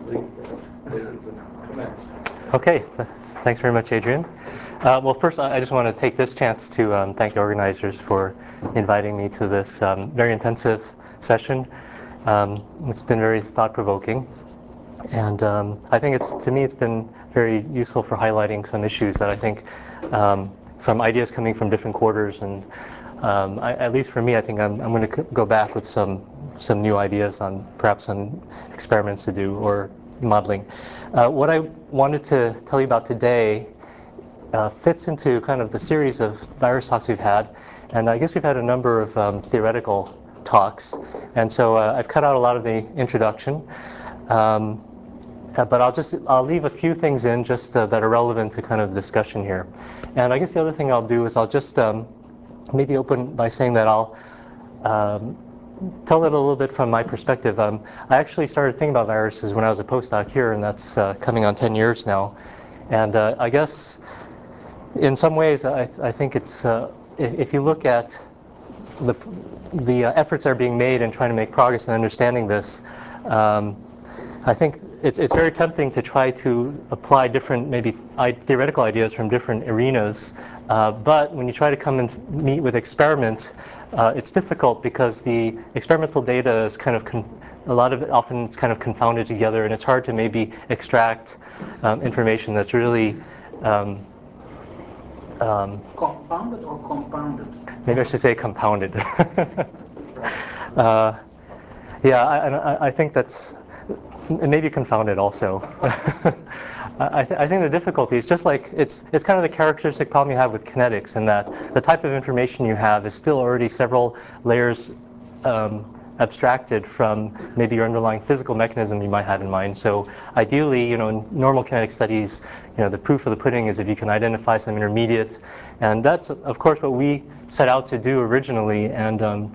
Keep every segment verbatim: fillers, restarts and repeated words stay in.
please let's go into comments. Okay, th thanks very much, Adrian. Uh, well, first, I just want to take this chance to um, thank the organizers for inviting me to this um, very intensive session. Um, it's been very thought-provoking, and um, I think it's, to me, it's been very useful for highlighting some issues that I think, um, from ideas coming from different quarters, and um, I, at least for me, I think I'm, I'm going to go back with some some new ideas on perhaps some experiments to do or modeling. Uh, what I wanted to tell you about today uh, fits into kind of the series of virus talks we've had, and I guess we've had a number of um, theoretical talks, and so uh, I've cut out a lot of the introduction. Um, Uh, but I'll just I'll leave a few things in just uh, that are relevant to kind of the discussion here. And I guess the other thing I'll do is I'll just um, maybe open by saying that I'll um, tell it a little bit from my perspective. Um, I actually started thinking about viruses when I was a postdoc here, and that's uh, coming on ten years now. And uh, I guess in some ways I, I think it's uh, if, if you look at the the uh, efforts that are being made in trying to make progress in understanding this. Um, I think it's, it's very tempting to try to apply different, maybe theoretical ideas from different arenas, uh, but when you try to come and meet with experiment, uh, it's difficult because the experimental data is kind of, con a lot of it often is kind of confounded together, and it's hard to maybe extract um, information that's really um, um, confounded or compounded? Maybe I should say compounded. uh, yeah, I, I, I think that's maybe confounded also. I, th I think the difficulty is just like it's it's kind of the characteristic problem you have with kinetics, in that the type of information you have is still already several layers um, abstracted from maybe your underlying physical mechanism you might have in mind. So ideally, you know, in normal kinetic studies, you know, the proof of the pudding is if you can identify some intermediate, and that's of course what we set out to do originally. And um,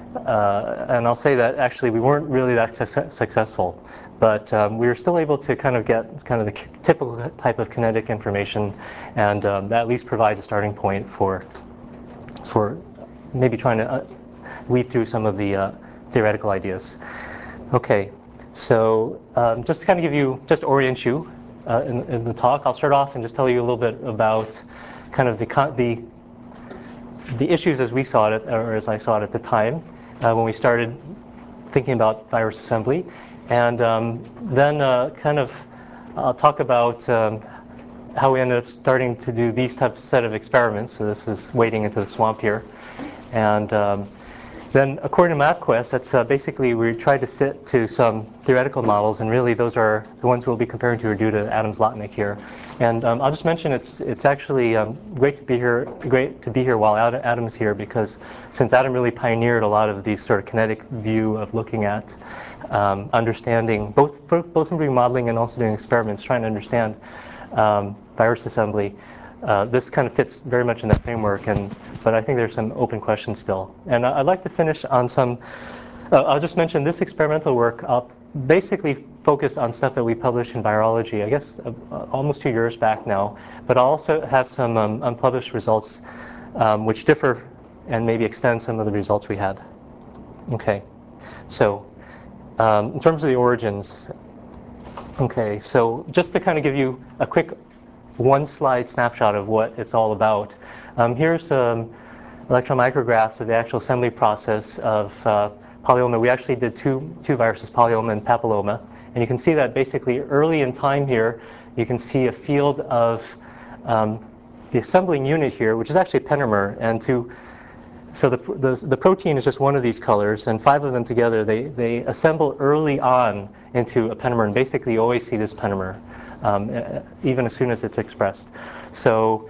Uh, and I'll say that actually we weren't really that su successful, but um, we were still able to kind of get kind of the typical type of kinetic information, and um, that at least provides a starting point for for maybe trying to uh, weed through some of the uh, theoretical ideas. Okay, so um, just to kind of give you, just orient you uh, in, in the talk, I'll start off and just tell you a little bit about kind of the the the issues as we saw it, or as I saw it at the time. Uh, when we started thinking about virus assembly, and um, then uh, kind of I'll talk about um, how we ended up starting to do these types set of experiments. So this is wading into the swamp here, and um, then according to MapQuest, that's uh, basically we tried to fit to some theoretical models, and really those are the ones we'll be comparing to are due to Adam Zlotnick here. And um, I'll just mention it's it's actually um, great to be here. Great to be here while Adam is here, because since Adam really pioneered a lot of these sort of kinetic view of looking at um, understanding both both from doing modeling and also doing experiments, trying to understand um, virus assembly. Uh, this kind of fits very much in that framework, and but I think there's some open questions still. And I'd like to finish on some. Uh, I'll just mention this experimental work. I'll basically focus on stuff that we published in virology, I guess uh, almost two years back now. But I'll also have some um, unpublished results um, which differ and maybe extend some of the results we had. Okay, so um, in terms of the origins, okay, so just to kind of give you a quick one slide snapshot of what it's all about. Um, here's some electron micrographs of the actual assembly process of uh, polyoma. We actually did two, two viruses, polyoma and papilloma. And you can see that basically early in time here, you can see a field of um, the assembling unit here, which is actually a pentamer. And to, so the, the, the protein is just one of these colors, and five of them together, they, they assemble early on into a pentamer. And basically you always see this pentamer. Um, even as soon as it's expressed. So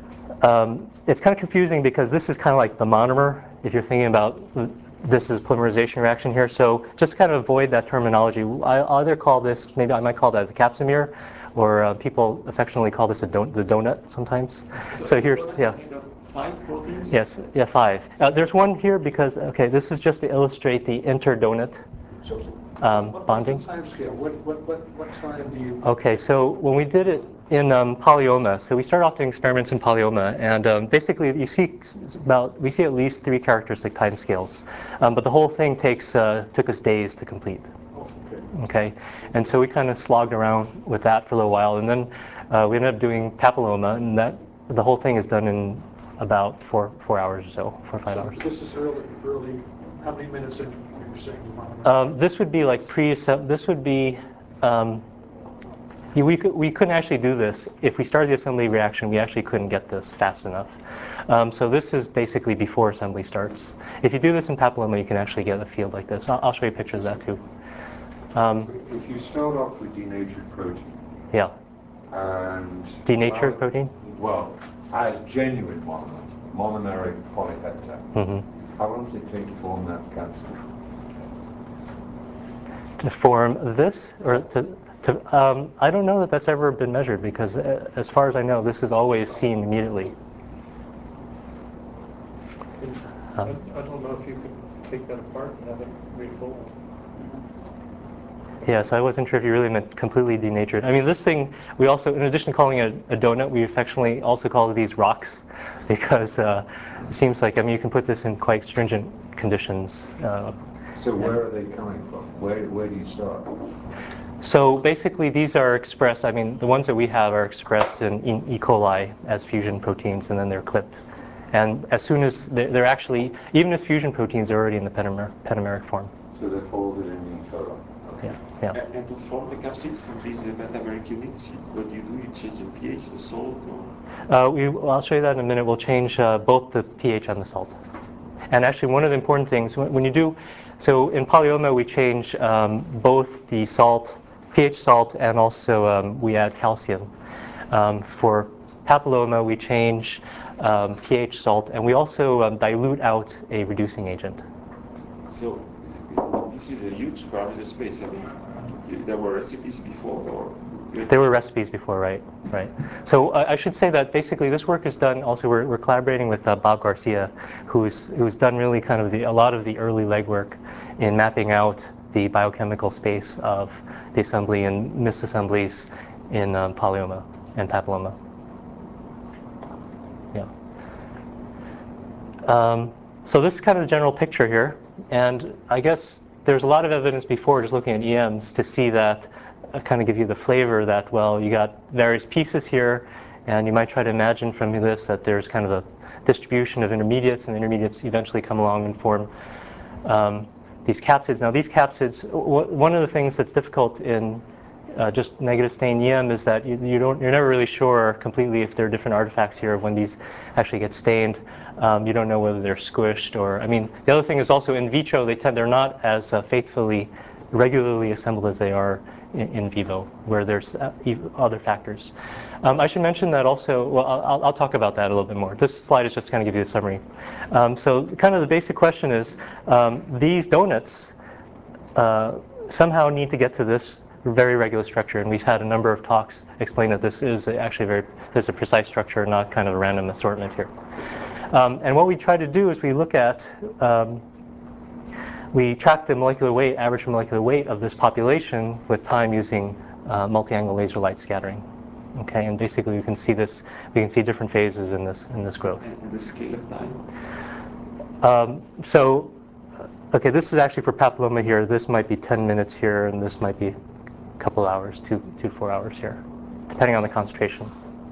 um, it's kind of confusing because this is kind of like the monomer, if you're thinking about this is polymerization reaction here. So just kind of avoid that terminology. I either call this, maybe I might call that the capsamere, or uh, people affectionately call this a don the donut sometimes. So, so here's, yeah. Five proteins? Yes, yeah, five. Uh, there's one here because, okay, this is just to illustrate the interdonut. So, Um, what, bonding. What's the time scale? What, what, what, what time do you... Okay, so when we did it in um, polyoma, so we started off doing experiments in polyoma, and um, basically you see about, we see at least three characteristic time scales. Um, but the whole thing takes, uh, took us days to complete. Oh, okay. Okay, and so we kind of slogged around with that for a little while, and then uh, we ended up doing Papilloma, and that the whole thing is done in about four four hours or so, four or five So hours. this is early, early, how many minutes in, you were saying? Um, this would be like pre. This would be. Um, Yeah, we, could, we couldn't actually do this. If we started the assembly reaction, we actually couldn't get this fast enough. Um, so this is basically before assembly starts. If you do this in Papilloma, you can actually get a field like this. I'll, I'll show you pictures of that too. Um, if you start off with denatured protein. Yeah. And denatured it, protein? Well, as genuine monomer, monomeric polypeptide. Mm-hmm. How long does it take to form that capsid? To form this, or to, to um, I don't know that that's ever been measured, because uh, as far as I know, this is always seen immediately. I, I don't know if you could take that apart and have it refold. Yeah, so I wasn't sure if you really meant completely denatured. I mean, this thing, we also, in addition to calling it a donut, we affectionately also call these rocks, because uh, it seems like, I mean, you can put this in quite stringent conditions. Uh, So where are they coming from? Where, where do you start? So basically, these are expressed, I mean, the ones that we have are expressed in E. coli as fusion proteins, and then they're clipped. And as soon as they're, they're actually, even as fusion proteins, they're already in the pentamer, pentameric form. So they're folded in E. coli. Okay. Yeah, yeah. And to form the capsids from these pentameric units, what do you do? You change the pH, the salt? Or? Uh, we, well, I'll show you that in a minute. We'll change uh, both the pH and the salt. And actually, one of the important things, when, when you do, so in polyoma, we change um, both the salt, pH salt, and also um, we add calcium. Um, for papilloma, we change um, pH salt, and we also um, dilute out a reducing agent. So this is a huge parameter space. I mean, you, there were recipes before, or there were recipes before, right? Right. So uh, I should say that basically this work is done. Also, we're, we're collaborating with uh, Bob Garcia, who's who's done really kind of the, a lot of the early legwork in mapping out the biochemical space of the assembly and misassemblies in um, polyoma and papilloma. Yeah. Um, so this is kind of the general picture here, and I guess there's a lot of evidence before just looking at E Ms to see that uh, kind of give you the flavor that, well, you got various pieces here, and you might try to imagine from this that there's kind of a distribution of intermediates, and the intermediates eventually come along and form um, these capsids. Now these capsids, w one of the things that's difficult in uh, just negative stain E M is that you, you don't, you're never really sure completely if there are different artifacts here when these actually get stained. Um, you don't know whether they're squished or, I mean, the other thing is also in vitro, they tend, they're not as uh, faithfully, regularly assembled as they are in, in vivo, where there's uh, other factors. Um, I should mention that also, well, I'll, I'll talk about that a little bit more. This slide is just to kind of give you a summary. Um, so kind of the basic question is, um, these donuts uh, somehow need to get to this very regular structure, and we've had a number of talks explain that this is actually very, this is a precise structure, not kind of a random assortment here. Um, and what we try to do is we look at, um, we track the molecular weight, average molecular weight of this population with time using uh, multi-angle laser light scattering. Okay, and basically you can see this, we can see different phases in this in this growth. and the scale of time? Um, so, okay, this is actually for papilloma here. This might be ten minutes here, and this might be a couple hours, two, two, four hours here, depending on the concentration.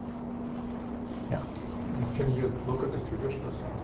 Yeah. Can you look at distribution or something?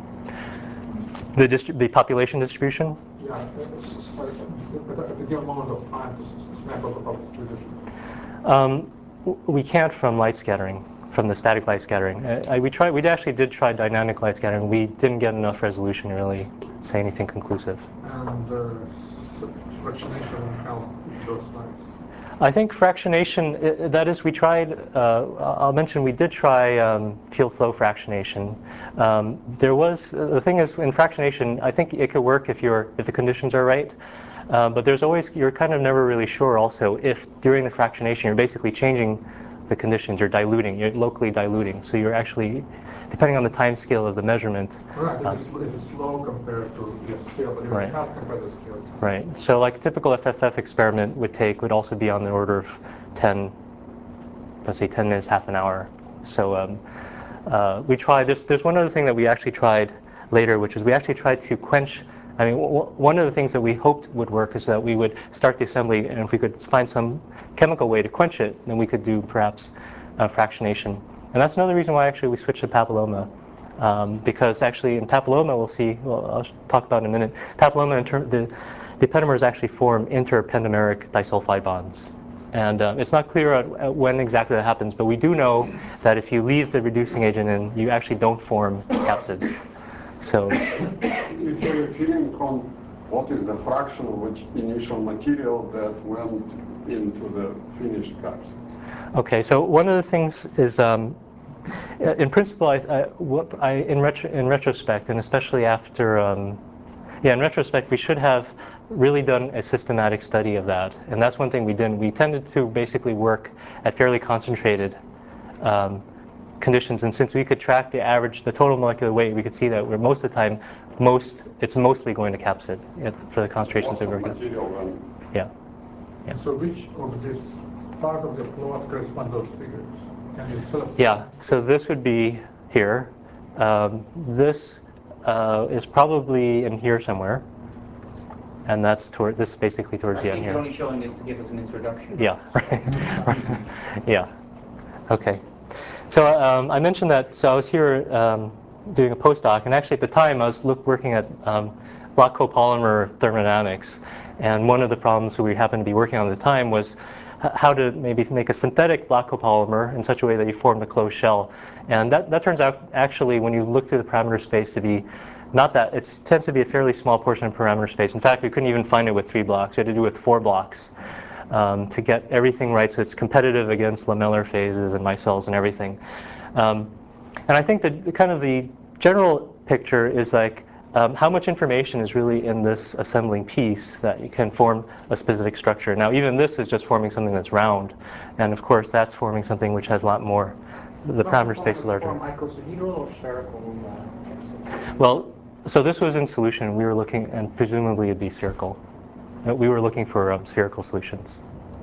The, distri the population distribution? Yeah, it's, it's like, at the given moment of time, to snap up about distribution. Um, we can't from light scattering, from the static light scattering. Uh, we tried. We actually did try dynamic light scattering. We didn't get enough resolution to really say anything conclusive. And uh, fractionation help those slides. I think fractionation, uh, that is, we tried, uh, I'll mention we did try um, field flow fractionation. Um, there was, uh, the thing is, in fractionation, I think it could work if you're, if the conditions are right. Uh, but there's always, you're kind of never really sure also if during the fractionation you're basically changing the conditions, you're diluting, you're locally diluting. So you're actually, depending on the time scale of the measurement. Right, um, if, it's, if it's slow compared to the scale, but if right. it's fast compared to the scale. Right. So like a typical F F F experiment would take, would also be on the order of ten, let's say ten minutes, half an hour. So um, uh, we tried, there's, there's one other thing that we actually tried later, which is we actually tried to quench I mean, w one of the things that we hoped would work is that we would start the assembly, and if we could find some chemical way to quench it, then we could do perhaps uh, fractionation. And that's another reason why actually we switched to papilloma. Um, because actually in papilloma we'll see, well, I'll talk about in a minute, papilloma, in ter the, the pentamers actually form interpentameric disulfide bonds. And um, it's not clear at, at when exactly that happens, but we do know that if you leave the reducing agent in, you actually don't form capsids. So, if you're feeling on what is the fraction of which initial material that went into the finished capsid? okay, so one of the things is, um, in principle, I, I, what I in, retro, in retrospect, and especially after, um, yeah, in retrospect, we should have really done a systematic study of that. And that's one thing we didn't. We tended to basically work at fairly concentrated um, conditions. And since we could track the average, the total molecular weight, we could see that we're most of the time, most it's mostly going to capsid for the concentrations that we're working. Yeah. yeah. So which of this part of the plot correspond those figures? Can you fill up? Yeah. So this would be here. Um, this uh, is probably in here somewhere. And that's toward this, basically towards I the end think here. you're only showing this to give us an introduction. Yeah, right. yeah. Okay. So um, I mentioned that. So I was here um, doing a postdoc, and actually at the time I was look, working at um, block copolymer thermodynamics, and one of the problems we happened to be working on at the time was how to maybe make a synthetic block copolymer in such a way that you form the closed shell. And that, that turns out actually, when you look through the parameter space, to be not that, it tends to be a fairly small portion of parameter space. In fact, we couldn't even find it with three blocks. We had to do it with four blocks um, to get everything right, so it's competitive against lamellar phases and micelles and everything. Um, and I think that the, kind of the general picture is like, Um, how much information is really in this assembling piece that you can form a specific structure. Now, even this is just forming something that's round, and of course that's forming something which has a lot more, the parameter space is larger. Icosahedral or spherical? Uh, well, so this was in solution. We were looking, and presumably it'd be spherical. We were looking for um, spherical solutions.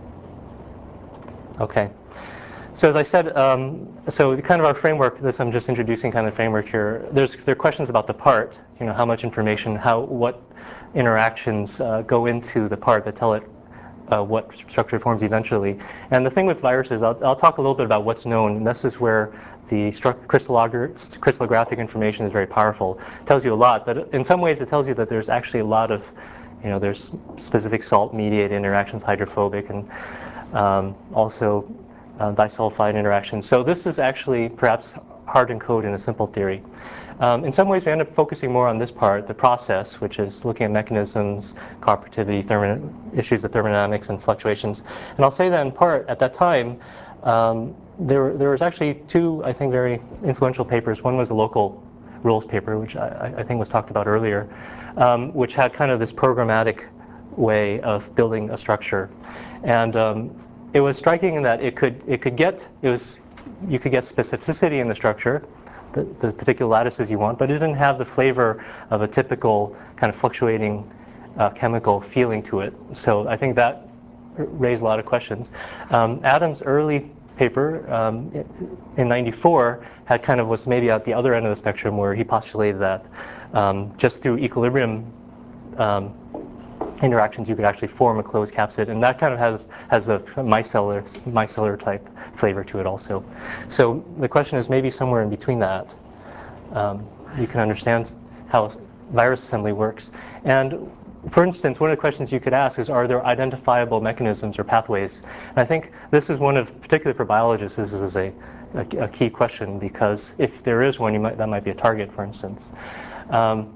Okay. So as I said, um, so kind of our framework, this I'm just introducing kind of framework here. There's there are questions about the part, you know, how much information, how what interactions uh, go into the part that tell it uh, what structure it forms eventually. And the thing with viruses, I'll, I'll talk a little bit about what's known. And this is where the crystallographic, crystallographic information is very powerful. It tells you a lot, but in some ways it tells you that there's actually a lot of, you know, there's specific salt-mediated interactions, hydrophobic, and um, also Uh, disulfide interaction. So this is actually perhaps hard to encode in a simple theory. Um, in some ways, we end up focusing more on this part, the process, which is looking at mechanisms, cooperativity, issues of thermodynamics, and fluctuations. And I'll say that in part, at that time, um, there, there was actually two, I think, very influential papers. One was a local rules paper, which I, I think was talked about earlier, um, which had kind of this programmatic way of building a structure. And um, it was striking in that it could it could get it was you could get specificity in the structure, the, the particular lattices you want, but it didn't have the flavor of a typical kind of fluctuating uh, chemical feeling to it. So I think that raised a lot of questions. Um, Adams' early paper um, in ninety-four had kind of was maybe at the other end of the spectrum, where he postulated that um, just through equilibrium um, interactions you could actually form a closed capsid, and that kind of has has a micellar micellar type flavor to it also. So the question is, maybe somewhere in between that, um, you can understand how virus assembly works. And for instance, one of the questions you could ask is, are there identifiable mechanisms or pathways? And I think this is one of, particularly for biologists, this is a, a, a key question, because if there is one, you might, that might be a target, for instance. Um,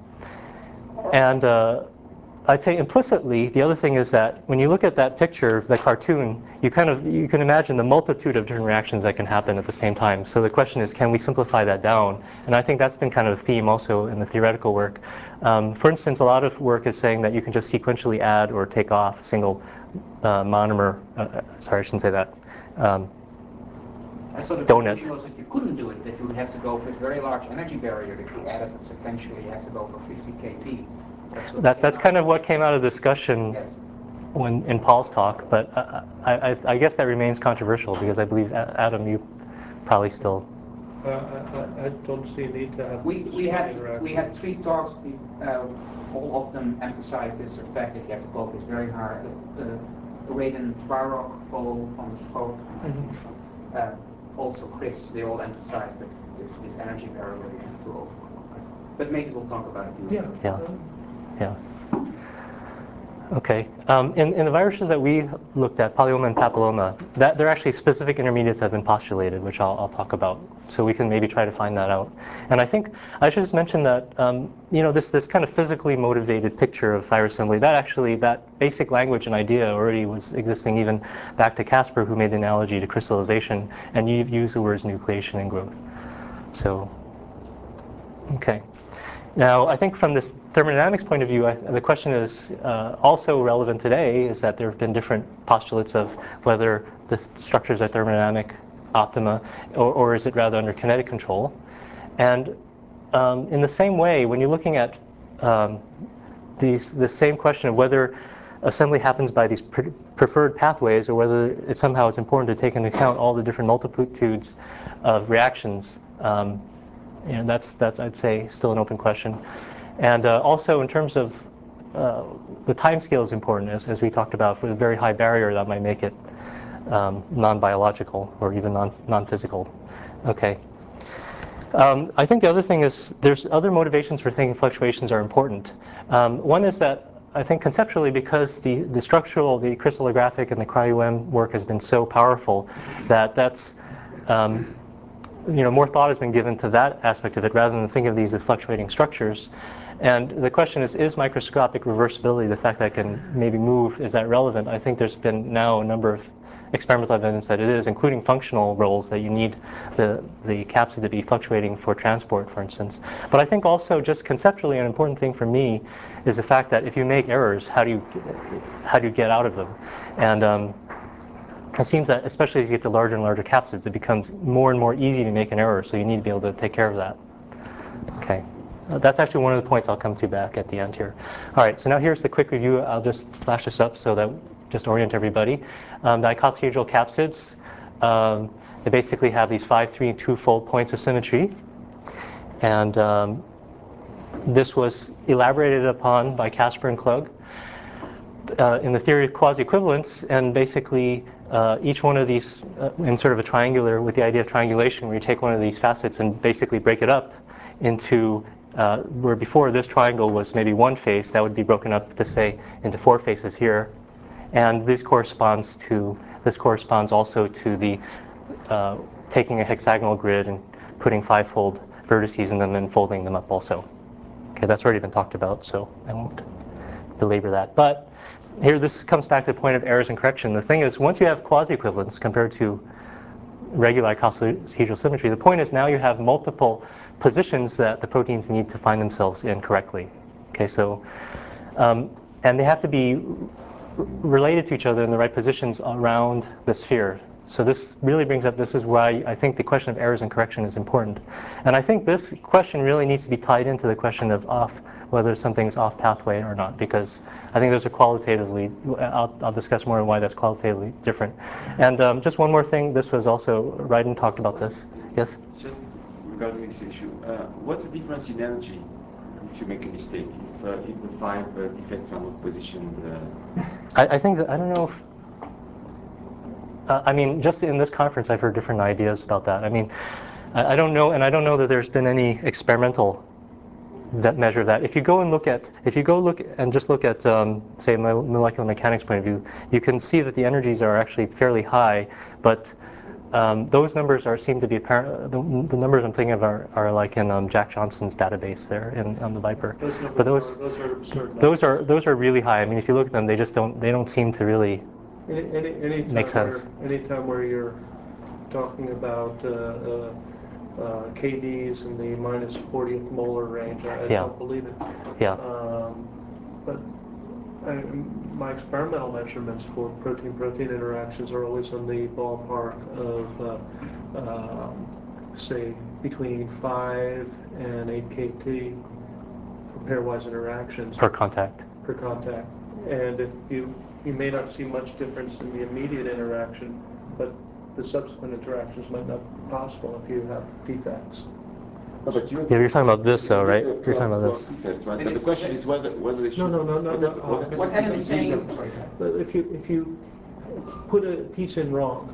and uh, I'd say implicitly, the other thing is that when you look at that picture, that cartoon, you kind of you can imagine the multitude of different reactions that can happen at the same time. So the question is, can we simplify that down? And I think that's been kind of a theme also in the theoretical work. Um, for instance, a lot of work is saying that you can just sequentially add or take off a single uh, monomer. Uh, sorry, I shouldn't say that. Um, I saw the donut. conclusion was that you couldn't do it, that you would have to go for this very large energy barrier. If you added it sequentially, you have to go for fifty K T. That's, that, that's kind of what came out of discussion yes. when in Paul's talk, but I, I, I guess that remains controversial, because I believe, Adam, you probably still Uh, I, I don't see a need to have We, this we had interaction. we had three talks. We, uh, all of them emphasized this fact that you have to focus very hard. The, the, the Raiden Twarok, Paul van der Schoot, and I think so. Uh, also Chris, they all emphasized that this, this energy barrier you have to overcome. But maybe we'll talk about it. Yeah. Yeah. Yeah. Okay. Um, in, in the viruses that we looked at, polyoma and papilloma, that there are actually specific intermediates that have been postulated, which I'll, I'll talk about. So we can maybe try to find that out. And I think I should just mention that um, you know this this kind of physically motivated picture of virus assembly, that actually that basic language and idea already was existing even back to Casper, who made the analogy to crystallization, and you've used the words nucleation and growth. So, okay. Now, I think from this thermodynamics point of view, I, the question is uh, also relevant today is that there have been different postulates of whether the structures are thermodynamic optima or, or is it rather under kinetic control. And um, in the same way, when you're looking at um, these, the same question of whether assembly happens by these pre preferred pathways or whether it somehow is important to take into account all the different multitudes of reactions, um, you know, that's, that's, I'd say, still an open question. And uh, also in terms of uh, the time scale is important, as, as we talked about, for the very high barrier that might make it um, non-biological or even non, non-physical. Okay. Um, I think the other thing is there's other motivations for thinking fluctuations are important. Um, one is that I think conceptually, because the, the structural, the crystallographic, and the cryo-E M work has been so powerful that that's um, you know, more thought has been given to that aspect of it rather than think of these as fluctuating structures. And the question is, is microscopic reversibility, the fact that it can maybe move, is that relevant? I think there's been now a number of experimental evidence that it is, including functional roles that you need the, the capsid to be fluctuating for transport, for instance. But I think also just conceptually an important thing for me is the fact that if you make errors, how do you, how do you get out of them? And um, it seems that especially as you get to larger and larger capsids, it becomes more and more easy to make an error, so you need to be able to take care of that. Okay, uh, that's actually one of the points I'll come to back at the end here. All right, so now here's the quick review. I'll just flash this up so that just orient everybody. Um, the icosahedral capsids, um, they basically have these five, three, and two-fold points of symmetry. And um, this was elaborated upon by Casper and Klug uh, in the theory of quasi-equivalence, and basically uh, each one of these uh, in sort of a triangular, with the idea of triangulation, where you take one of these facets and basically break it up into uh, where before this triangle was maybe one face, that would be broken up to say into four faces here, and this corresponds to this corresponds also to the uh, taking a hexagonal grid and putting five-fold vertices in them and folding them up also. Okay, that's already been talked about, so I won't belabor that. But here, this comes back to the point of errors and correction. The thing is, once you have quasi-equivalence compared to regular icosahedral symmetry, the point is now you have multiple positions that the proteins need to find themselves in correctly. Okay, so um, and they have to be related to each other in the right positions around the sphere. So this really brings up, this is why I think the question of errors and correction is important. And I think this question really needs to be tied into the question of off, whether something's off pathway or not, because I think those are qualitatively, I'll, I'll discuss more on why that's qualitatively different. And um, just one more thing, this was also, Raiden talked about this. Yes? Just regarding this issue, uh, what's the difference in energy if you make a mistake? If, uh, if the five uh, defects are not positioned? Uh... I, I think that, I don't know if, Uh, I mean, just in this conference, I've heard different ideas about that. I mean, I, I don't know, and I don't know that there's been any experimental that measure that. If you go and look at, if you go look and just look at, um, say, molecular mechanics point of view, you can see that the energies are actually fairly high, but um, those numbers are seem to be apparent. The, the numbers I'm thinking of are, are like in um, Jack Johnson's database there in on the Viper. Those numbers but those are, those are absurd. Those are those are really high. I mean, if you look at them, they just don't they don't seem to really. Any, any, any time Makes sense. Where, any time where you're talking about uh, uh, uh, K Ds in the minus fortieth molar range, I, I Yeah. don't believe it. Yeah. Um, but I, my experimental measurements for protein-protein interactions are always in the ballpark of, uh, um, say, between five and eight K T for pairwise interactions. Per contact. Per contact. And if you, you may not see much difference in the immediate interaction, but the subsequent interactions might not be possible if you have defects. No, but you Yeah, you're talking about this, though, right? you have You're talking about twelve this. defects, right? But But the it's- question is whether whether they should. No, no, no, no, whether- no, whether- uh, What Adam is saying, But if you if you put a piece in wrong,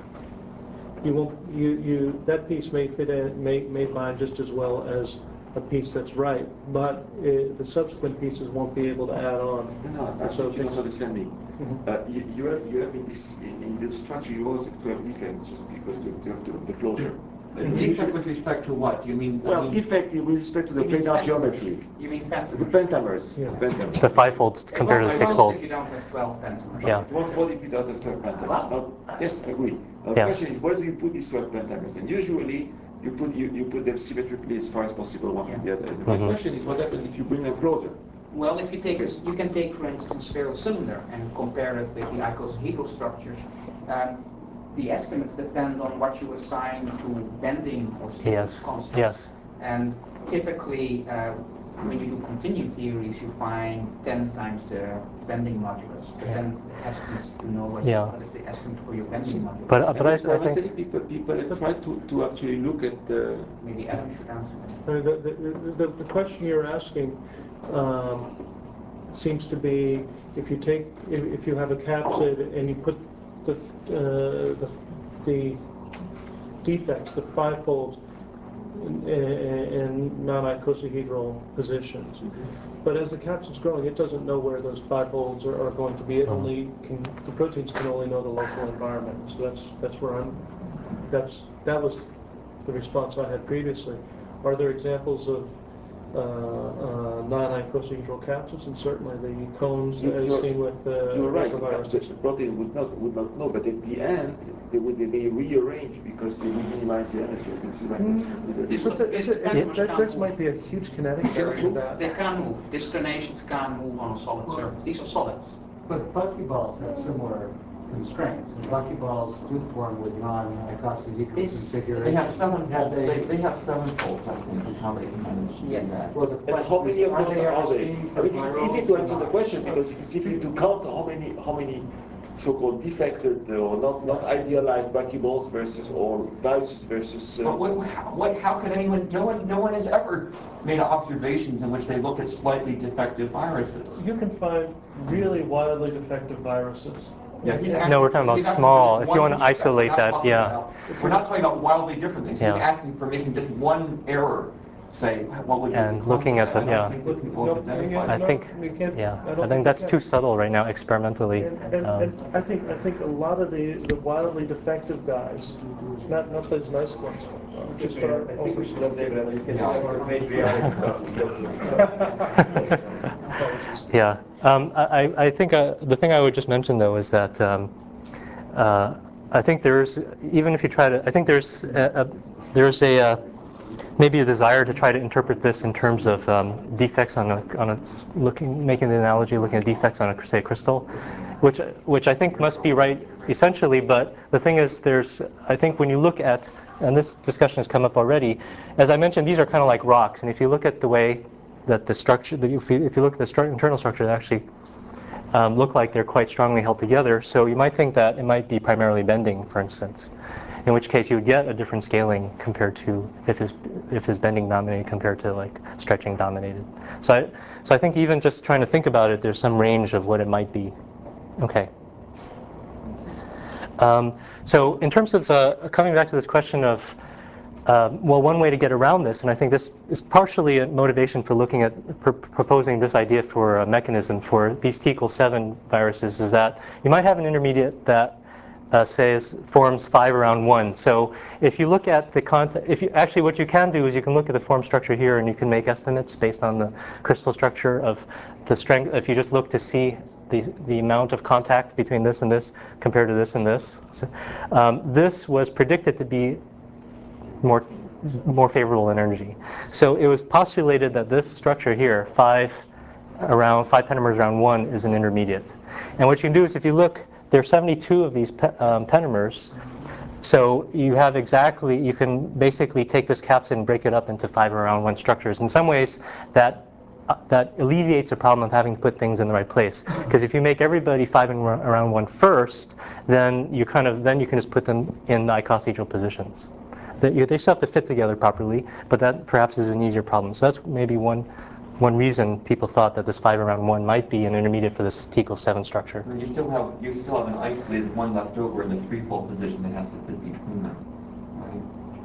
you won't you you that piece may fit in may may bind just as well as a piece that's right, but uh, the subsequent pieces won't be able to add on. No, I So think you things- don't understand me. Mhm. Uh, you, you have you have in this in, in the structure you always have to have defects just because you, you have to have the closure. And defect usually- with respect to what? Do you mean? I well, mean- defect with respect to the you mean planar pentamers. geometry, You mean the pentamers? pentamers. Yeah. pentamers. The fivefolds compared to the It won't sixfold. if you don't have twelve pentamers. Yeah. It won't fall if you don't have twelve pentamers. Now, yes, I agree. Now, the Yeah. question is, where do you put these twelve pentamers? And usually, you put you, you put them symmetrically as far as possible one from the other. And my Mhm. question is, what happens if you bring them closer? Well, if you take, a, you can take, for instance, a spheral cylinder and compare it with the icosahedral structures. Um, the estimates depend on what you assign to bending or stiffness Yes. constants. Yes. And typically, uh, when you do continuum theories, you find ten times the bending modulus. But Yeah. then estimates to know what, Yeah. what is the estimate for your bending modulus. But uh, but I, I Experimentally, think people people have tried to, to actually look at the. Maybe Adam should answer that. I mean, the, the, the, the question you're asking um, seems to be if you take if, if you have a capsid and you put the uh, the, the defects, the fivefolds, in, in non-icosahedral positions. But as the capsid's growing, it doesn't know where those fivefolds are, are going to be. It only can the proteins can only know the local environment. So that's that's where I'm. That's that was the response I had previously. Are there examples of uh, uh, non-icosahedral capsids? And certainly the cones You- as you're- seen with uh, You're right. retroviruses. The, the protein would not would not know, but at the end they would be rearranged because they would minimize the energy. This is my question. This- But the, this- it- pentamers that, can't that move. might be a huge kinetic area to that. They can't move. These donations can't move on a solid surface. These are solids. But buckyballs have similar constraints, and buckyballs do form with non-icosahedral This- configurations. They have seven, Have they, they, they have seven folds, I think, is how they can manage to do Yes. that. well, the And question how many is, of are those they are ever they? seen I for mean, it's viral easy to or answer the not? question because it's easy to count how many how many so-called defected or not not idealized buckyballs versus or viruses versus. Uh, But what, what, how can anyone, no one, no one has ever made observations in which they look at slightly defective viruses. You can find really wildly defective viruses. Yeah, he's No, asking- we're talking about he's asking small. for If just you one wanna defect. isolate We're not that, talking yeah. about- We're not talking about wildly different things. Yeah. He's asking for making just one error, say, what would be And the looking at consequence? the- I yeah. don't think that people No, have identified yeah, I that. no, think we can't- yeah. I don't I think think we that's can. too subtle right now experimentally. And, and, Um, and I think I think a lot of the, the wildly defective guys, not not those nice ones, just our I think we should let David at least get Yeah. more patriotic stuff. apologies. Yeah, um, I, I I think uh, the thing I would just mention though is that um, uh, I think there's, even if you try to, I think there's a, a, there's a uh, maybe a desire to try to interpret this in terms of um, defects on a on a looking making the analogy looking at defects on a say crystal, which which I think must be right essentially. But the thing is, there's I think when you look at, and this discussion has come up already, as I mentioned, these are kind of like rocks, and if you look at the way that the structure, the, if, you, if you look at the stru internal structure, they actually um, look like they're quite strongly held together. So you might think that it might be primarily bending, for instance, in which case you would get a different scaling compared to if it's if it's bending dominated compared to like stretching dominated. So I, so I think even just trying to think about it, there's some range of what it might be. Okay. Um, so in terms of uh, coming back to this question of Uh, well, one way to get around this, and I think this is partially a motivation for looking at pr proposing this idea for a mechanism for these T equals seven viruses, is that you might have an intermediate that uh, says forms five around one. So if you look at the content, if you actually what you can do is you can look at the form structure here, and you can make estimates based on the crystal structure of the strength. If you just look to see the the amount of contact between this and this compared to this and this, so, um, this was predicted to be more more favorable in energy. So it was postulated that this structure here, five around five pentamers around one, is an intermediate. And what you can do is, if you look, there are seventy-two of these pe um, pentamers. So you have exactly, you can basically take this capsid and break it up into five around one structures. In some ways, that uh, that alleviates the problem of having to put things in the right place. Because if you make everybody five and around one first, then you kind of then you can just put them in the icosahedral positions. They, you, they still have to fit together properly, but that perhaps is an easier problem. So that's maybe one one reason people thought that this five around one might be an intermediate for this T equals seven structure. You still have you still have an isolated one left over in the threefold position that has to fit between them, right?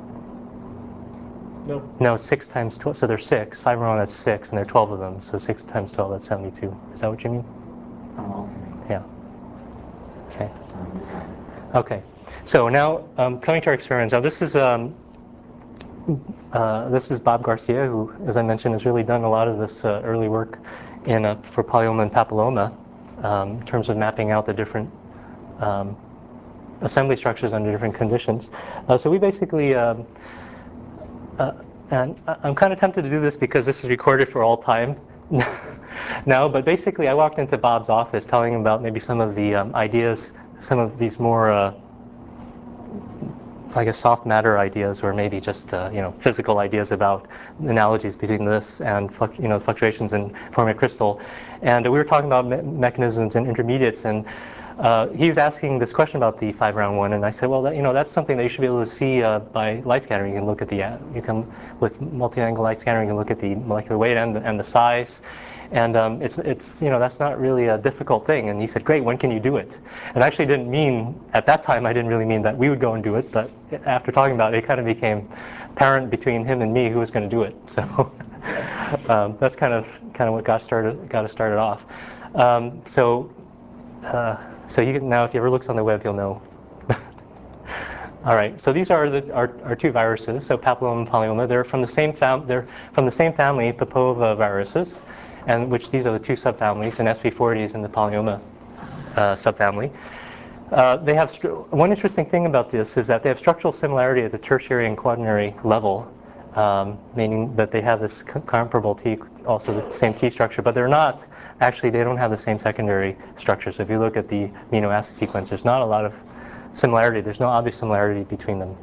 No. No, six times twelve. So there's six. Five around that's six, and there are twelve of them. So six times twelve, that's seventy-two. Is that what you mean? Oh, okay. Yeah. Okay. Okay. So now um, coming to our experiments. Now this is um, uh, this is Bob Garcia, who, as I mentioned, has really done a lot of this uh, early work in uh, for polyoma and papilloma um, in terms of mapping out the different um, assembly structures under different conditions. Uh, so we basically. Um, Uh, and I'm kind of tempted to do this because this is recorded for all time now, but basically I walked into Bob's office telling him about maybe some of the um, ideas, some of these more, uh, I guess, soft matter ideas, or maybe just uh, you know physical ideas about analogies between this and fluct you know fluctuations in forming a crystal. And we were talking about me mechanisms and intermediates, and Uh, he was asking this question about the five round one, and I said, well, that, you know, that's something that you should be able to see uh, by light scattering. You can look at the, uh, you can, with multi-angle light scattering, you can look at the molecular weight and the, and the size. And um, it's, it's, you know, that's not really a difficult thing. And he said, great, when can you do it? And I actually didn't mean, at that time, I didn't really mean that we would go and do it. But after talking about it, it kind of became apparent between him and me who was going to do it. So um, that's kind of, kind of what got started, got us started off. Um, so. Uh, So you can, now, if you ever looks on the web, you'll know. All right. So these are the, our, our two viruses. So papilloma and polyoma. They're from the same fam. They're from the same family, Popova viruses, and which these are the two subfamilies, and S P forty is in the polyoma uh, subfamily. Uh, they have one interesting thing about this is that they have structural similarity at the tertiary and quaternary level, um, meaning that they have this comparable T, also the same T structure, but they're not actually. They don't have the same secondary structure. So if you look at the amino acid sequence, there's not a lot of similarity. There's no obvious similarity between them.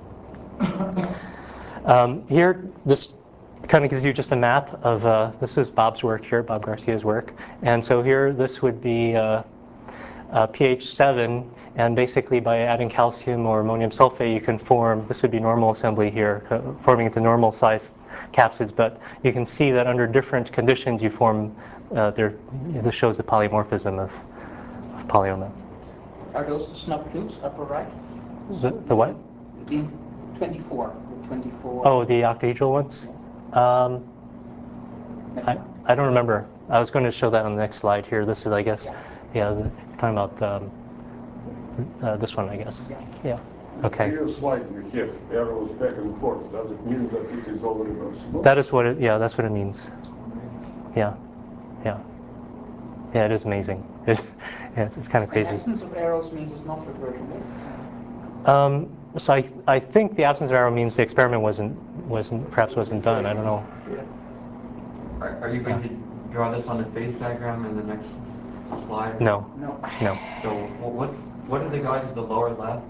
Um, here, this kind of gives you just a map of. Uh, this is Bob's work here, Bob Garcia's work, and so here this would be uh, uh, pH seven. And basically, by adding calcium or ammonium sulfate, you can form, this would be normal assembly here, uh, forming into normal sized capsids. But you can see that under different conditions, you form, uh, there, this shows the polymorphism of, of polyoma. Are those the snub cubes, upper right? The, the what? The twenty-four. The twenty-four. Oh, the octahedral ones? Um, I, I don't remember. I was going to show that on the next slide here. This is, I guess, yeah, the, talking about um, Uh, this one, I guess. Yeah. Okay. Previous slide you have arrows back and forth. Does it mean that it is all reversible? That is what it. Yeah, that's what it means. Yeah. Yeah. Yeah, it is amazing. It, yeah, it's, it's kind of crazy. The absence of arrows means it's not reversible. Um, so I I think the absence of arrow means the experiment wasn't wasn't perhaps wasn't done. I don't know. Are, are you going yeah. to draw this on a phase diagram in the next slide? No. No. No. So what's what are the guys at the lower left?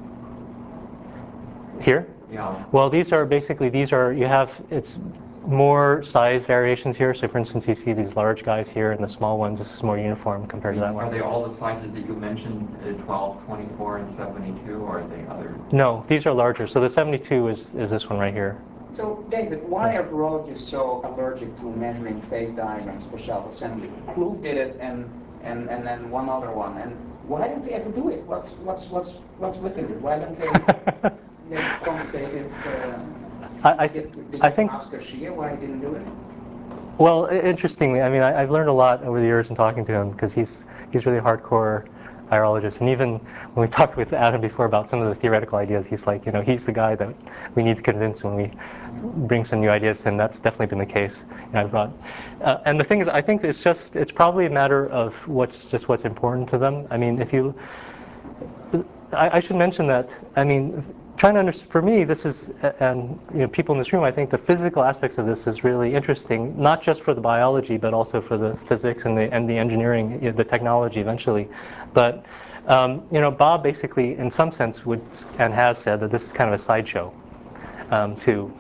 Here? Yeah. Well, these are basically these are you have it's more size variations here. So for instance, you see these large guys here and the small ones. This is more uniform compared to that one. Are they all the sizes that you mentioned, uh, twelve, twenty-four, and seventy-two, or are they other? No, these are larger. So the seventy-two is is this one right here. So, David, why are virologists so allergic to measuring phase diagrams for self-assembly? Klug did it, and and and then one other one. And why don't they ever do it? What's what's what's what's with it? Why don't they make quantitative? Uh, I I, th did, did I think. Ask Garcia why he didn't do it. Well, interestingly, I mean, I, I've learned a lot over the years in talking to him because he's he's really hardcore virologist. And even when we talked with Adam before about some of the theoretical ideas, he's like, you know, he's the guy that we need to convince when we bring some new ideas. And that's definitely been the case. You know, I brought, uh, and the thing is, I think it's just it's probably a matter of what's just what's important to them. I mean, if you, I, I should mention that. I mean. Trying to understand, for me, this is, and you know, people in this room, I think the physical aspects of this is really interesting, not just for the biology, but also for the physics and the and the engineering, you know, the technology eventually. But um, you know, Bob basically, in some sense, would and has said that this is kind of a sideshow um, to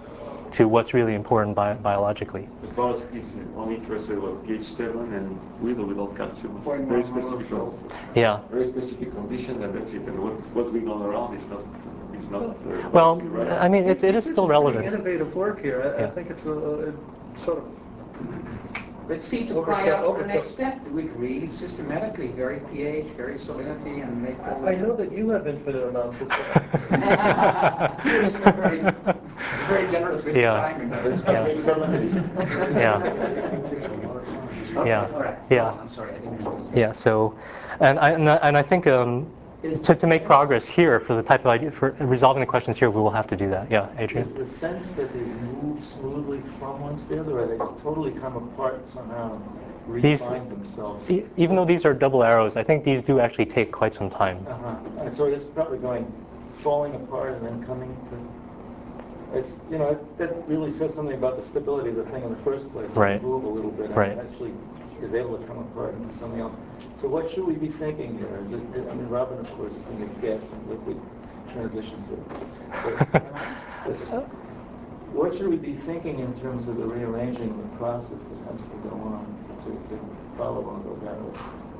to what's really important bi biologically. Because biology is only interested about pH seven and with or without calcium. It's Point very one specific, molar Yeah. very specific condition, and that's it. And what's, what's going on around is not is not. Uh, Well, relevant. I mean, it's, it is It's still some pretty relevant. innovative work here. I, Yeah. I think it's a, a sort of. It seemed to Overkill- cry out for the overkill. next step. We read systematically, very pH, very salinity, and make all I know that you have infinite amounts of. Peter is not very, very generous with Yeah. time. and that. Yeah. Okay, Yeah. all right. Yeah. Go on, I'm sorry, I didn't mean to. Yeah. So, and I and I, and I think um, to to make progress here for the type of idea for resolving the questions here, we will have to do that. Yeah, Adrian. Is the sense that these move smoothly from one to the other, or they just totally come apart somehow, These- refine themselves? E- Even though these are double arrows, I think these do actually take quite some time. Uh-huh. And so it's probably going, falling apart and then coming to, it's, you know, it- that really says something about the stability of the thing in the first place. It can Right. move a little bit and Right. it actually is able to come apart into something else. So what should we be thinking here? Is it, I mean, Robin, of course, is thinking gas and liquid transitions. But, but what should we be thinking in terms of the rearranging of the process that has to go on to, to follow one of those arrows?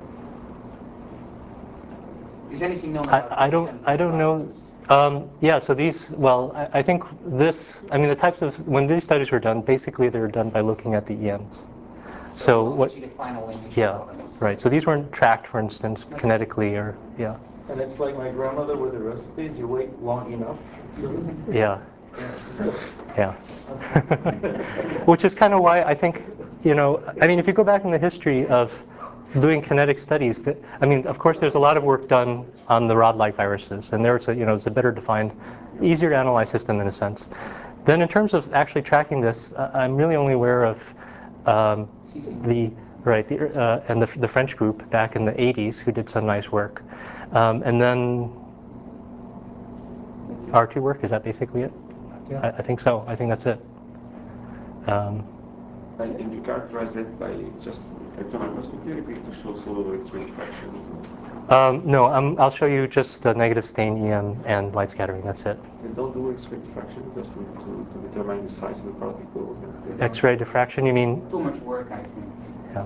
Is anything known about I, I don't I don't know. Um, yeah. So these. Well, I, I think this. I mean, the types of when these studies were done, basically they were done by looking at the E Ms. So we'll what? see the final initial Yeah. products. Right. So these weren't tracked, for instance, kinetically or yeah. And it's like my grandmother with the recipes, you wait long enough. So, Yeah. so Yeah. Which is kind of why I think, you know, I mean, if you go back in the history of doing kinetic studies, that, I mean, of course, there's a lot of work done on the rod-like viruses, and there it's a, you know, it's a better defined, easier to analyze system in a sense. Then in terms of actually tracking this, uh, I'm really only aware of um, the, right, the, uh, and the, the French group back in the eighties who did some nice work. Um, and then R two work, is that basically it? Yeah. I, I think so. I think that's it. Um, And, and you characterize that by just electron microscopy, or you to show solo X-ray diffraction? um, no, um, I'll show you just the negative stain E M and light scattering. That's it. And don't do X-ray diffraction just to, to, to determine the size of the particles. And X-ray diffraction, you mean? Too much work, I think. Yeah.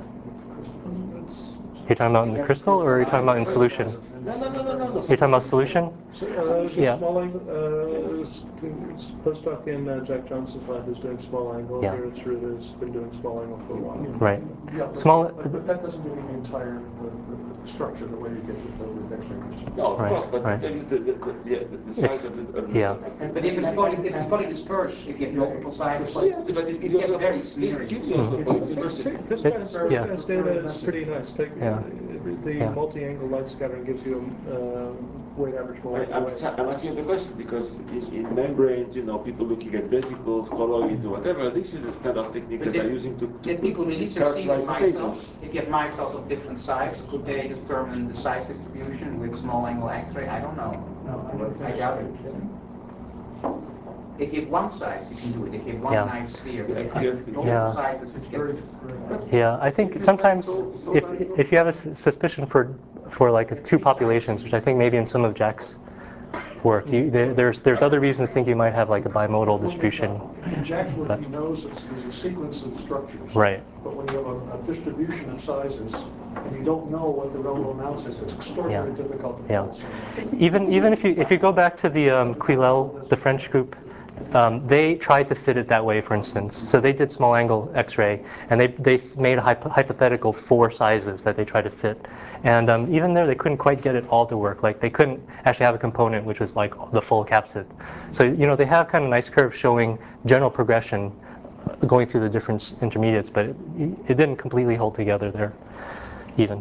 You're talking about in the crystal, or are you talking about in solution? No, no, no, no, no. You're talking about solution? So, uh, Yeah. small angle, uh, s- s- postdoc in uh, Jack Johnson's lab is doing small angle. Yeah. Here it's Ruth has been doing small angle for a while. Right. Yeah, but- Small- But but that doesn't give you the entire, the, the- the structure, the way you get the, the X-ray crystal. no, of Right, course, but right. still the, the, the, yeah, the, the size It's- of the, of the yeah. But if it's poly, if it's polydispersed, if you have multiple sizes, Yes, it but it gets very smeary. gives you also This, diversity. this It- guy's, this yeah. guy's data is pretty nice. Take, Yeah. uh, The Yeah. multi-angle light scattering gives you a uh, weight average I- molecular I'm, weight. sa- I'm asking the question because in, in membranes, you know, people looking at vesicles, colloids, or whatever, this is a standard technique But that they're did- using to, to Did people really succeed characterize with the micelles? phases. If you have micelles of different size, could they determine the size distribution with small angle X-ray? I don't know. No, I don't I think doubt so. it. If you have one size, you can do it. If you have one Yeah. nice sphere, but if Yeah. you have multiple Yeah. sizes, it It's very, gets. very. Yeah, I think sometimes if if you have a s- suspicion for for like two populations, which I think maybe in some of Jack's work, you, there, there's there's other reasons to think you might have like a bimodal distribution. In Jack's work, But- he knows it's, there's a sequence of structures. Right. But when you have a, a distribution of sizes, and you don't know what the relative amounts is, it's extraordinarily Yeah. difficult to Yeah. tell something. Even even if you if you go back to the um, Quilel, the French group, um, they tried to fit it that way. For instance, so they did small angle X-ray, and they they s- made a hypo hypothetical four sizes that they tried to fit, and um, even there they couldn't quite get it all to work. Like they couldn't actually have a component which was like the full capsid. So you know they have kind of nice curves showing general progression uh, going through the different s- intermediates, but it, it didn't completely hold together there, even.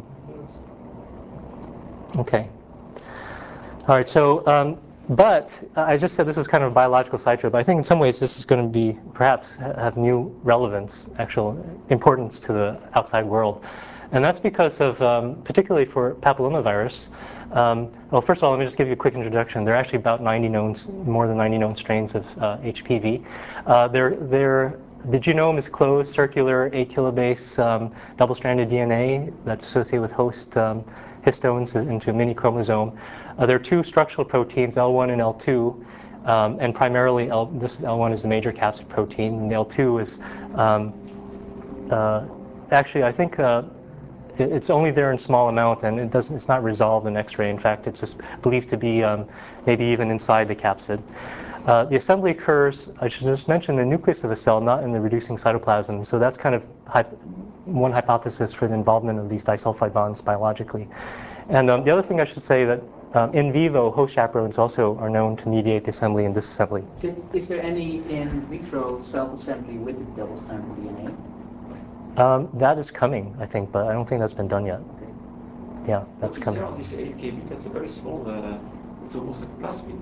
Okay. All right, so, um, but I just said this was kind of a biological sideshow, but I think in some ways this is going to be, perhaps, ha- have new relevance, actual importance to the outside world. And that's because of, um, particularly for papillomavirus, um, well, first of all, let me just give you a quick introduction. There are actually about ninety known, s- more than ninety known strains of uh, H P V. Uh, they're, they're, the genome is closed, circular, eight kilobase, um, double-stranded D N A that's associated with host um, histones into a mini chromosome. Uh, there are two structural proteins, L one and L two, Um, and primarily, L, this L one is the major capsid protein, and L two is um, uh, actually, I think uh, it, it's only there in small amount, and it doesn't. It's not resolved in X-ray. In fact, it's just believed to be um, maybe even inside the capsid. Uh, the assembly occurs, I should just mention, the nucleus of a cell, not in the reducing cytoplasm. So that's kind of hy- one hypothesis for the involvement of these disulfide bonds biologically. And um, the other thing I should say that um, in vivo, host chaperones also are known to mediate the assembly and disassembly. Did, is there any in vitro self-assembly with the double-stranded D N A? Um, that is coming, I think, but I don't think that's been done yet. Okay. Yeah, that's What is coming. there on this eight K B? That's a very small, uh, it's almost like plasmid.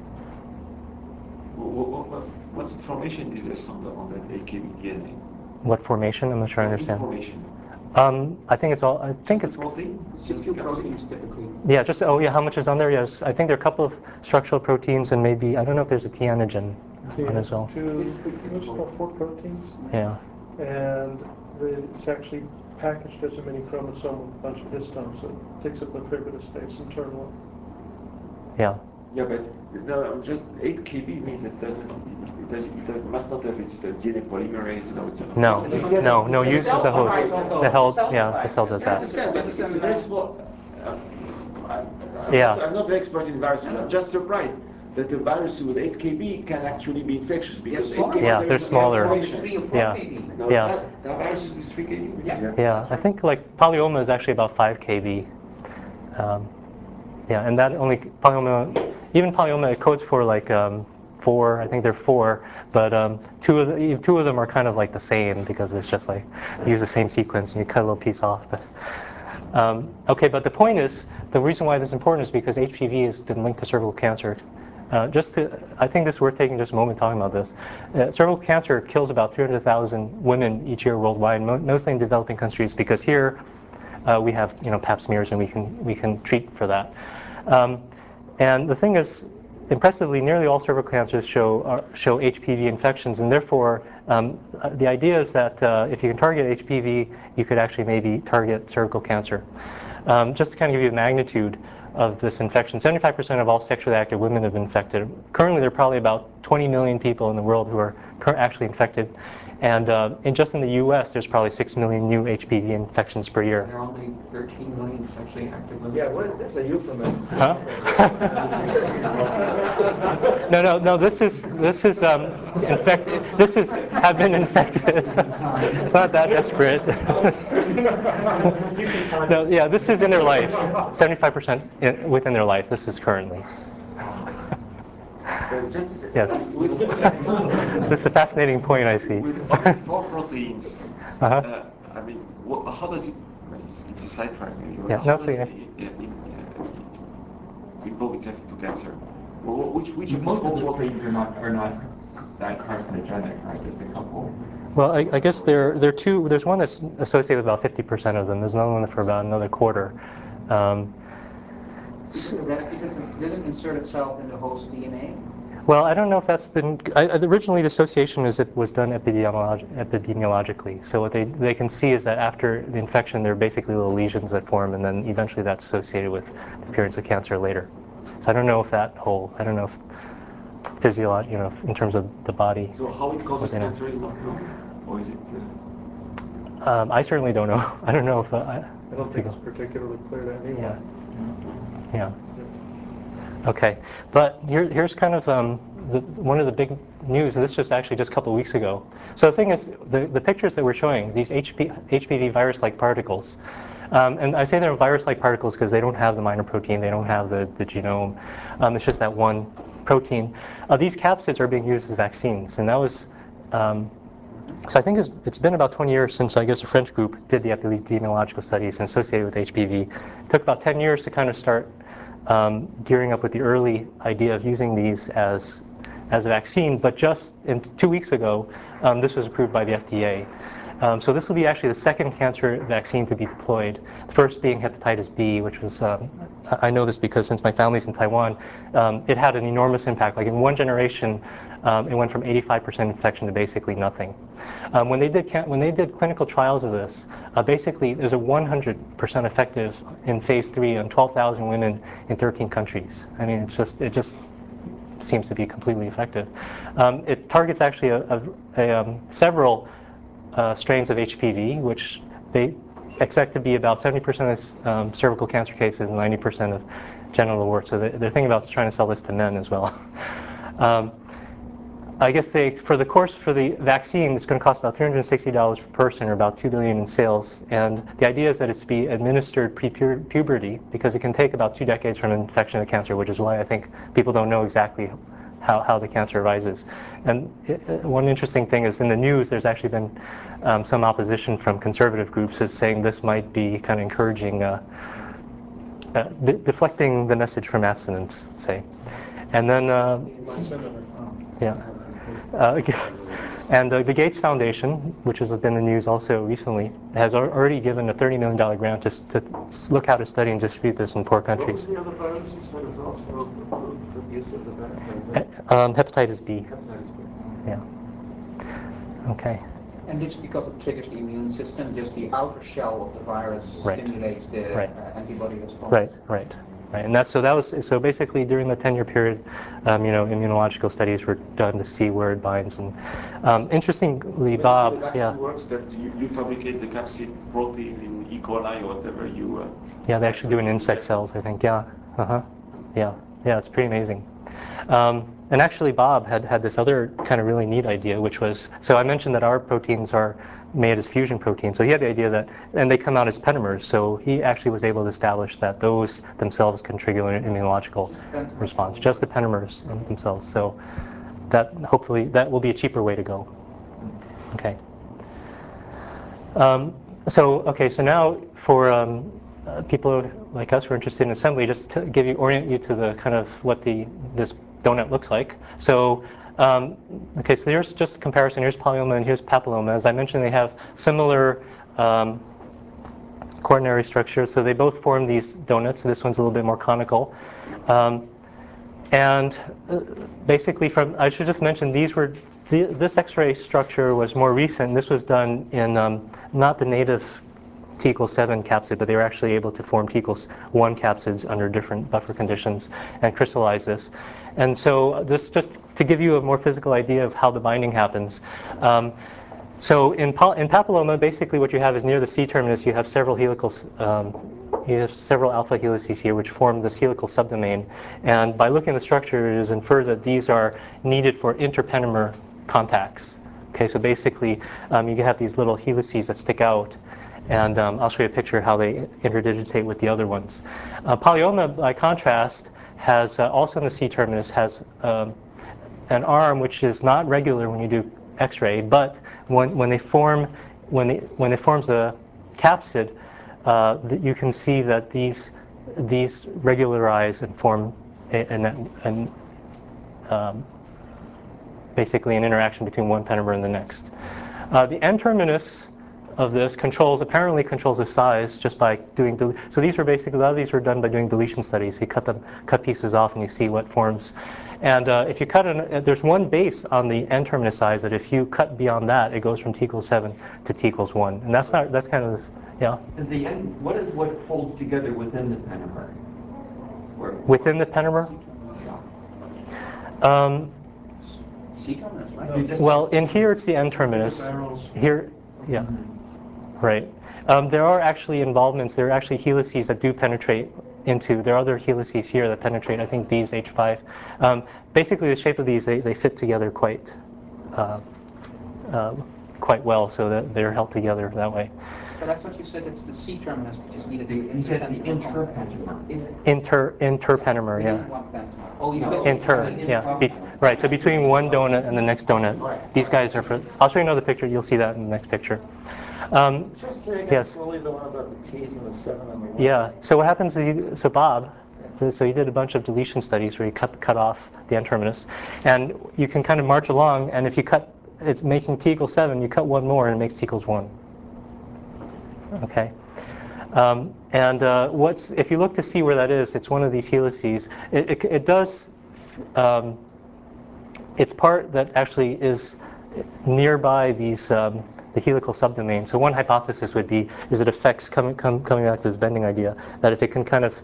What, what, what, what information is there on, the, on that eight K B D N A? What formation? I'm not sure I What understand. information? Um, I think it's all. I think Just it's. the protein? Just Just two the capsid? proteins typically. Yeah, just oh yeah, how much is on there? Yes, I think there are a couple of structural proteins and maybe I don't know if there's a T antigen on as well. Two, what's it called, four proteins, Yeah, and the, it's actually packaged as a mini chromosome with a bunch of histones, so it takes up a fair bit of space internally. yeah. Yeah, but no, just eight K B means it doesn't, it, does, it does, must not have its uh, D N A polymerase, you know, it's a, No, it's no, no. The Uses cell the host. divides. The held, Cell yeah, the divides. cell does I that. understand, but it's a very small. Uh, I, I'm, Yeah. not, I'm not an expert in viruses. I'm just surprised that the virus with eight K B can actually be infectious because Yes, eight K B Yeah, there they're is no smaller. information. Three or four Yeah. K B. No, Yeah. that, there are viruses with three K B. Yeah. Yeah, I think like polyoma is actually about five K B. Um, yeah, and that only polyoma, even polyoma, it codes for like um, four. I think they're four, but um, two of the, two of them are kind of like the same because it's just like you use the same sequence and you cut a little piece off. But um, okay, but the point is the reason why this is important is because H P V has been linked to cervical cancer. Uh, just to, I think this is worth taking just a moment talking about this. Uh, cervical cancer kills about three hundred thousand women each year worldwide, mo- mostly in developing countries, because here uh, we have you know pap smears and we can we can treat for that. Um, and the thing is, impressively, nearly all cervical cancers show uh, show H P V infections, and therefore um, the idea is that uh, if you can target H P V, you could actually maybe target cervical cancer. Um, just to kind of give you the magnitude of this infection, seventy-five percent of all sexually active women have been infected. Currently, there are probably about twenty million people in the world who are cur- actually infected. And uh, in just in the U S, there's probably six million new H P V infections per year. There are only thirteen million sexually active women. Yeah, what, that's a euphemism. Huh? no, no, no. This is this is um, infected. This is have been infected. It's not that desperate. no, yeah. This is in their life. Seventy-five percent within their life. This is currently. But just Yes. with, This is a fascinating point. I see. with only four proteins, Uh-huh. uh, I mean, wha- how does it? Well, it's, it's a sidetrack maybe. but Yeah, how no, it's does okay. it, uh, in, uh, involve itself into cancer? Well, wha- which which of these Most four of the proteins? proteins are not, are not that carcinogenic, right? Just a couple. Well, I, I guess there there are two. There's one that's associated with about fifty percent of them. There's another one for about another quarter. Um, Is it, that- is it, does it insert itself in the host D N A? Well, I don't know if that's been. I, originally, the association was it was done epidemiolog, epidemiologically. So what they they can see is that after the infection, there are basically little lesions that form, and then eventually that's associated with the appearance of cancer later. So I don't know if that whole. I don't know if physiology, you know, in terms of the body. So how it causes you know. cancer is not known, or is it? Uh, Um, I certainly don't know. I don't know if uh, I. I don't think it's particularly clear to anyone. Yeah. Yeah. Okay, but here, here's kind of um, the, one of the big news, and this just actually just a couple of weeks ago. So the thing is, the, the pictures that we're showing, these H P, H P V virus-like particles, um, and I say they're virus-like particles because they don't have the minor protein, they don't have the, the genome, um, it's just that one protein. Uh, these capsids are being used as vaccines, and that was, um, so I think it's, it's been about twenty years since I guess a French group did the epidemiological studies associated with H P V. It took about ten years to kind of start Um, gearing up with the early idea of using these as as a vaccine, but just in two weeks ago, um, this was approved by the F D A. Um, so this will be actually the second cancer vaccine to be deployed. The first being hepatitis B, which was, um, I know this because since my family's in Taiwan, um, it had an enormous impact. Like in one generation, um, it went from eighty-five percent infection to basically nothing. Um, when they did can- when they did clinical trials of this, uh, basically there's a one hundred percent effective in phase three on twelve thousand women in thirteen countries. I mean, it's just it just seems to be completely effective. Um, it targets actually a, a, a, um, several uh, strains of H P V, which they expect to be about seventy percent of um, cervical cancer cases and ninety percent of genital warts. So they're thinking about trying to sell this to men as well. um, I guess they, for the course for the vaccine, it's going to cost about three hundred sixty dollars per person, or about two billion dollars in sales. And the idea is that it's to be administered pre-puberty, because it can take about two decades from infection to cancer, which is why I think people don't know exactly how, how the cancer arises. And it, one interesting thing is in the news, there's actually been um, some opposition from conservative groups that's saying this might be kind of encouraging, uh, uh, de deflecting the message from abstinence, say. And then, uh, yeah. Uh, and uh, the Gates Foundation, which has been in the news also recently, has al already given a thirty million dollar grant just to look how to study and distribute this in poor countries. What was the other virus you said is also approved for use as a vaccine? Um, hepatitis B. Hepatitis B. Yeah. Okay. And this is because it triggers the immune system, just the outer shell of the virus Right. stimulates the Right. uh, antibody response. Right, right, right. And that's so that was so basically during the ten-year period, um, you know, immunological studies were done to see where it binds. And um, interestingly, Bob, the vaccine yeah, works that you, you fabricate the capsid protein in E. coli or whatever you. Uh, yeah, they actually do in insect cells, I think. Yeah, uh huh, yeah, yeah. It's pretty amazing. Um, and actually, Bob had had this other kind of really neat idea, which was, so I mentioned that our proteins are made as fusion proteins. So he had the idea that, and they come out as pentamers. So he actually was able to establish that those themselves can trigger an immunological response, just the pentamers themselves. So that hopefully that will be a cheaper way to go. Okay. Um, so okay, so now for um, uh, people like us who are interested in assembly, just to give you orient you to the kind of what the this donut looks like. So um, okay, so here's just a comparison. Here's polyoma and here's papilloma. As I mentioned, they have similar um, quaternary structures, so they both form these donuts. This one's a little bit more conical. Um, and uh, basically, from I should just mention these were the, this X-ray structure was more recent. This was done in um, not the native T equals seven capsid, but they were actually able to form T equals one capsids under different buffer conditions and crystallize this. And so this just to give you a more physical idea of how the binding happens. Um, so in, in papilloma, basically what you have is near the C terminus, you have several helical, um, you have several alpha helices here which form this helical subdomain. And by looking at the structure, it is inferred that these are needed for interpentamer contacts. Okay, so basically um, you have these little helices that stick out. And um, I'll show you a picture of how they interdigitate with the other ones. Uh, polyoma, by contrast, has uh, also in the C terminus has um, an arm which is not regular when you do X-ray, but when when they form when they, when it forms a capsid, uh, you can see that these these regularize and form an, an um, basically an interaction between one pentamer and the next. Uh, the N terminus of this controls apparently controls the size just by doing del so these were basically a lot of these were done by doing deletion studies. You cut them cut pieces off and you see what forms. And uh, if you cut an, there's one base on the N terminus size that if you cut beyond that, it goes from T equals seven to T equals one. And that's not that's kind of this, yeah. At the end, what is what holds together within the pentamer? Where, Within the pentamer? Um, C terminus, right? No. well, in here it's the N terminus. Here, yeah. Right. Um, there are actually involvements. There are actually helices that do penetrate into. There are other helices here that penetrate. I think these H five. Um, basically, the shape of these they, they fit together quite uh, uh, quite well, so that they're held together that way. But I thought you said it's the C terminus which is needed. You said the interpentamer. Inter interpentamer, yeah. Oh, you No. Inter, yeah. Be right. So between one donut and the next donut, these guys are for. I'll show you another picture. You'll see that in the next picture. Um, Just say again yes. slowly the one about the T's and the seven and the one. Yeah. So what happens is, you, so Bob, so he did a bunch of deletion studies where he cut cut off the N terminus, and you can kind of march along. And if you cut, it's making T equals seven. You cut one more, and it makes T equals one. Okay. Um, and uh, what's if you look to see where that is, it's one of these helices. It, it, it does. Um, it's part that actually is nearby these. Um, the helical subdomain. So one hypothesis would be is it affects coming com, coming back to this bending idea that if it can kind of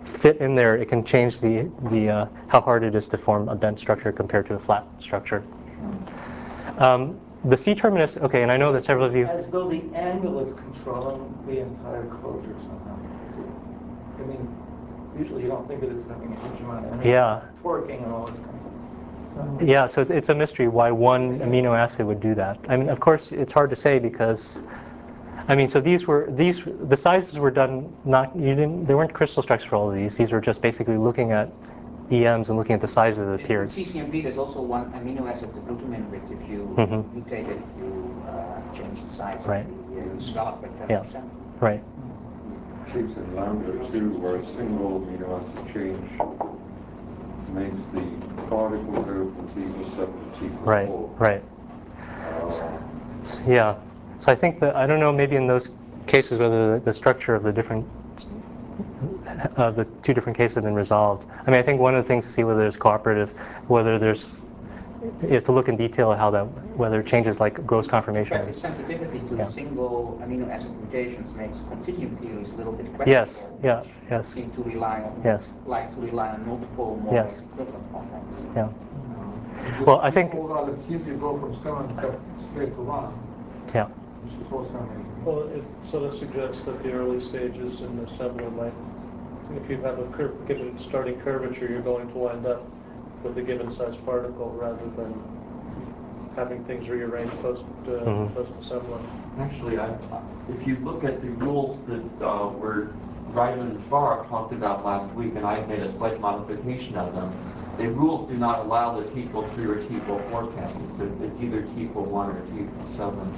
fit in there, it can change the, the uh, how hard it is to form a bent structure compared to a flat structure. Um, the C-terminus, okay, and I know that several of you... As though the angle is controlling the entire closure somehow. See, I mean, usually you don't think of this having a huge amount of energy. Yeah. Torquing and all this kind of stuff. So, Yeah, so it's, it's a mystery why one amino acid would do that. I mean, of course, it's hard to say because, I mean, so these were, these, the sizes were done not, you didn't, there weren't crystal structures for all of these. These were just basically looking at E Ms and looking at the sizes of the In peers. C C M P, there's also one amino acid, the glutamine, which if you Mhm. mutate it, you uh, change the size Right. of the uh, dot by ten Yeah. percent. Right. Case in lambda two, where a single amino acid change makes the particle go from T equals seven to T equals Right. four. Right. Uh, Yeah. So I think that, I don't know, maybe in those cases whether the, the structure of the different, uh, the two different cases have been resolved. I mean, I think one of the things to see whether there's cooperative, whether there's, you have to look in detail at how that, whether it changes like gross In conformation. fact, the sensitivity to Yeah. single amino acid mutations makes continuum theories a little bit questionable. Yes. Yeah. which Yes. Seem to rely on, Yes. like to rely on multiple more Yes. equivalent compounds. Yeah. Well, I think. If you go from seven straight to one, Yeah. which is also amazing. Well, it sort of suggests that the early stages in the assembly might, if you have a cur given starting curvature, you're going to wind up with a given size particle rather than having things rearranged post uh, Mhm. post assembly. Actually, I, if you look at the rules that uh, were Ryman and Farr talked about last week, and I made a slight modification of them, the rules do not allow the T equal three or T equal four cases. It's, it's either T equal one or T equal seven.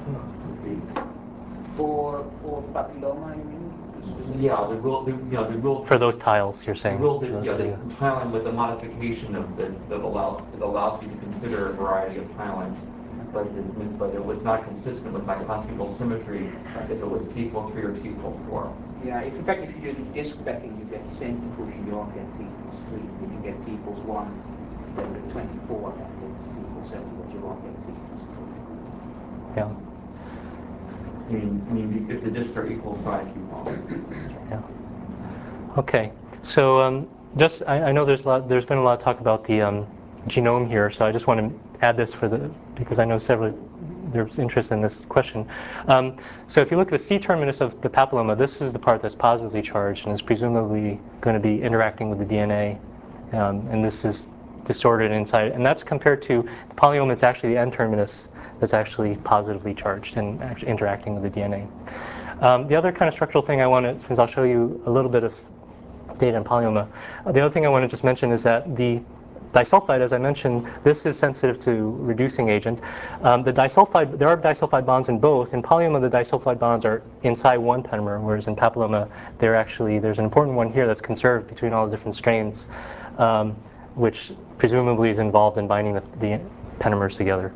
For for papilloma, you mean? Yeah, the rule, the, you know, the rule For those tiles, you're the saying. rules that, those- yeah, the tiling with the modification of that that allows it allows you to consider a variety of tiling. But it, but it was not consistent with my classical symmetry if it was T equal three or T equal four. Yeah, if, in fact, if you do disk backing, you get the same conclusion. You won't get T equals three. You can get T equals one, then with twenty-four, and get T equals seven, but you won't get T equals three. Yeah. I mean, I mean, if the disks are equal size, you won't. Yeah. Okay. So um, just I, I know there's a lot, there's been a lot of talk about the um, genome here, so I just want to add this for the because I know several there's interest in this question. Um, so if you look at the C-terminus of the papilloma, this is the part that's positively charged and is presumably going to be interacting with the D N A, um, and this is distorted inside, and that's compared to the polyoma. It's actually the N-terminus that's actually positively charged and actually interacting with the D N A. Um, the other kind of structural thing I want to, since I'll show you a little bit of data in polyoma, uh, the other thing I want to just mention is that the disulfide, as I mentioned, this is sensitive to reducing agent. Um, the disulfide, there are disulfide bonds in both. In polyoma, the disulfide bonds are inside one pentamer, whereas in papilloma, they're actually, there's an important one here that's conserved between all the different strains, um, which presumably is involved in binding the, the pentamers together.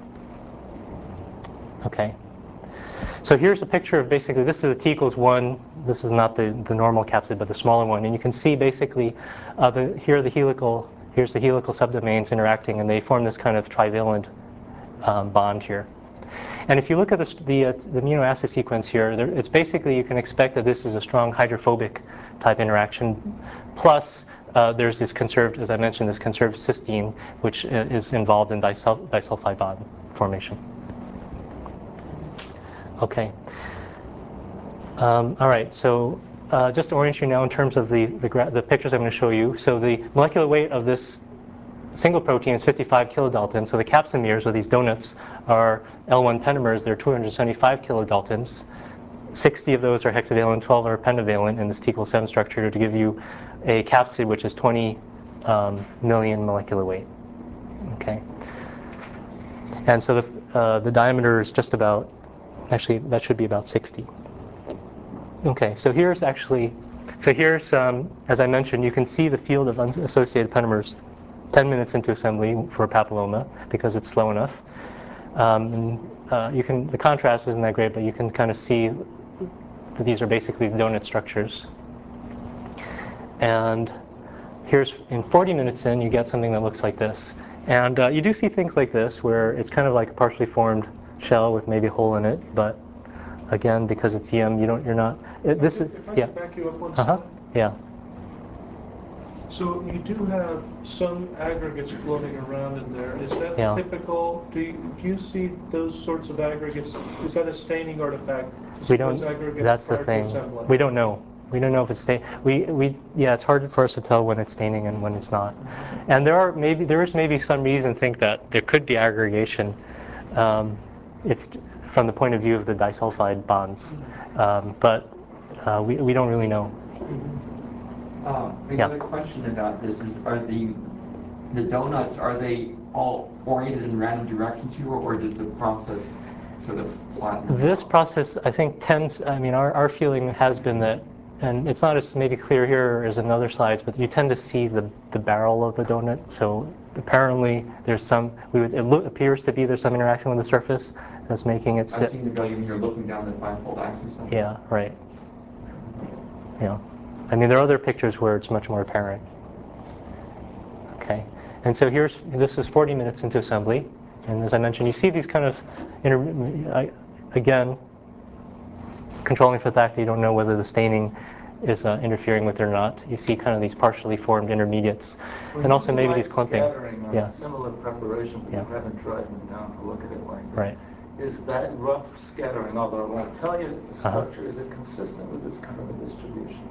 Okay. So here's a picture of basically, this is a T equals one. This is not the, the normal capsid, but the smaller one. And you can see basically, uh, the, here are the helical, here's the helical subdomains interacting, and they form this kind of trivalent um, bond here. And if you look at this, the, uh, the amino acid sequence here, there, it's basically, you can expect that this is a strong hydrophobic type interaction. Plus, uh, there's this conserved, as I mentioned, this conserved cysteine, which uh, is involved in disul disulfide bond formation. Okay. Um, all right, so uh, just to orient you now in terms of the, the, gra the pictures I'm going to show you. So the molecular weight of this single protein is fifty-five kilodaltons. So the capsomeres, or these donuts, are L one pentamers. They're two hundred seventy-five kilodaltons. sixty of those are hexavalent, twelve are pentavalent in this T equals seven structure to give you a capsid which is twenty um, million molecular weight. Okay. And so the, uh, the diameter is just about, actually that should be about sixty. Okay, so here's actually, so here's, um, as I mentioned, you can see the field of unassociated pentamers ten minutes into assembly for papilloma because it's slow enough. Um, and, uh, you can, the contrast isn't that great, but you can kind of see that these are basically donut structures. And here's, in forty minutes in, you get something that looks like this. And uh, you do see things like this where it's kind of like a partially formed shell with maybe a hole in it, but again, because it's E M, you don't, you're not. It, this if, is, if I yeah. could back you up one Uh huh. step. Yeah. So you do have some aggregates floating around in there. Is that Yeah. typical? Do you, do you see those sorts of aggregates? Is that a staining artifact? To see We don't, those aggregates that's the prior to thing. assembly? We don't know. We don't know if it's stain. We, we, yeah, it's hard for us to tell when it's staining and when it's not. And there are maybe, there is maybe some reason to think that there could be aggregation um, if, from the point of view of the disulfide bonds. Um, but uh, we, we don't really know. Uh, the Yeah. other question about this is, are the the donuts, are they all oriented in random directions here, or does the process sort of flatten them This out? process, I think, tends, I mean, our, our feeling has been that, and it's not as maybe clear here as in other slides, but you tend to see the, the barrel of the donut. So apparently there's some, we would, it look, appears to be there's some interaction with the surface that's making it I've sit. seen the value when you're looking down the five-fold axis. Yeah, right. Yeah. I mean, there are other pictures where it's much more apparent. Okay. And so here's, this is forty minutes into assembly. And as I mentioned, you see these kind of, inter- I, again, controlling for the fact that you don't know whether the staining is uh, interfering with it or not. You see kind of these partially formed intermediates. When and you also do maybe light these clumping. scattering on Yeah. a similar preparation, but Yeah. you haven't tried them down to look at it like this. Right. Is that rough scattering, although it won't tell you the Uh-huh. structure, is it consistent with this kind of a distribution?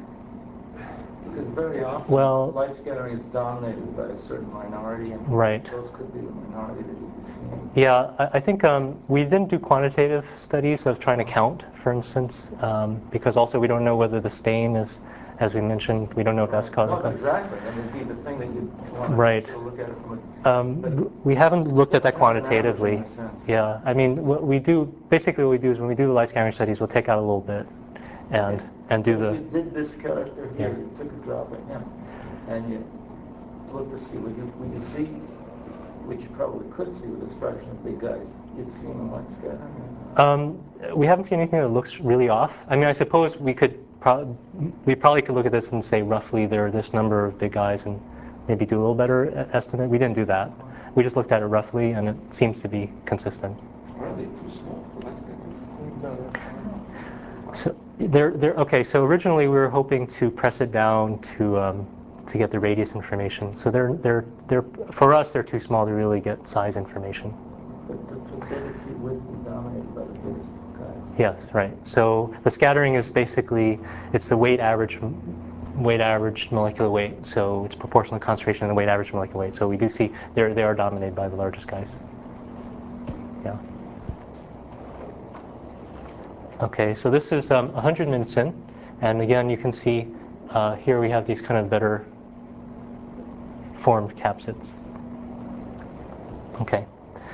Because very often, Well- light scattering is dominated by a certain minority, and Right. those could be the minority that you'd be seeing. Yeah, I, I think um, we didn't do quantitative studies of trying to count, for instance, um, because also we don't know whether the stain is, as we mentioned, we don't know if that's causing. Well, exactly, and it'd be the thing that you'd want Right. to look at it from a Um, w- we haven't looked at that Kind of an average quantitatively. in a sense. Yeah, I mean, what we do, basically what we do is when we do the light scattering studies, we'll take out a little bit and, and do If the, you did this character here, Yeah. you took a drop at him, and you looked to see, would you, would you see, which you probably could see with this fraction of big guys, you'd see them like scattering? um, we haven't seen anything that looks really off. I mean, I suppose we could, pro- we probably could look at this and say roughly there are this number of big guys and maybe do a little better e- estimate. We didn't do that. We just looked at it roughly and it seems to be consistent. Are they too small for light scattering? No, that's fine. So they're, they're, okay, so originally we were hoping to press it down to, um, to get the radius information. So they're, they're, they're, for us, they're too small to really get size information. But the totality would be dominated by the biggest guys. Yes, right. So the scattering is basically, it's the weight average, weight average molecular weight. So it's proportional concentration and the weight average molecular weight. So we do see they're, they are dominated by the largest guys. Yeah. Okay, so this is um, one hundred minutes in. And again, you can see uh, here we have these kind of better formed capsids. Okay.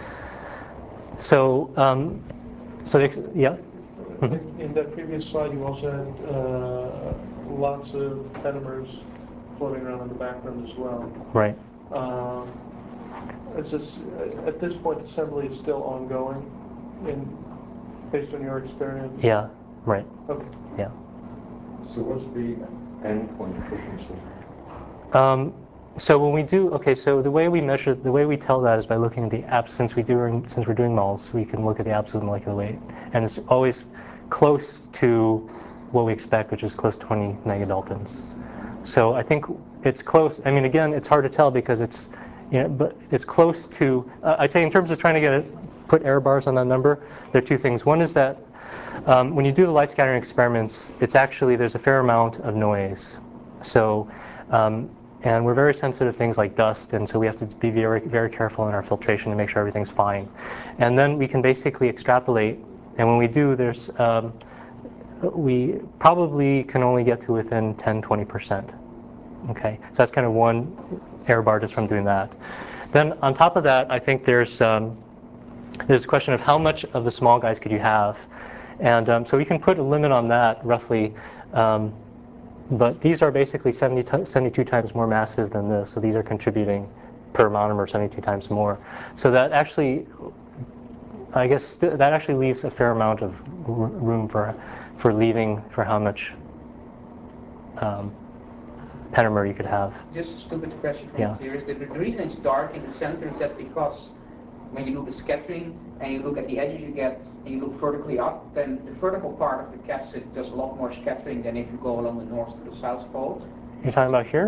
So, um, so the, yeah. Mhm. In, in that previous slide, you also had uh, lots of petamers floating around in the background as well. Right. Um, it's just, at this point, assembly is still ongoing, in, based on your experience? Yeah. Right. Okay. Yeah. So what's the endpoint efficiency? Um, so when we do, okay, so the way we measure, the way we tell that is by looking at the abs. Since we do, since we're doing moles, we can look at the absolute molecular weight, and it's always close to what we expect, which is close to twenty megadaltons. So I think it's close. I mean, again, it's hard to tell because it's, you know, but it's close to. Uh, I'd say in terms of trying to get it, put error bars on that number, there are two things. One is that um, when you do the light scattering experiments, it's actually there's a fair amount of noise. So. Um, And we're very sensitive to things like dust, and so we have to be very, very careful in our filtration to make sure everything's fine. And then we can basically extrapolate, and when we do, there's um, we probably can only get to within ten, twenty percent. Okay, so that's kind of one error bar just from doing that. Then on top of that, I think there's um, there's a question of how much of the small guys could you have, and um, so we can put a limit on that roughly. Um, But these are basically seventy, seventy-two times more massive than this, so these are contributing per monomer seventy-two times more. So that actually, I guess, st- that actually leaves a fair amount of r- room for, for leaving for how much um, pentamer you could have. Just a stupid question from Yeah. here is that the reason it's dark in the center is that because when you do the scattering and you look at the edges you get and you look vertically up, then the vertical part of the capsid does a lot more scattering than if you go along the north to the south pole. You're talking about here?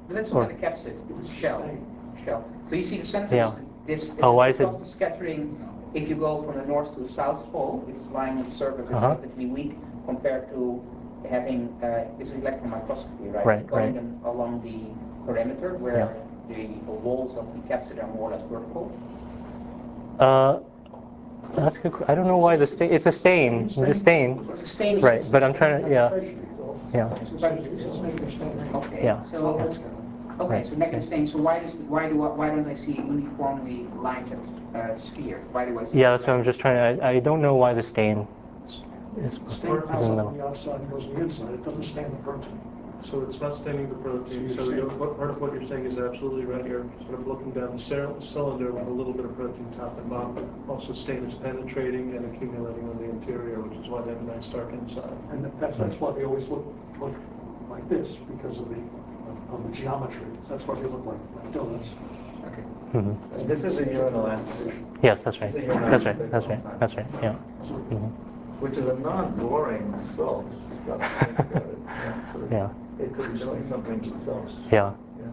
Let's Or- look at the capsid shell. Shell. So you see the center Yeah. is this. Is Oh, why is it- because the scattering, if you go from the north to the south pole, if it's lying on the surface, is Uh-huh. relatively weak compared to having uh, this is electron microscopy, right? Right, Going right. them along the perimeter where the walls of the capsid are more or less vertical. Uh, that's a good. qu- I don't know why the stain. It's a stain. The stain. It's a stain. Right, but I'm trying to. Yeah. Yeah. Okay. Yeah. So okay, Right, so negative so- stain. So why does why do I, why don't I see uniformly lined uh, sphere? Why do I see? Yeah, that's what I'm just trying to. I, I don't know why the stain is, is Stain in passes the on middle. the outside and goes on the inside, it doesn't stain the protein. So it's not staining the protein. So you're, what- part of what you're saying is absolutely right. You're sort of looking down the cyl- cylinder with a little bit of protein top and bottom. Also, stain is penetrating and accumulating on the interior, which is why they have a nice dark inside. And that's, that's why they always look, look like this, because of the, of, of the geometry. That's why they look like, like donuts. Okay. Mhm. And this is a urinal aspiration, Yes, that's right. It's a urine That's right. acid That's right. compound. That's right. Yeah. Mhm. which is a non-boring salt stuff. Think about it. Yeah, so Yeah. It could be doing something itself. Yeah.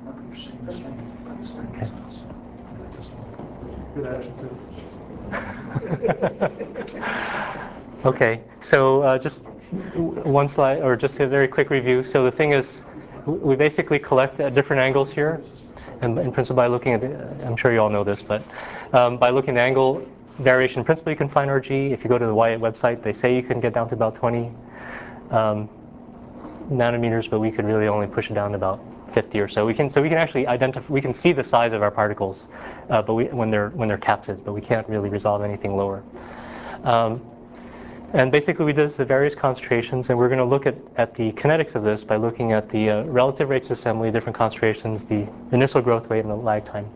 Okay. Good adjective. Okay, so uh, just w- one slide, or just a very quick review. So the thing is, w- we basically collect at different angles here, and in principle by looking at the, I'm sure you all know this, but um, by looking at angle variation, in principle you can find R G. If you go to the Wyatt website, they say you can get down to about twenty um, nanometers, but we could really only push it down to about fifty or so. We can, so we can actually identify, we can see the size of our particles, uh, but we, when they're when they're capsid, but we can't really resolve anything lower. Um, And basically we did this at various concentrations, and we're going to look at, at the kinetics of this by looking at the uh, relative rates of assembly, different concentrations, the initial growth rate, and the lag time.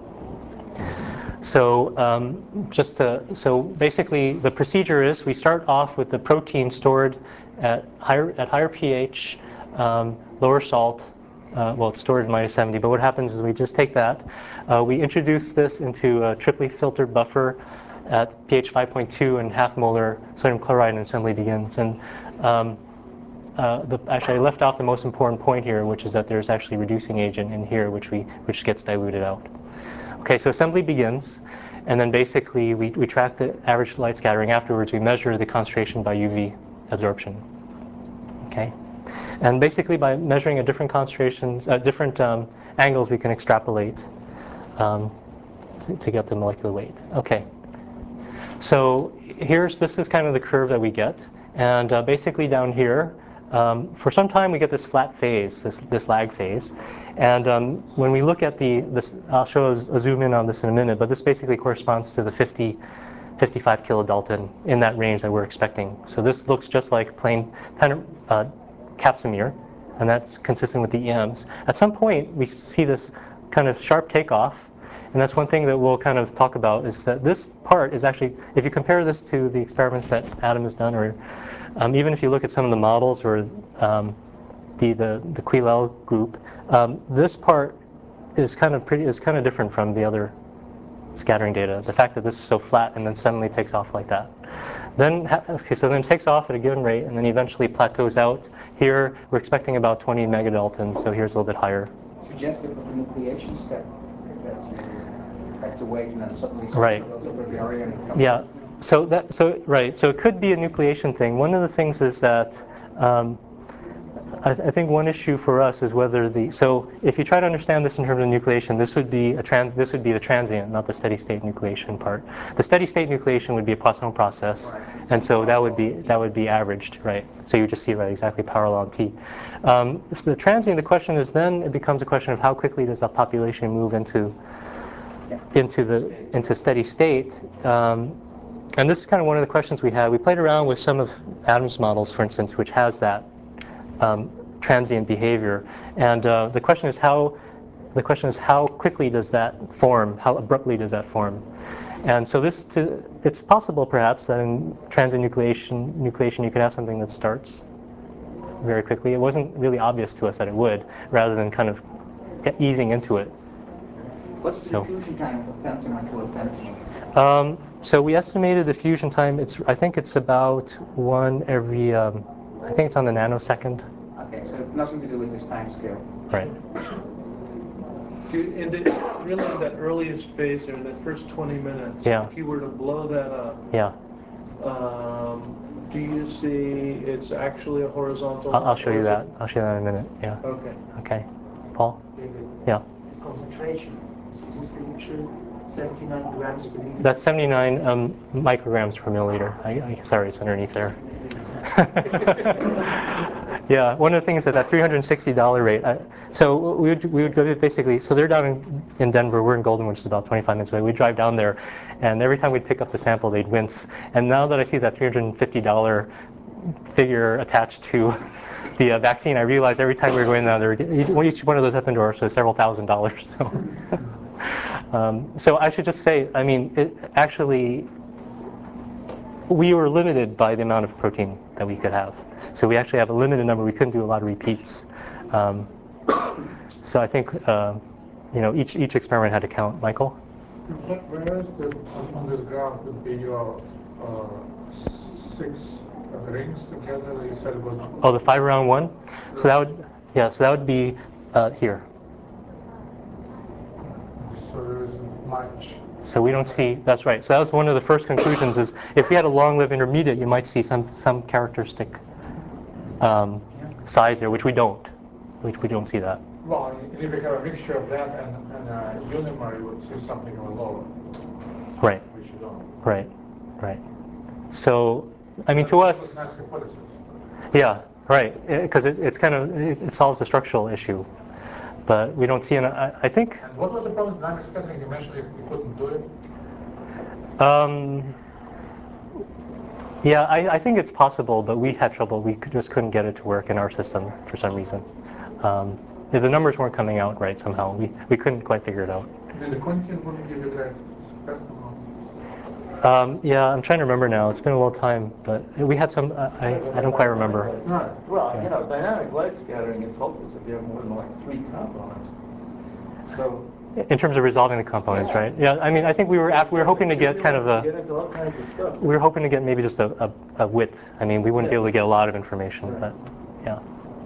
So um, just to, so basically the procedure is we start off with the protein stored at higher, at higher pH, um, lower salt. Uh, well, it's stored at minus seventy, but what happens is we just take that. Uh, we introduce this into a triply filtered buffer at pH five point two, and half molar sodium chloride, and assembly begins. And um, uh, the, actually, I left off the most important point here, which is that there's actually reducing agent in here, which we which gets diluted out. Okay, so assembly begins, and then basically we, we track the average light scattering. Afterwards, we measure the concentration by U V absorption. Okay, and basically by measuring at different concentrations, at different um, angles, we can extrapolate um, to, to get the molecular weight. Okay. So here's, this is kind of the curve that we get. And uh, basically down here, um, for some time we get this flat phase, this, this lag phase. And um, when we look at the, this, I'll show a zoom in on this in a minute, but this basically corresponds to the fifty, fifty-five kilodalton in that range that we're expecting. So this looks just like plain pen, uh, capsamere, and that's consistent with the E Ms. At some point, we see this kind of sharp takeoff. And that's one thing that we'll kind of talk about, is that this part is actually, if you compare this to the experiments that Adam has done, or um, even if you look at some of the models, or um, the, the, the Quilel group, um, this part is kind of pretty, is kind of different from the other scattering data. The fact that this is so flat and then suddenly takes off like that. Then, okay, so then it takes off at a given rate and then eventually plateaus out. Here, we're expecting about twenty megadaltons, so here's a little bit higher. Suggestive of the nucleation step. That you have to wait and then suddenly Right. goes over the area and comes. Yeah. So that so right. So it could be a nucleation thing. One of the things is that um, I, th I think one issue for us is whether the so if you try to understand this in terms of nucleation, this would be a trans this would be the transient, not the steady state nucleation part. The steady state nucleation would be a Poisson process, and so that would be that would be averaged, right? So you just see right exactly parallel on T. Um, so the transient, the question is then it becomes a question of how quickly does that population move into into the into steady state. Um, and this is kind of one of the questions we had. We played around with some of Adam's models, for instance, which has that um, transient behavior. And uh, the question is how the question is how quickly does that form? How abruptly does that form? And so this to, it's possible perhaps that in transient nucleation nucleation you could have something that starts very quickly. It wasn't really obvious to us that it would, rather than kind of easing into it. What's the So. diffusion time of a pentamer to a pentamer? Um, so we estimated the fusion time. It's I think it's about one every. Um, I think it's on the nanosecond. Okay, so nothing to do with this time scale. Right. You- In the, really that earliest phase there, that first twenty minutes, Yeah. if you were to blow that up, Yeah, um, do you see it's actually a horizontal? I'll, I'll show or you is that. it- I'll show you that in a minute. Yeah. Okay. Okay. Paul? David, Yeah. concentration, is this picture seventy-nine grams per liter? That's seventy-nine um, micrograms per milliliter. I, I, sorry, it's underneath there. Yeah, one of the things at that three hundred sixty dollar rate, I, so we would, we would go to basically, so they're down in, in Denver, we're in Golden, which is about twenty-five minutes away. We'd drive down there, and every time we'd pick up the sample, they'd wince. And now that I see that three hundred fifty dollar figure attached to the uh, vaccine, I realize every time we were going down there, each one of those Eppendorfs was several thousand dollars. So. Um, so I should just say, I mean, it actually, we were limited by the amount of protein that we could have. So we actually have a limited number. We couldn't do a lot of repeats. Um, so I think, uh, you know, each each experiment had to count. Michael? Where is the, on this graph would be your uh, six rings together? You said it was. Oh, the five round one? So that would, yeah, so that would be uh, here. So there isn't much. So we don't see, that's right. So that was one of the first conclusions is if we had a long-lived intermediate, you might see some, some characteristic um, size there, which we don't. Which we don't see that. Well, if you have a mixture of that and, and a unimer, you would see something even lower, Right, which you don't. right, right. So, I mean, to That's us, a nice hypothesis. yeah, right, because it, it's kind of, it, it solves the structural issue. But we don't see, an, I, I think, And what was the problem with dynamic scattering? You mentioned you, you couldn't do it. um, yeah, I, I think it's possible, but we had trouble. We could, just couldn't get it to work in our system for some reason. Um, the numbers weren't coming out right somehow. We, we couldn't quite figure it out. And the quantity wouldn't give you that spectrum. Um, yeah, I'm trying to remember now. It's been a long time, but we had some, uh, I, I don't quite remember. Right. Well, Yeah. you know, dynamic light scattering is hopeless if you have more than like three components. So. In terms of resolving the components, right? Yeah, I mean, I think we were after, we were hoping to get kind of You get a, into all kinds of stuff. we were hoping to get maybe just a, a, a width. I mean, we wouldn't be able to get a lot of information, Right. but yeah.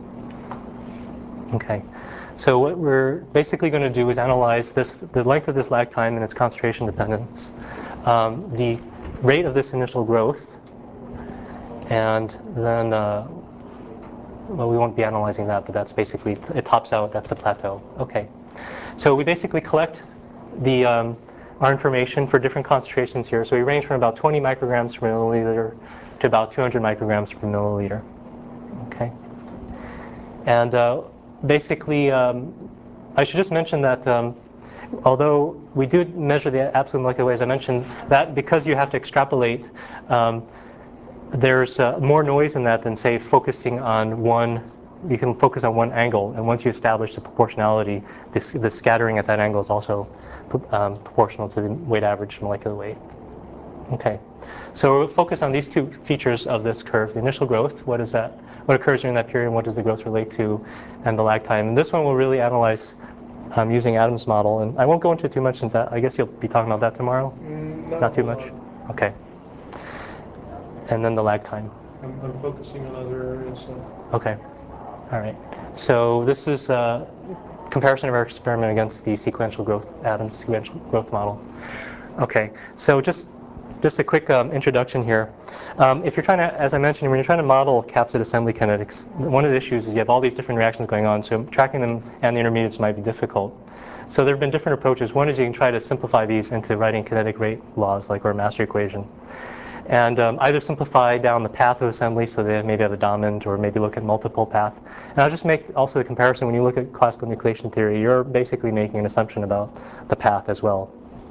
Okay, so what we're basically going to do is analyze this, the length of this lag time and its concentration dependence, um, the rate of this initial growth, and then, uh, well, we won't be analyzing that, but that's basically, it tops out, that's the plateau. Okay, so we basically collect the, um, our information for different concentrations here. So we range from about twenty micrograms per milliliter to about two hundred micrograms per milliliter. Okay, and uh, basically, um, I should just mention that um, although we do measure the absolute molecular weight, as I mentioned, that because you have to extrapolate, um, there's uh, more noise in that than, say, focusing on one. You can focus on one angle, and once you establish the proportionality, this, the scattering at that angle is also um, proportional to the weight average molecular weight. Okay, so we'll focus on these two features of this curve: the initial growth, what is that? What occurs during that period, and what does the growth relate to, and the lag time. And this one we'll really analyze um, using Adams' model, and I won't go into too much since I, I guess you'll be talking about that tomorrow. Mm, not Not too a much. lot. Okay. And then the lag time. I'm, I'm focusing on other areas. So. Okay. All right. So this is a comparison of our experiment against the sequential growth Adams sequential growth model. Okay. So just just a quick um, introduction here. Um, if you're trying to, as I mentioned, when you're trying to model capsid assembly kinetics, one of the issues is you have all these different reactions going on. So tracking them and the intermediates might be difficult. So there have been different approaches. One is you can try to simplify these into writing kinetic rate laws, like our master equation. And um, either simplify down the path of assembly so they maybe have a dominant, or maybe look at multiple paths. And I'll just make also a comparison. When you look at classical nucleation theory, you're basically making an assumption about the path as well.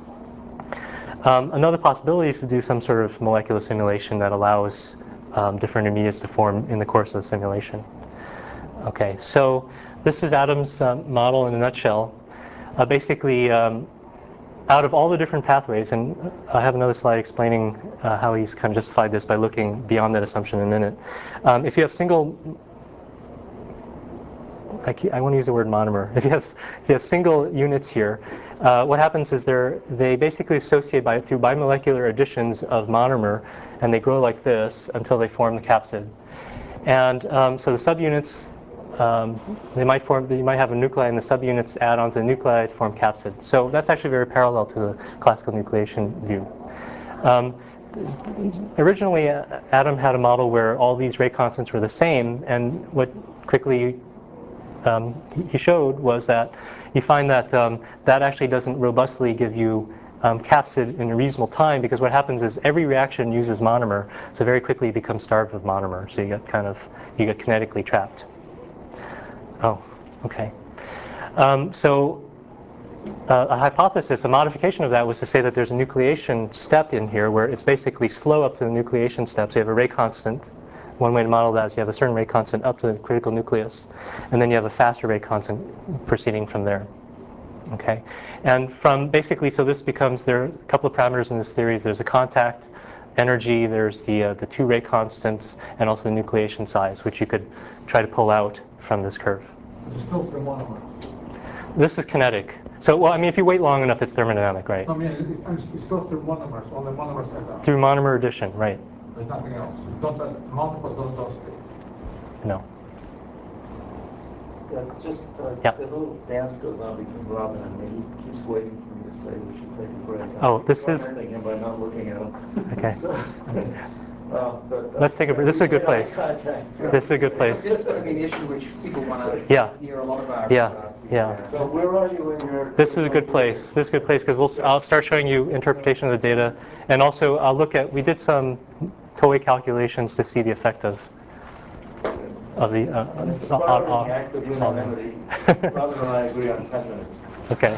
Um, another possibility is to do some sort of molecular simulation that allows um, different intermediates to form in the course of the simulation. Okay, so this is Adams' um, model in a nutshell. Uh, basically, um, out of all the different pathways, and I have another slide explaining uh, how he's kind of justified this by looking beyond that assumption in a minute. Um, if you have single, I, keep, I want to use the word monomer. If you have if you have single units here, uh, what happens is they they basically associate by through bimolecular additions of monomer, and they grow like this until they form the capsid. And um, so the subunits um, they might form, you might have a nuclei and the subunits add onto the nuclei to form capsid. So that's actually very parallel to the classical nucleation view. Um, originally, uh, Adam had a model where all these rate constants were the same, and what quickly um, he showed was that you find that um, that actually doesn't robustly give you um, capsid in a reasonable time, because what happens is every reaction uses monomer, so very quickly you become starved of monomer, so you get kind of, you get kinetically trapped. Oh, okay. Um, so uh, a hypothesis, a modification of that was to say that there's a nucleation step in here where it's basically slow up to the nucleation step. So you have a rate constant. One way to model that is you have a certain rate constant up to the critical nucleus, and then you have a faster rate constant proceeding from there. Okay, and from basically, so this becomes, there are a couple of parameters in this theory. There's a contact energy, there's the uh, the two rate constants, and also the nucleation size, which you could try to pull out from this curve. It's still three monomers. This is kinetic. So, well, I mean, if you wait long enough, it's thermodynamic, right? I mean, it's, it's still three monomers, on the monomer side down. Through monomer addition, right? There's nothing else. Don't, uh, multiples don't oscillate. No. Yeah, just, uh, Yep. there's a little dance goes on between Robin and me. He keeps waiting for me to say we should take a break. Oh, I'm this is- tormenting him by not looking at him. Okay. So, uh, but, uh, Let's take a break. This is a good we made eye place. contact, so- This is a good place. This is going to be an issue which people want to Yeah. hear a lot about. Yeah, uh, yeah. So where are you in your? This is a good place. This is a good place because we'll, I'll start showing you interpretation of the data, and also I'll look at, we did some Toei calculations to see the effect of of the uh, An uh, inspiring uh, act of uh, unanimity. Robin and I agree on ten minutes. Okay.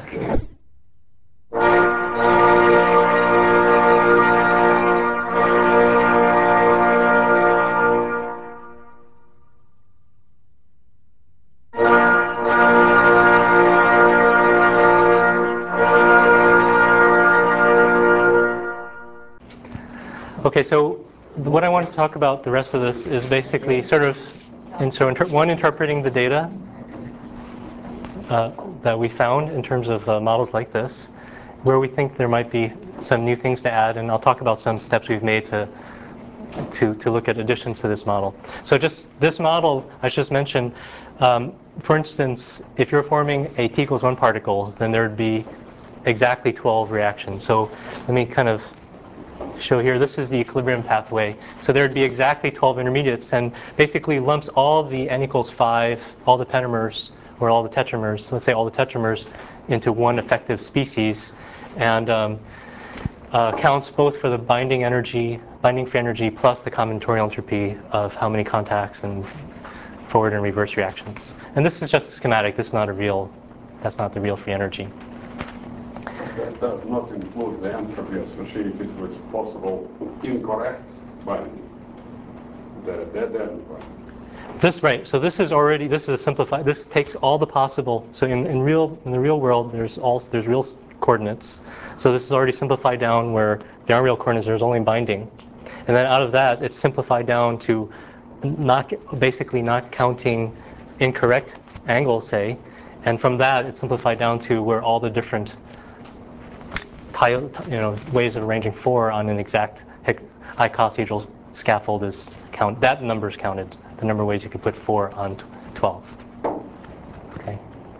Okay, so what I want to talk about the rest of this is basically sort of, and so inter one, interpreting the data uh, that we found in terms of uh, models like this, where we think there might be some new things to add, and I'll talk about some steps we've made to to, to look at additions to this model. So just this model, I just mentioned, um, for instance, if you're forming a t equals one particle, then there'd be exactly twelve reactions. So let me kind of show here, this is the equilibrium pathway. So there'd be exactly twelve intermediates, and basically lumps all the n equals five, all the pentamers, or all the tetramers, let's say all the tetramers, into one effective species, and um, uh, counts both for the binding energy, binding free energy, plus the combinatorial entropy of how many contacts and forward and reverse reactions. And this is just a schematic. This is not a real, that's not the real free energy. That does not include the entropy associated with possible incorrect binding, the dead end binding. This right. So this is already, this is a simplified. This takes all the possible. So in, in real in the real world, there's all there's real coordinates. So this is already simplified down where there aren't real coordinates. There's only binding, and then out of that, it's simplified down to not basically not counting incorrect angles, say, and from that, it's simplified down to where all the different tile, you know, ways of arranging four on an exact icosahedral scaffold is count. That number is counted. The number of ways you could put four on twelve. Okay.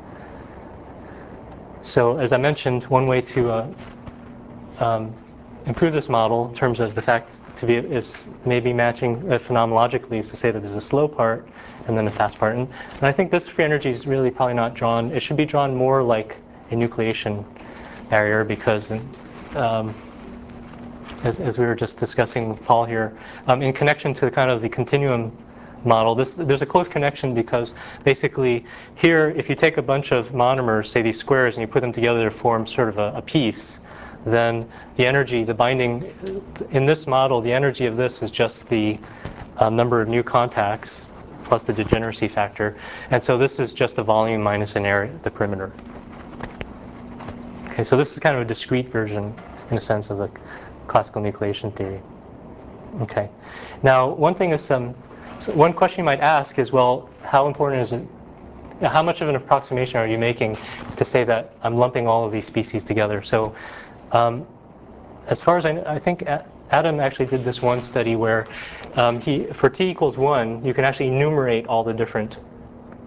So as I mentioned, one way to uh, um, improve this model in terms of the fact to be is maybe matching uh, phenomenologically is to say that there's a slow part and then a fast part. And, and I think this free energy is really probably not drawn. It should be drawn more like a nucleation barrier because um, as, as we were just discussing with Paul here, um, in connection to kind of the continuum model, this, there's a close connection because basically here, if you take a bunch of monomers, say these squares, and you put them together to form sort of a, a piece, then the energy, the binding, in this model, the energy of this is just the uh, number of new contacts plus the degeneracy factor. And so this is just the volume minus an area, the perimeter. Okay, so this is kind of a discrete version, in a sense, of the classical nucleation theory. Okay, now one thing is some, so one question you might ask is, well, how important is it? How much of an approximation are you making to say that I'm lumping all of these species together? So, um, as far as I know, I think Adam actually did this one study where um, he, for t equals one, you can actually enumerate all the different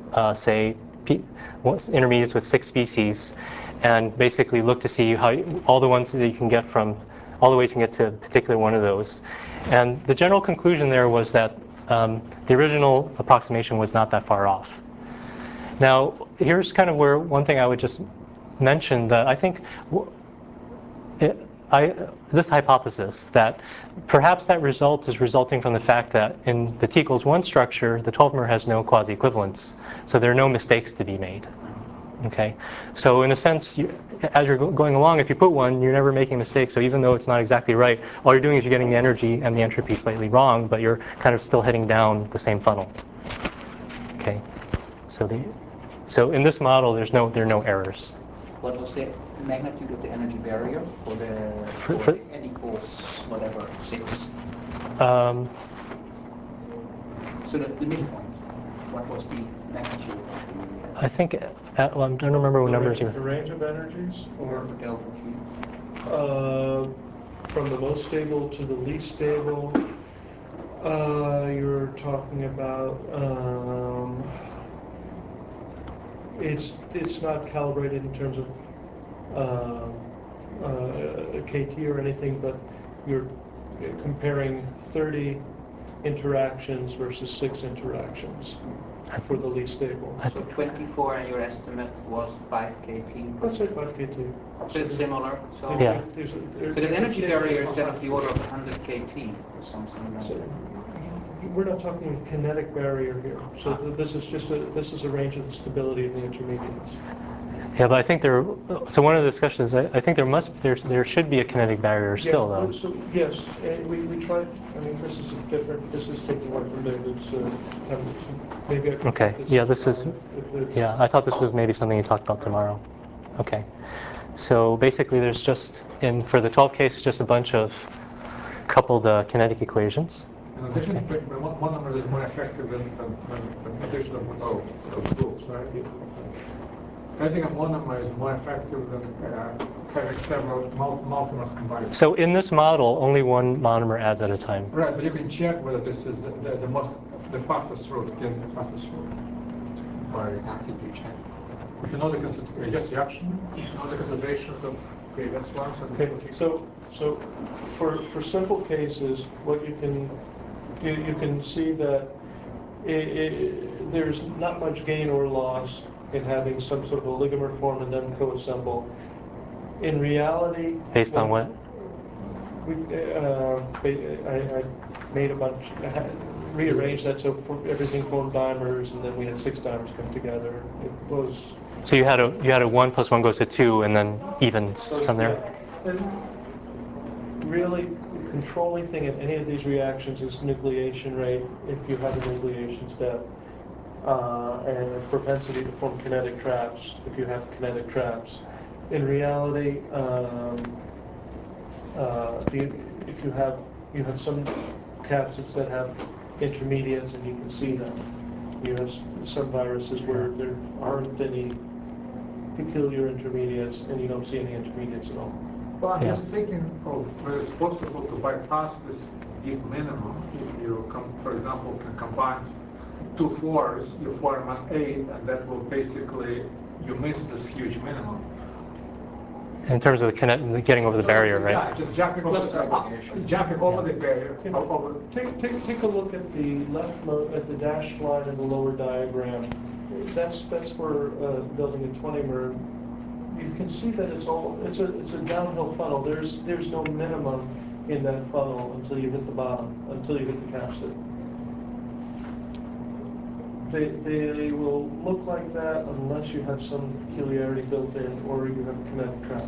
uh, say, P intermediates with six species, and basically look to see how you, all the ones that you can get from, all the ways you can get to a particular one of those. And the general conclusion there was that um, the original approximation was not that far off. Now, here's kind of where one thing I would just mention that I think it, I, this hypothesis that perhaps that result is resulting from the fact that in the T equals one structure, the twelve mer has no quasi-equivalence. So there are no mistakes to be made. Okay, so in a sense, you, as you're going along, if you put one, you're never making mistakes. So even though it's not exactly right, all you're doing is you're getting the energy and the entropy slightly wrong, but you're kind of still heading down the same funnel. Okay, so the so in this model, there's no there are no errors. What was the magnitude of the energy barrier for the For- for for- the n equals whatever six? Um, So the, the midpoint. What was the magnitude of the? I think at, well, I don't remember what The numbers range- you. The range of energies, Or or delta G? uh, from the most stable to the least stable, uh, you're talking about. Um, it's it's not calibrated in terms of uh, uh, K T or anything, but you're comparing thirty interactions versus six interactions for the least stable. I So twenty-four, and your estimate was five K T. Let's say five K T. So it's similar. So, Yeah. There's a- there- so the there's a energy chance- barrier is then of the order of one hundred K T or something like So, that. we're not talking a kinetic barrier here. So th- this is just a, this is a range of the stability of the intermediates. Yeah, but I think there. So one of the discussions, I, I think there must there there should be a kinetic barrier still, Yeah, though. So, yes, and we, we tried, I mean, this is a different, this is taking away from David's, uh, um, maybe I can. Okay, put yeah, this is- tomorrow if- if it's- Yeah, I thought this was maybe something you talked about tomorrow. Okay, so basically, there's just in for the twelve case, it's just a bunch of coupled uh, kinetic equations. In addition, Okay. but but one one number is more effective than, than, than than addition of oh, of rules, right? Adding a monomer is more effective than uh, having several mul- multimers combined. So in this model, only one monomer adds at a time. Right, but you can check whether this is the, the, the most, the fastest route, getting the fastest route. By, How could you check? if you know the concentration, just reaction, if you know the concentrations of, okay, that's one. So Okay, so, so for, for simple cases, what you can, you, you can see that i i there's not much gain or loss in having some sort of oligomer form and then co-assemble. In reality. Based on when- what? We, uh, ba- I, I made a bunch, I had rearranged that so for everything formed dimers, and then we had six dimers come together. It was. So you had a you had a one plus one goes to two, and then evens from there. Yeah. And really, the controlling thing in any of these reactions is nucleation rate, if you have a nucleation step, uh, and propensity to form kinetic traps, if you have kinetic traps. In reality, um, uh, the, if you have you have some capsids that have intermediates and you can see them. You have s- some viruses where there aren't any peculiar intermediates and you don't see any intermediates at all. Well, I'm Yeah. just thinking of whether it's possible to bypass this deep minimum if you, come, for example, can combine two fours, you form an eight, and that will basically, you miss this huge minimum. In terms of the kinet getting over the barrier, Yeah, right? just jumping over, Cluster uh, aggregation. jumping over Yeah. the barrier. Okay. o- over- Take, take, take a look at the left, mo- at the dashed line in the lower diagram. That's, that's for uh, building a twenty mer. You can see that it's all, it's a, it's a downhill funnel. There's, there's no minimum in that funnel until you hit the bottom, until you hit the capsid. They, they will look like that unless you have some peculiarity built in or you have a kinetic trap.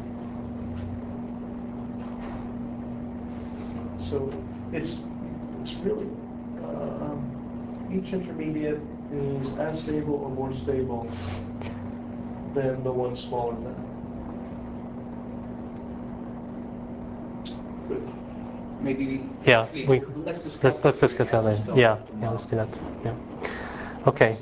So it's, it's really, um, each intermediate is as stable or more stable than the one smaller than it. Good. Maybe we. Yeah, actually, we- Let's discuss. Let's let's the discuss that reaction later. stuff Yeah, yeah, let's do tomorrow. that. Yeah. Okay.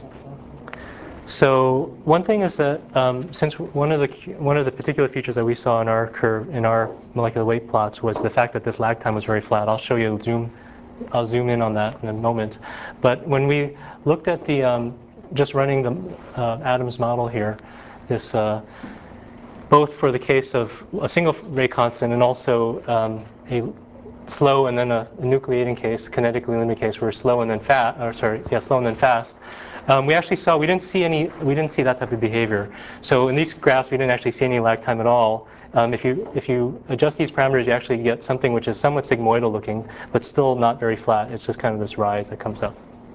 So one thing is that um, since one of the one of the particular features that we saw in our curve in our molecular weight plots was the fact that this lag time was very flat. I'll show you zoom. I'll zoom in on that in a moment. But when we looked at the um, just running the uh, Adams model here, this uh, both for the case of a single rate constant and also um, a slow and then a, a nucleating case, kinetically limited case, where slow and then fast, or sorry, yeah, slow and then fast. Um, we actually saw we didn't see any, we didn't see that type of behavior. So in these graphs, we didn't actually see any lag time at all. Um, if you if you adjust these parameters, you actually get something which is somewhat sigmoidal looking, but still not very flat. It's just kind of this rise that comes up.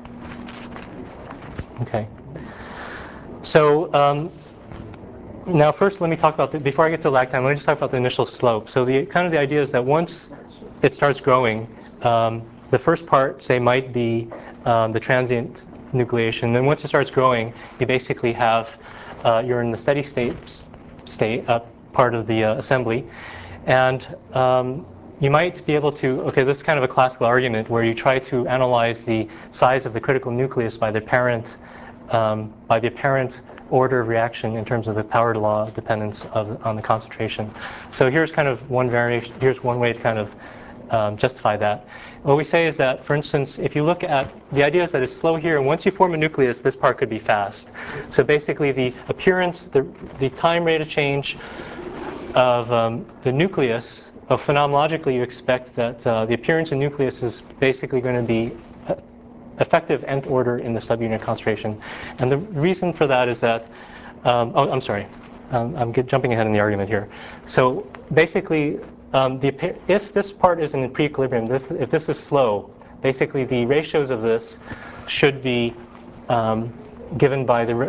Okay. So um, now first, let me talk about the, before I get to lag time. Let me just talk about the initial slope. So the kind of the idea is that once it starts growing, um, the first part, say, might be um, the transient nucleation. Then once it starts growing, you basically have uh, you're in the steady state state uh, part of the uh, assembly, and um, you might be able to. Okay, this is kind of a classical argument where you try to analyze the size of the critical nucleus by the apparent um, by the apparent order of reaction in terms of the power law dependence of on the concentration. So here's kind of one variation. Here's one way to kind of um, justify that. What we say is that, for instance, if you look at the idea is that it's slow here, and once you form a nucleus, this part could be fast. So basically, the appearance, the the time rate of change of um, the nucleus, uh, phenomenologically, you expect that uh, the appearance of nucleus is basically going to be uh, effective nth order in the subunit concentration. And the reason for that is that, um, oh, I'm sorry, um, I'm get, jumping ahead in the argument here. So basically, um, the, if this part is in pre-equilibrium, this, if this is slow, basically the ratios of this should be um, given by the re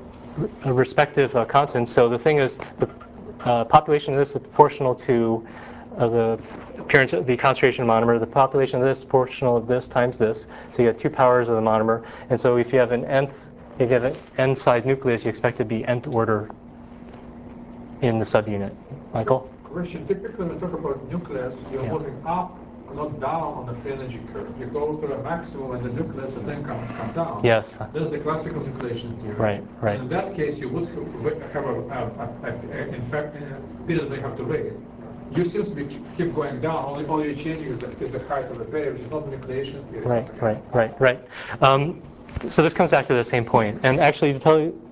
respective uh, constants. So the thing is, the uh, population of this is proportional to uh, the appearance of the concentration of the monomer. The population of this is proportional of this times this. So you get two powers of the monomer. And so if you have an nth, if you have an n-size nucleus, you expect it to be nth order in the subunit. Michael? Question. Typically, when we talk about nucleus, you're Yeah. moving up, not down on the free energy curve. You go through a maximum in the nucleus and then come, come down. Yes. That's the classical nucleation theory. Right, right. And in that case, you would have a, a, a, a in fact, a period they have to wait. You seem to be keep going down. Only, all you're changing is the, is the height of the period, which is not nucleation theory. Right, right, right, right. Um, so this comes back to the same point. And actually, to tell you,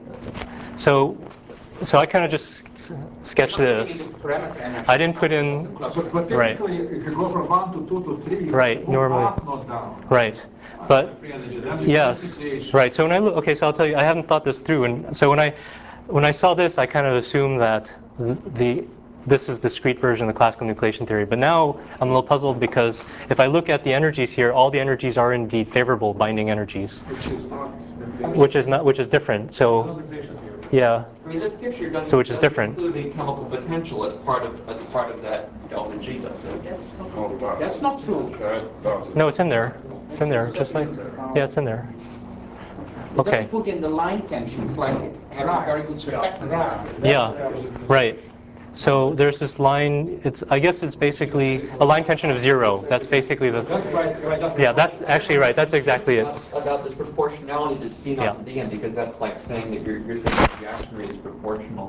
so so I kind of just sketched this. I didn't put in. But, but right. technically, if you go from one to two to three, you right. move Normally. up, not down. Right. But Free energy. Then you yes. nucleation. Right. So when I look, okay, so I'll tell you, I haven't thought this through, and so when I when I saw this, I kind of assumed that the, the this is the discrete version of the classical nucleation theory. But now I'm a little puzzled because if I look at the energies here, all the energies are indeed favorable binding energies, Which is not. which is not which is different. So yeah. I mean, this picture doesn't, So which is doesn't different. include the chemical potential as part of as part of that delta G, does it? That's not true. No, it's in there. It's in there. Just like yeah, it's in there. It Okay. doesn't put in the line tensions like it having very good surfactants. Yeah. Right. So there's this line. It's I guess it's basically a line tension of zero. That's basically the. That's right. right that's Yeah, that's actually right. That's exactly it. About this proportionality to C naught Yeah. to D n, because that's like saying that you're, you're saying the reaction rate is proportional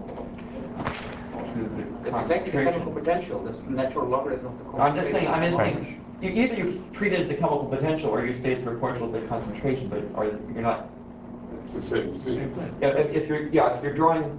to the That's exactly the chemical concentration. potential. That's the natural logarithm of the I'm just saying, I'm just Right. saying, you, either you treat it as the chemical potential or you say it's proportional to the concentration, but are, you're not. It's the same thing. If, if you're, yeah, if you're drawing.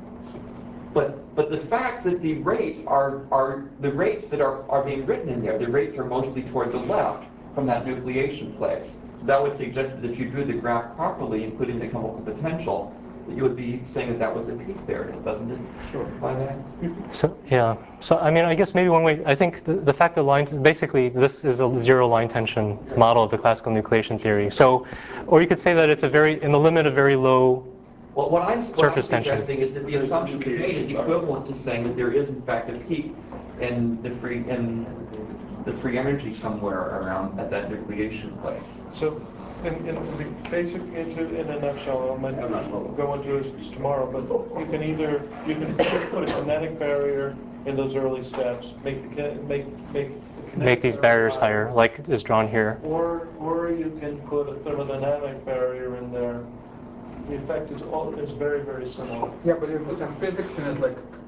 But but the fact that the rates are are the rates that are, are being written in there, the rates are mostly toward the left from that nucleation place. So that would suggest that if you drew the graph properly, including the chemical potential, that you would be saying that that was a peak there, doesn't it? Sure. By that. So yeah. So I mean, I guess maybe one way. I think the, the fact that line basically this is a zero line tension model of the classical nucleation theory. So, or you could say that it's a very in the limit of very low. Well, what I'm, what Surface I'm tension. suggesting is that the assumption you made is equivalent to saying that there is in fact a peak in the free in the free energy somewhere around at that nucleation place. So, in, in the basic, into, in a nutshell, I might go into this tomorrow, but you can either, you can put a kinetic barrier in those early steps, make the, ki- make, make the kinetic Make these barrier barriers higher, like is drawn here. Or, or you can put a thermodynamic barrier in there. The effect is all, is very, very similar. Yeah, but you put some physics in it, like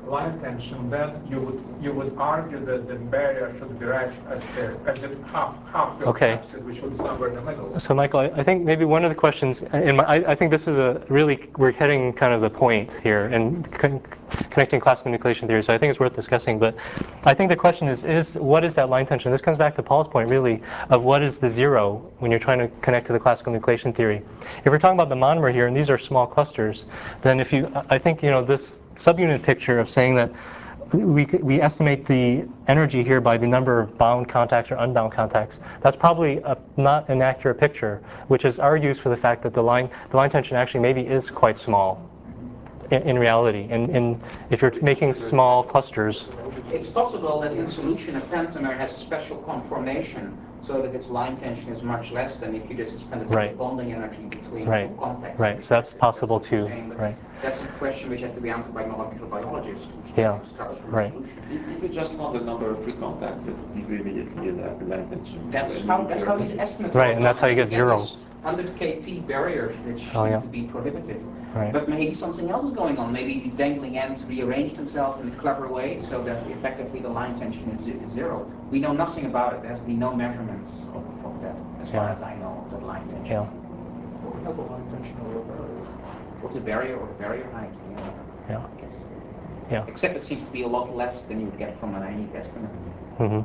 line tension, then you would you would argue that the barrier should be right at the at the half half field Okay. capsid, which should be somewhere in the middle. So Michael, I, I think maybe one of the questions, in my, I, I think this is a really, we're hitting kind of the point here and con connecting classical nucleation theory, so I think it's worth discussing. But I think the question is, is what is that line tension? This comes back to Paul's point, really, of what is the zero when you're trying to connect to the classical nucleation theory. If we're talking about the monomer here, and these are small clusters, then if you, I think, you know, this subunit picture of saying that we, we estimate the energy here by the number of bound contacts or unbound contacts, that's probably a, not an accurate picture, which is argues for the fact that the line, the line tension actually maybe is quite small in, in reality. And, and if you're making small clusters. It's possible that in solution a pentamer has a special conformation so that its line tension is much less than if you just suspended the Right. bonding energy between Right. two contacts. Right. So that's possible too. Right. That's a question which has to be answered by molecular biologists who Yeah. start from Right. solution. If you just know the number of free contacts, it would give you immediately the line tension. That's When how you that's compare how these it. estimates Right, are and done. that's how you get get zero. these one hundred K T barriers which Oh, seem yeah. to be prohibitive. Right. But maybe something else is going on. Maybe these dangling ends rearrange themselves in a clever way so that effectively the line tension is, is zero. We know nothing about it. There has been no measurements of, of that, as far Yeah. as I know, of that line tension. Yeah. Well, we have a line tension over a barrier. Of the barrier or the barrier height, yeah. Yeah. I guess. Yeah. Except it seems to be a lot less than you would get from a naive estimate. Mm-hmm.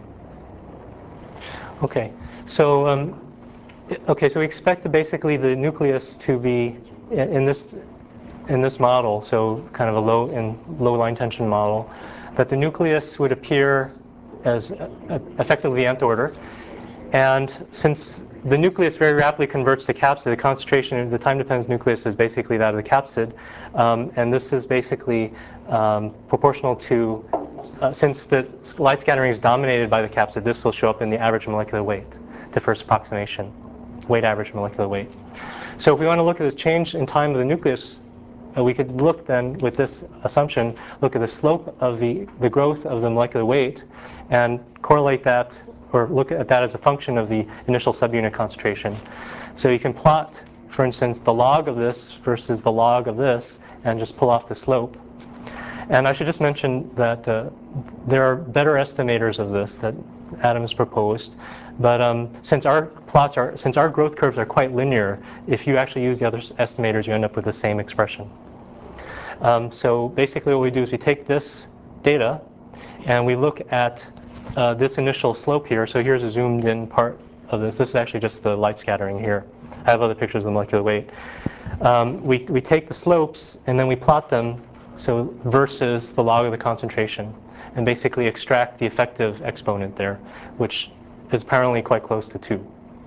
Okay. So, um, okay. So we expect basically the nucleus to be in, in this in this model. So kind of a low in low line tension model, that the nucleus would appear as uh, effectively the nth order, and since the nucleus very rapidly converts to capsid, the concentration, the time-dependent nucleus is basically that of the capsid, um, and this is basically um, proportional to, uh, since the light scattering is dominated by the capsid, this will show up in the average molecular weight, the first approximation, weight average molecular weight. So if we want to look at this change in time of the nucleus, uh, we could look then with this assumption, look at the slope of the, the growth of the molecular weight and correlate that, or look at that as a function of the initial subunit concentration. So you can plot, for instance, the log of this versus the log of this and just pull off the slope. And I should just mention that uh, there are better estimators of this that Adam has proposed. But um, since our plots are, since our growth curves are quite linear, if you actually use the other estimators, you end up with the same expression. Um, so basically what we do is we take this data and we look at uh, this initial slope here. So here's a zoomed in part of this. This is actually just the light scattering here. I have other pictures of the molecular weight. Um, we, we take the slopes and then we plot them so versus the log of the concentration, and basically extract the effective exponent there, which is apparently quite close to two.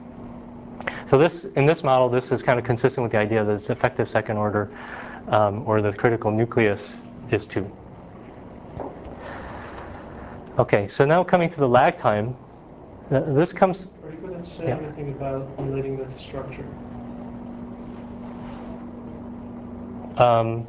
So this, in this model, this is kind of consistent with the idea that its effective second order, um, or the critical nucleus, is two. Okay, so now coming to the lag time, uh, this comes. Are you going to say Yeah. anything about relating that to structure? Um,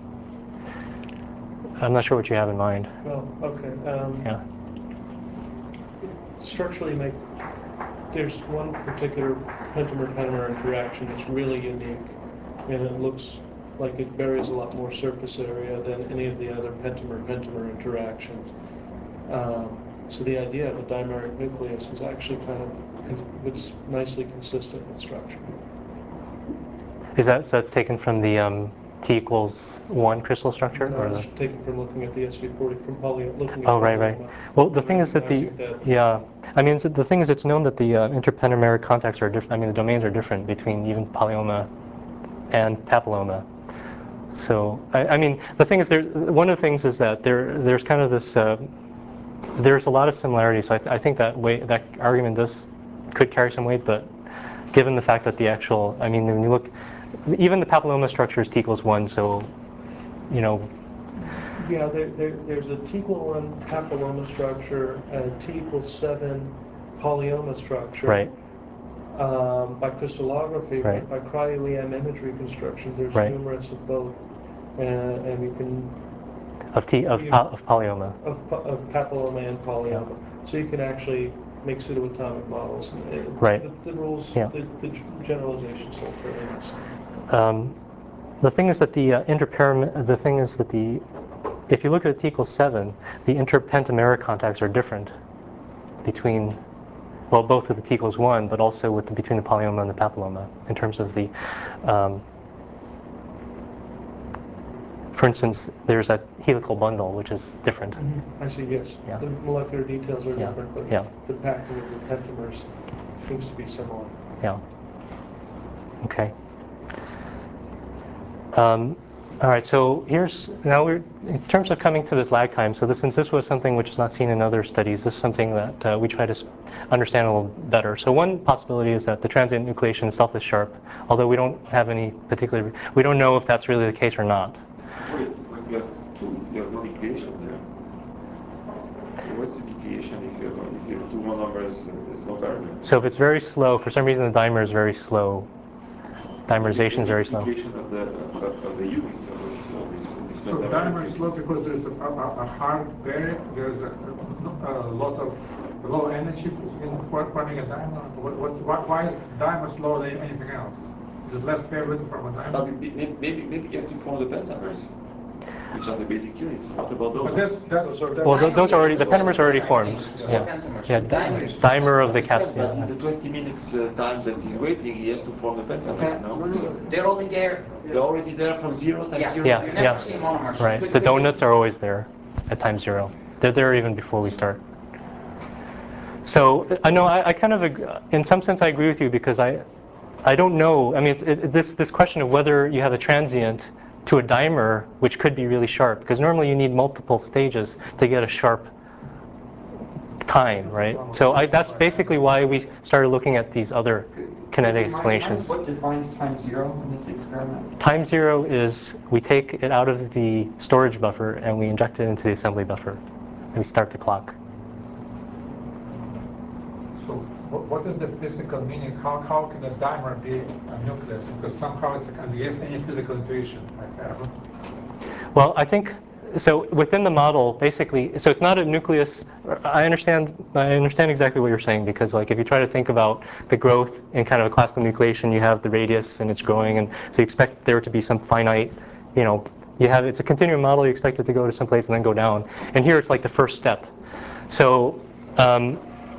I'm not sure what you have in mind. Well, okay. Um, Yeah. Structurally, make there's one particular pentamer-pentamer interaction that's really unique, and it looks like it buries a lot more surface area than any of the other pentamer-pentamer interactions. Um, so the idea of a dimeric nucleus is actually kind of it's nicely consistent with structure. Is that so? That's taken from the um, T equals one crystal structure, No, or it's the? taken from looking at the S V forty from poly looking at Oh, right, right. polyoma. Well, the thing is that the Recognizing that- yeah, I mean, so the thing is, it's known that the uh, interpentameric contacts are different. I mean, the domains are different between even polyoma and papilloma. So, I, I mean, the thing is, there. One of the things is that there, there's kind of this. Uh, there's a lot of similarities. So I, th I think that way, that argument does could carry some weight, but given the fact that the actual, I mean, when you look, even the papilloma structure is T equals one, so, you know. Yeah, there, there, there's a T equal one papilloma structure and a T equals seven polyoma structure. Right. Um, by crystallography, Right. by cryo-E M image reconstruction, there's Right. numerous of both, and, and you can Of T of, you- pa of polyoma. of, pa- of papilloma and polyoma. So you can actually make pseudoatomic models. And it- Right. The, the rules, Yeah. the, the generalizations hold fairly nicely. Um, the thing is that the uh, interparam the thing is that the if you look at T equals seven, the interpentameric contacts are different between, well, both with the T equals one, but also with the, between the polyoma and the papilloma in terms of the, um, for instance, there's a helical bundle, which is different. I see, yes. Yeah. The molecular details are Yeah. different, but Yeah. the pattern of the pentamers seems to be similar. Yeah. Okay. Um, all right, so here's, now we're, in terms of coming to this lag time, so this, since this was something which is not seen in other studies, this is something that uh, we try to understand a little better. So one possibility is that the transient nucleation itself is sharp, although we don't have any particular, we don't know if that's really the case or not. Wait, when you have two, you have no nucleation there. So what's the nucleation if you have, if you have two monomers, uh, there's no barrier? So if it's very slow, for some reason the dimer is very slow, dimerization is very slow. Nucleation of the, of, of the units of this, this So dimer is slow because there's a, a, a hard barrier, there's a, a, a lot of low energy in forming a dimer. What, what, why, why is dimer slower than anything else? Is it less favorable from a dimer? Uh, maybe, maybe, maybe you have to form the pentamers, which are the basic units. What about those? But that's, that's, that's Well, th those are already, the pentamers are already formed. Yeah. Yeah, Dimers. dimer of the caps. But in Yeah. the twenty minutes uh, time that he's waiting, he has to form the pentamers, no? So They're already there. they're already there from zero times Yeah. zero? Yeah, You never yeah. see monomers. Right. The donuts are always there at time zero. They're there even before we start. So I know I, I kind of, ag- in some sense, I agree with you because I, I don't know. I mean, it's, it, this this question of whether you have a transient to a dimer, which could be really sharp, because normally you need multiple stages to get a sharp time, right? So I, that's basically why we started looking at these other kinetic explanations. What defines time zero in this experiment? Time zero is we take it out of the storage buffer and we inject it into the assembly buffer, and we start the clock. So what, what is the physical meaning? How, how can a dimer be a nucleus? Because somehow it's against any physical intuition I have. Well, I think, so within the model, basically, so it's not a nucleus. I understand, I understand exactly what you're saying, because like if you try to think about the growth in kind of a classical nucleation, you have the radius and it's growing, and so you expect there to be some finite, you know, you have, it's a continuum model, you expect it to go to some place and then go down. And here it's like the first step. So, um,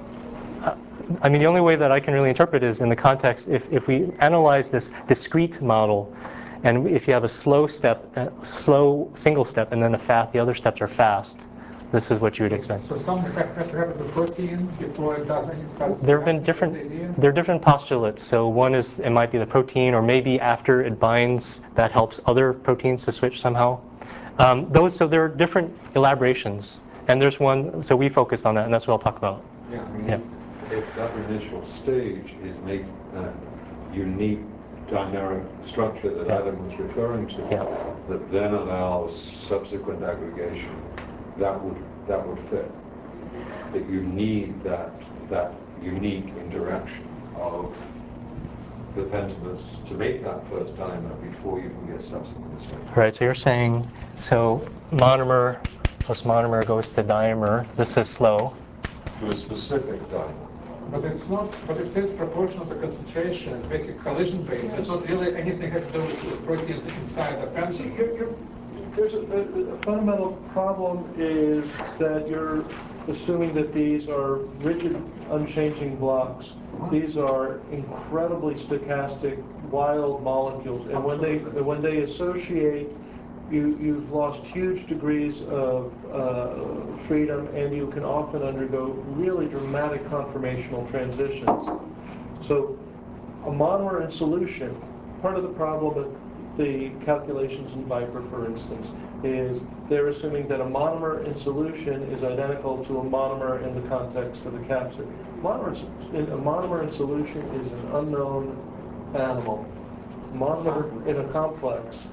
I mean, the only way that I can really interpret is in the context, if, if we analyze this discrete model, and if you have a slow step, a slow single step, and then a fast, the other steps are fast, this is what you would expect. So some have, have to have the protein before it does any fast. There have been different, there are different postulates. So one is it might be the protein, or maybe after it binds, that helps other proteins to switch somehow. Um, those, so there are different elaborations, and there's one. So we focused on that, and that's what I'll talk about. Yeah, I mean, Yeah. if, if that initial stage is making that unique dimeric structure that Yeah. Adam was referring to, Yeah. that then allows subsequent aggregation, that would that would fit. That you need that that unique interaction of the pentamers to make that first dimer before you can get subsequent stages. Right. So you're saying, so monomer plus monomer goes to dimer. This is slow. To a specific dimer. But it's not, but it says proportional to concentration, basic collision base. It's not really anything has to do with the proteins inside the See, pencil. you're, you're, there's a, a, a fundamental problem is that you're assuming that these are rigid, unchanging blocks. These are incredibly stochastic, wild molecules, and when they when they associate, you you've lost huge degrees of uh, freedom, and you can often undergo really dramatic conformational transitions. So, a monomer in solution, part of the problem with the calculations in Viper, for instance, is they're assuming that a monomer in solution is identical to a monomer in the context of the capsid. Monomer in, a monomer in solution is an unknown animal. Monomer in a complex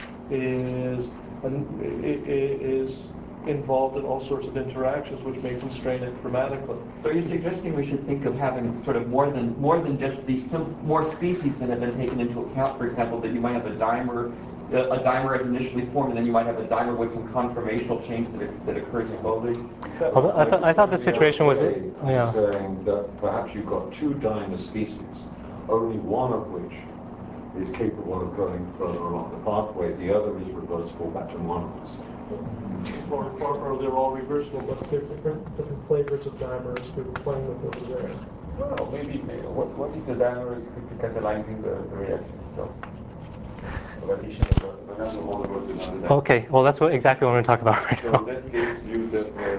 is an, is involved in all sorts of interactions which may constrain it dramatically. So you're suggesting we should think of having sort of more than more than just these sim more species that have been taken into account. For example, that you might have a dimer, a dimer as initially formed, and then you might have a dimer with some conformational change that, that occurs slowly. Although I, th I thought the situation was, I'm yeah. saying that perhaps you've got two dimer species, only one of which is capable of going further along the pathway, the other is reversible back to monomers. Or, or, or they're all reversible, but they're different, different flavors of dimers we're playing with over there. Well, maybe, uh, what, what is the dimer is catalyzing the, the reaction itself? The addition of the, the random molecular to the dimer. Okay, well that's what exactly what I'm going to talk about right So now. in that case, you the, uh,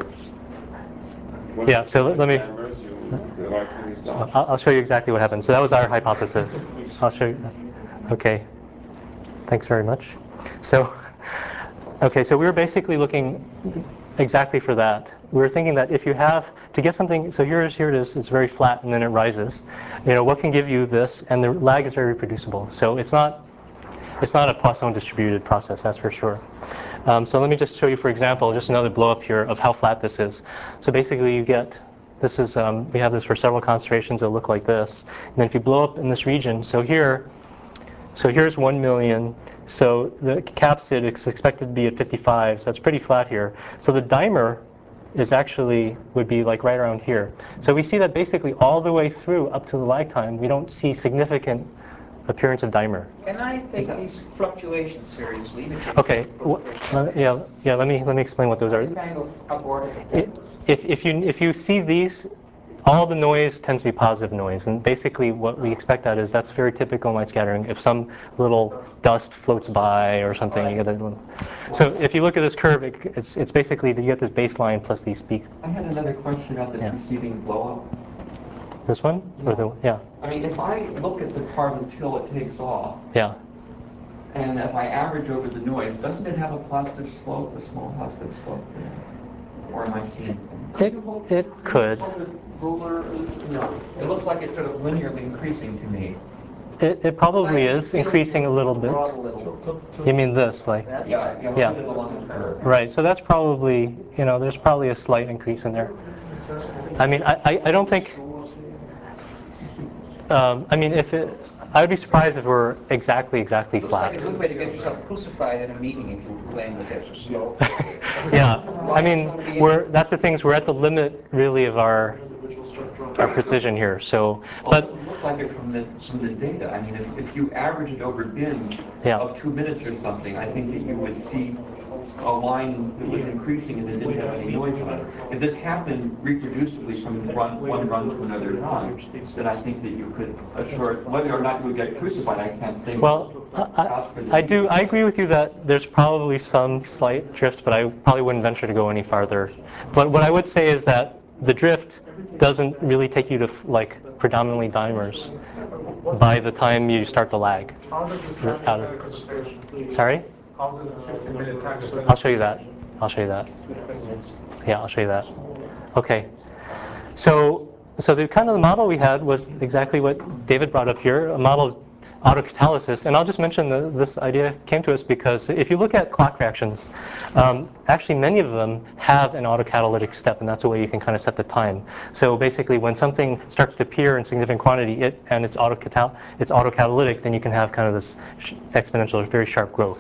when Yeah, you so let- let me- dimers, you, the right thing is down. I'll, I'll show you exactly what happened. So that was our hypothesis. I'll show you. Okay, thanks very much. So, okay, so we were basically looking exactly for that. We were thinking that if you have, to get something, so here's, here it is, it's very flat and then it rises. You know, what can give you this? And the lag is very reproducible. So it's not, it's not a Poisson distributed process, that's for sure. Um, so let me just show you, for example, just another blow up here of how flat this is. So basically you get, this is, um, we have this for several concentrations that look like this. And then if you blow up in this region, so here, so here's one million. So the capsid is expected to be at fifty-five, so it's pretty flat here. So the dimer is actually, would be like right around here. So we see that basically all the way through up to the lag time, we don't see significant appearance of dimer. Can I take these fluctuations seriously? Okay, well, uh, yeah, yeah. Let me let me explain what those are. Kind of abortive. I- If if you if you see these, all the noise tends to be positive noise, and basically what we expect that is that's very typical in light scattering. If some little dust floats by or something, you get a little. So if you look at this curve, it, it's it's basically you get this baseline plus these peak. I had another question about the Yeah. preceding blow-up. This one or the yeah I mean, if I look at the part until it takes off, yeah. and if I average over the noise, doesn't it have a positive slope, a small positive slope? Or am I seeing things? It it could. Ruler, no. It looks like it's sort of linearly increasing to me. It it probably is increasing a little bit. You mean this, like? That's Yeah, right. yeah, Yeah. put it along the curve. Right, so that's probably, you know, there's probably a slight increase in there. I mean, I, I, I don't think, um, I mean, if it, I would be surprised if we're exactly, exactly Looks like flat. a good way to get yourself crucified at a meeting if you claim that there's a slope. Yeah, I mean, we're, that's the things, we're at the limit really of our, our precision here, so, Well, it but, doesn't look like it from the, from the data. I mean, if, if you average it over bins Yeah. of two minutes or something, I think that you would see a line that was increasing and it didn't have any noise on it. If this happened reproducibly from run, one run to another run, then I think that you could assure, whether or not you would get crucified, I can't say. well, I, I do, I agree with you that there's probably some slight drift, but I probably wouldn't venture to go any farther. But what I would say is that the drift doesn't really take you to like predominantly dimers by the time you start the lag. How does this Out happen of- in concentration? Sorry? How does the fifty minute time study? I'll show you that. I'll show you that. Yeah, I'll show you that. Okay. So, so the kind of the model we had was exactly what David brought up here, a model of autocatalysis. And I'll just mention that this idea came to us because if you look at clock reactions, um, actually many of them have an autocatalytic step, and that's a way you can kind of set the time. So basically, when something starts to appear in significant quantity, it and it's autocatal it's autocatalytic, then you can have kind of this sh exponential, very sharp growth.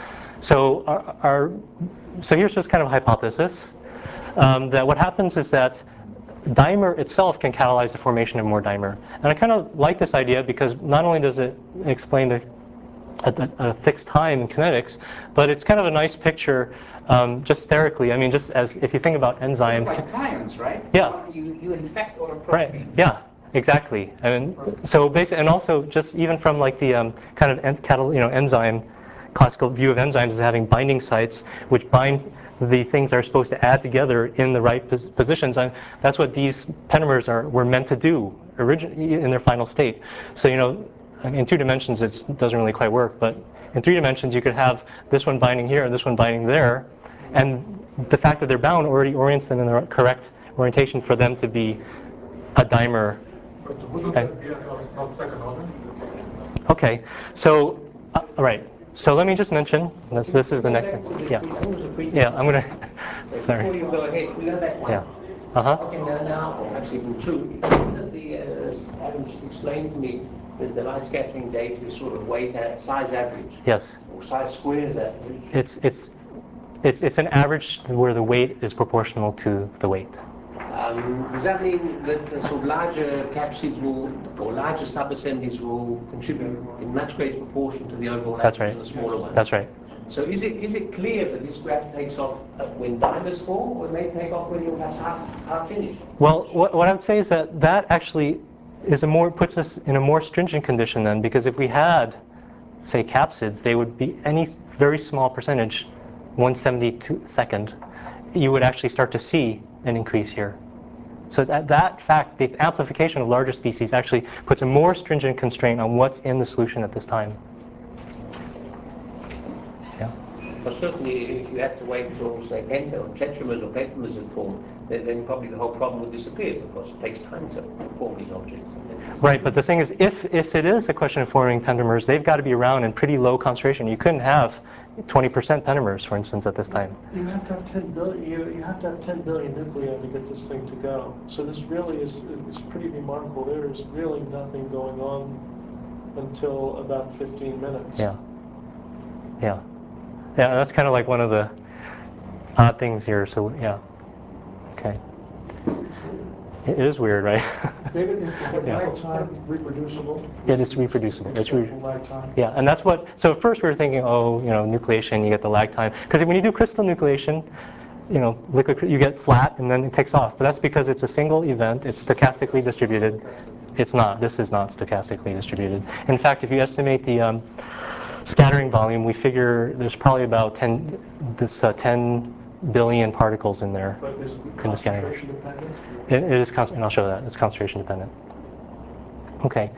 So our, our so here's just kind of a hypothesis um, that what happens is that dimer itself can catalyze the formation of more dimer. And I kind of like this idea because not only does it explain the, a, a fixed time in kinetics, but it's kind of a nice picture um, just sterically. I mean, just as if you think about enzyme. Like ions, right? Yeah. You, you infect all the Right, proteins. yeah, exactly. And so basically, and also just even from like the um, kind of en catal you know, enzyme, classical view of enzymes as having binding sites which bind the things that are supposed to add together in the right pos positions, and that's what these pentamers are were meant to do originally in their final state. So you know, in two dimensions it doesn't really quite work, but in three dimensions you could have this one binding here and this one binding there, and the fact that they're bound already orients them in the correct orientation for them to be a dimer. But wouldn't Okay. that be a not second order? Okay, so uh, all right. So let me just mention this. This is the next thing. Yeah. Yeah. I'm gonna. Sorry. Before you go ahead, we go back one. Yeah. Uh huh. Okay, now, now, or perhaps even two. The uh, Adam just explained to me that the light scattering data is sort of weight at size average. Yes. Or size squares average. It's it's it's it's an average where the weight is proportional to the weight. Um, does that mean that uh, sort of larger capsids will, or larger sub-assemblies will contribute in much greater proportion to the overall That's average right. than the smaller ones? That's right. So is it is it clear that this graph takes off uh, when dimers form, or it may take off when you're perhaps half, half finished? Well, what, what I would say is that that actually is a more puts us in a more stringent condition then, because if we had, say, capsids, they would be any very small percentage, one seventy-second, you would actually start to see an increase here. So that, that fact, the amplification of larger species actually puts a more stringent constraint on what's in the solution at this time. Yeah. But certainly, if you had to wait till, say, penta or tetramers or pentamers had formed, then, then probably the whole problem would disappear, because it takes time to form these objects. Right, but the thing is, if, if it is a question of forming pentamers, they've got to be around in pretty low concentration. You couldn't have twenty percent pentamers, for instance, at this time. You have to have ten billion. You, you have to have ten billion nuclei to get this thing to go. So this really is is pretty remarkable. There is really nothing going on until about fifteen minutes. Yeah. Yeah. Yeah, that's kind of like one of the odd things here. So yeah. Okay. It is weird, right? David, is the Yeah. lag time reproducible? It is reproducible. It's re lag time? Yeah, and that's what. So at first we were thinking, oh, you know, nucleation, you get the lag time, because when you do crystal nucleation, you know, liquid, you get flat and then it takes off. But that's because it's a single event. It's stochastically distributed. It's not. This is not stochastically distributed. In fact, if you estimate the um, scattering volume, we figure there's probably about ten, this uh, ten billion particles in there. But is it in the scattering. concentration dependent? It, it is, and I'll show that. It's concentration dependent. Okay.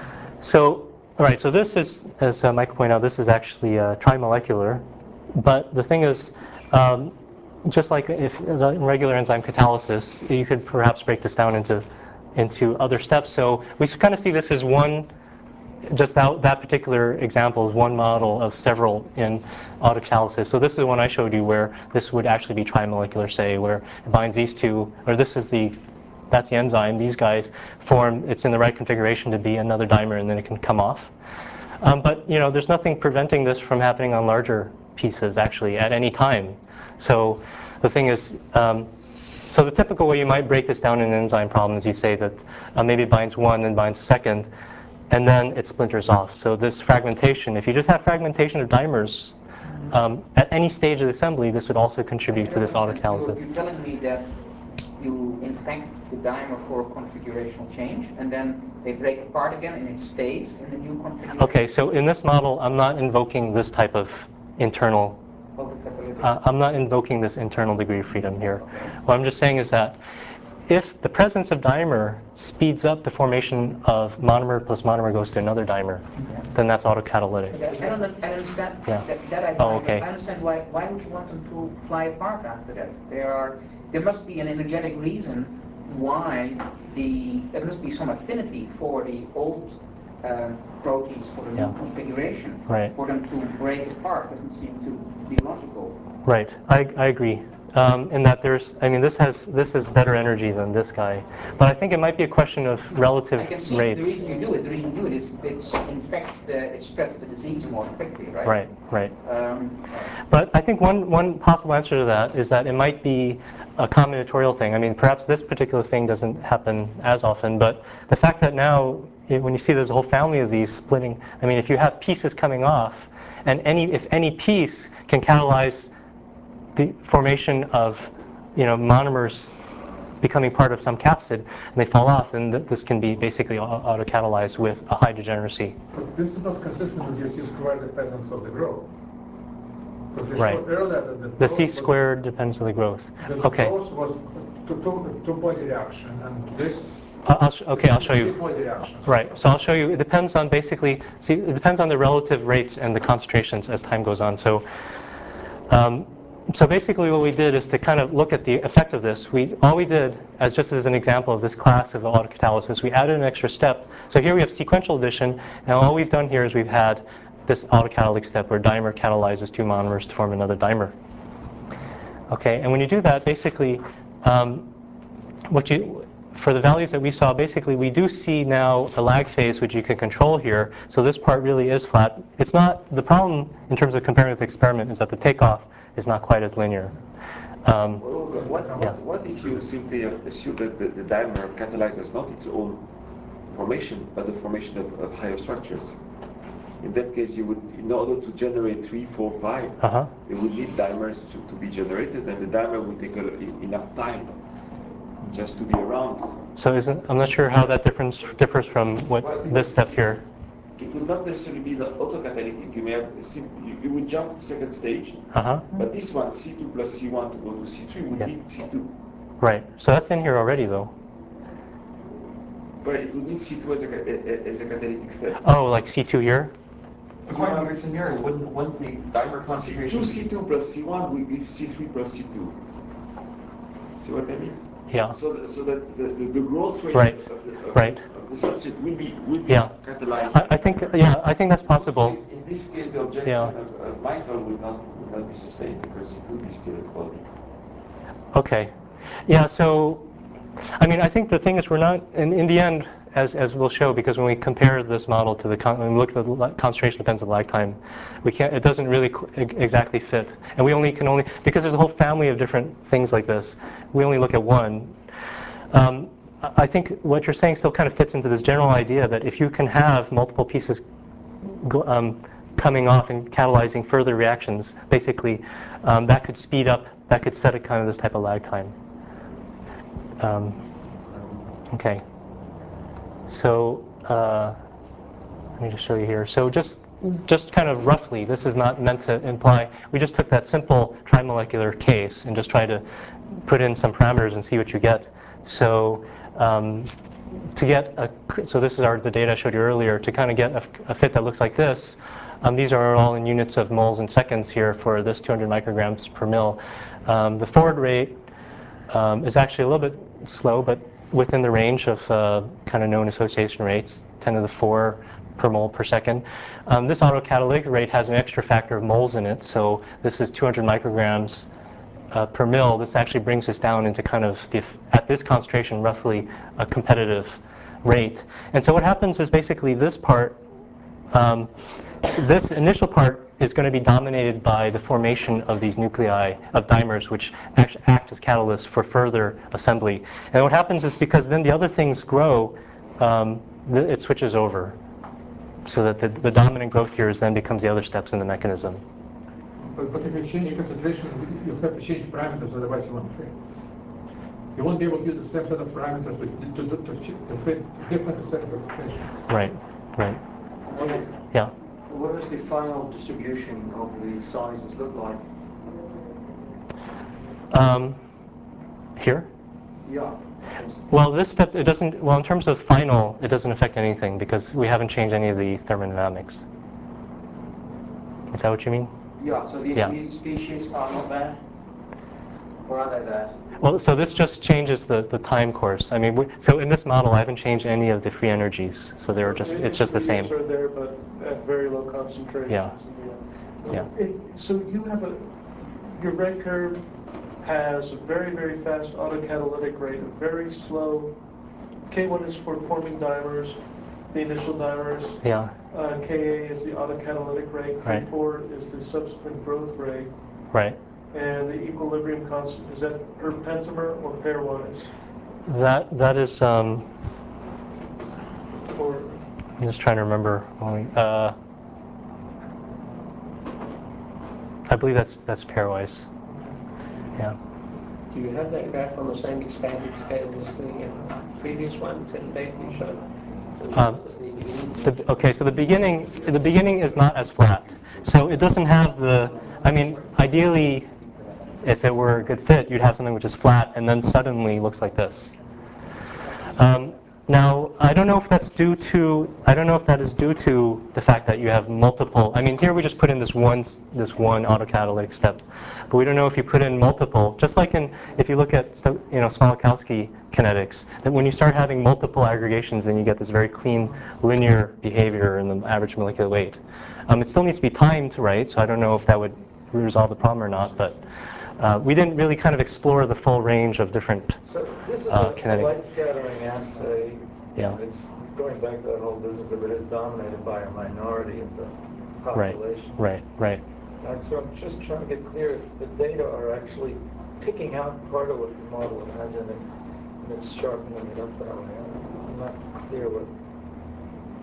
So, all right. So this is, as uh, Mike pointed out, this is actually uh, trimolecular. But the thing is, um, just like if in regular enzyme catalysis, you could perhaps break this down into into other steps. So we kind of see this as one. Just that, that particular example is one model of several in autocatalysis. So this is the one I showed you where this would actually be trimolecular, say, where it binds these two, or this is the, that's the enzyme. These guys form, it's in the right configuration to be another dimer, and then it can come off. Um, but, you know, there's nothing preventing this from happening on larger pieces, actually, at any time. So the thing is, um, so the typical way you might break this down in an enzyme problem is you say that uh, maybe it binds one and binds a second, and then it splinters off. So this fragmentation, if you just have fragmentation of dimers, um, at any stage of the assembly, this would also contribute to this autocatalysis. You're telling me that you infect the dimer for a configurational change, and then they break apart again, and it stays in the new configuration? Okay, so in this model, I'm not invoking this type of internal, uh, I'm not invoking this internal degree of freedom here. What I'm just saying is that if the presence of dimer speeds up the formation of monomer plus monomer goes to another dimer, yeah, then that's autocatalytic. I don't I understand yeah. that, that I, oh, okay. I understand why why would you want them to fly apart after that? There are there must be an energetic reason why the there must be some affinity for the old um, proteins for the yeah. new configuration. Right. For them to break apart doesn't seem to be logical. Right. I I agree. Um, in that there's, I mean, this has this is better energy than this guy, but I think it might be a question of relative I can see rates. the reason you do it. The reason you do it is it infects the, it spreads the disease more quickly, right? Right. Right. Um, but I think one one possible answer to that is that it might be a combinatorial thing. I mean, perhaps this particular thing doesn't happen as often, but the fact that now, it, when you see there's a whole family of these splitting, I mean, if you have pieces coming off, and any if any piece can catalyze the formation of, you know, monomers becoming part of some capsid, and they fall off, then th this can be basically autocatalyzed with a high degeneracy. But this is not consistent with your C squared dependence of the growth. Because you Right. showed earlier that the, the C squared depends on the growth. The okay. growth was two, two, two body reaction, and this. I'll sh okay, I'll show you. Reactions. Right. So I'll show you. It depends on basically. See, it depends on the relative rates and the concentrations as time goes on. So. Um, So basically what we did is to kind of look at the effect of this. We, all we did, as just as an example of this class of autocatalysis, we added an extra step. So here we have sequential addition, and all we've done here is we've had this autocatalytic step where dimer catalyzes two monomers to form another dimer. Okay, and when you do that, basically, um, what you, for the values that we saw, basically we do see now a lag phase which you can control here. So this part really is flat. It's not, the problem in terms of comparing with the experiment is that the takeoff is not quite as linear. Um, well, what, yeah. what, what if you simply assume that the, the dimer catalyzes not its own formation, but the formation of, of higher structures? In that case, you would, in order to generate three, four, five, Uh-huh. you would need dimers to, to be generated, and the dimer would take a, enough time just to be around. So isn't, I'm not sure how that difference differs from what this step here. It would not necessarily be the autocatalytic. You may have, you, you would jump to the second stage, Uh-huh. but this one, C two plus C one to go to C three, would Yeah. need C two. Right. So that's in here already, though. But it would need C two as a, as a catalytic step. Oh, like C two here? According to your scenario, wouldn't, wouldn't the dimer concentration... two C two plus C one would give C three plus C two. See what I mean? Yeah. So, so, so that the, the, the growth rate Right. of, the, of, Right. of the substrate will be, will be Yeah. catalyzed. I, I think, yeah, I think that's possible. In this case, the objection Yeah. of, of Michael would not, would not be sustained because it would be still a quality. Okay. Yeah, so, I mean, I think the thing is we're not, in, in the end, as, as we'll show, because when we compare this model to the, con when we look at the concentration depends on lag time, we can't, it doesn't really qu exactly fit. And we only can only, because there's a whole family of different things like this, we only look at one. Um, I think what you're saying still kind of fits into this general idea that if you can have multiple pieces go, um, coming off and catalyzing further reactions, basically, um, that could speed up, that could set a kind of this type of lag time. Um, okay. So uh, let me just show you here. So just, just kind of roughly, this is not meant to imply, we just took that simple trimolecular case and just tried to put in some parameters and see what you get. So um, to get a, so this is our, the data I showed you earlier, to kind of get a, a fit that looks like this, um, these are all in units of moles and seconds here for this two hundred micrograms per mil. Um, the forward rate um, is actually a little bit slow, but within the range of uh, kind of known association rates, ten to the four per mole per second. Um, this autocatalytic rate has an extra factor of moles in it, so this is two hundred micrograms uh, per mil. This actually brings us down into kind of, the, at this concentration, roughly a competitive rate. And so what happens is basically this part, um, this initial part is going to be dominated by the formation of these nuclei of dimers, which act, act as catalysts for further assembly. And what happens is because then the other things grow, um, the, it switches over. So that the, the dominant growth here is then becomes the other steps in the mechanism. But, but if you change concentration, you have to change parameters, otherwise you won't fit. You won't be able to use the same set of parameters to, to, to, to, to fit different set of concentration. Right, right. What, Yeah. what does the final distribution of the sizes look like? Um, here? Yeah. Well, this step, it doesn't, well, in terms of final, it doesn't affect anything because we haven't changed any of the thermodynamics. Is that what you mean? Yeah, so the Yeah. intermediate species are not there? Or are they there? Well, so this just changes the, the time course. I mean, we, so in this model, I haven't changed any of the free energies. So they're just, it's just the same. Intermediates are there, but at very low concentrations. Yeah. Yeah. It, so you have a, your red curve has a very, very fast autocatalytic rate, a very slow. K one is for forming dimers, the initial dimers. Yeah. Uh, K A is the autocatalytic rate. Right. K four is the subsequent growth rate. Right. And the equilibrium constant, is that per pentamer or pairwise? That, that is, um, Or I'm just trying to remember. When we, uh, I believe that's, that's pairwise. Yeah. Do you have that graph on the same expanded scale as the uh, previous one, set of data you showed? Um, the, okay, so the beginning, the beginning is not as flat. So it doesn't have the, I mean, ideally, if it were a good fit, you'd have something which is flat and then suddenly looks like this. Um, now, I don't know if that's due to, I don't know if that is due to the fact that you have multiple, I mean, here we just put in this one, this one autocatalytic step. But we don't know if you put in multiple, just like in, if you look at, you know, Smolakowski kinetics, that when you start having multiple aggregations, then you get this very clean linear behavior in the average molecular weight. Um, it still needs to be timed, right? So I don't know if that would resolve the problem or not, but uh, we didn't really kind of explore the full range of different So this is uh, a, a kinetic. light scattering assay. Yeah. And it's going back to that whole business of it is dominated by a minority of the population. Right, right, right. And so I'm just trying to get clear if the data are actually picking out part of what the model has in it, and it's sharpening it up that way. I'm not clear what.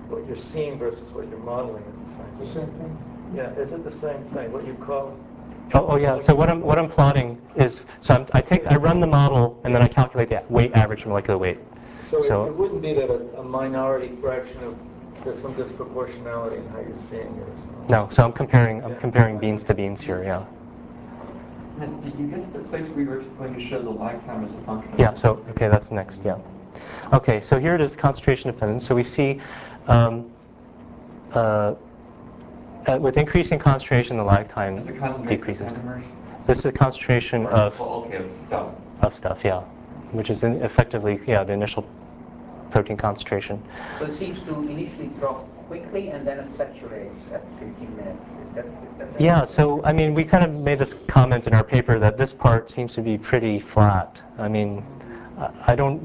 what you're seeing versus what you're modeling is the same. The same thing? Yeah, is it the same thing? What you call Oh, oh yeah. So what I'm what I'm plotting is so I'm, I take I run the model and then I calculate the weight average molecular weight. So, So- it, it wouldn't be that a, a minority fraction of there's some disproportionality in how you're seeing it or something. No. So I'm comparing I'm Yeah. comparing beans to beans here. Yeah. And did you get to the place where you were going to show the lag time as a function? Yeah. So okay, that's next. Yeah. Okay. So here it is, concentration dependence. So we see. Um, uh, Uh, with increasing concentration, the lag time It's a concentration decreases. of pentamers? This is a concentration of, Well, okay, of stuff. of stuff, yeah, which is in effectively, yeah, the initial protein concentration. So it seems to initially drop quickly and then it saturates at fifteen minutes. Is that, is that the- Yeah, so I mean, we kind of made this comment in our paper that this part seems to be pretty flat. I mean, I I don't,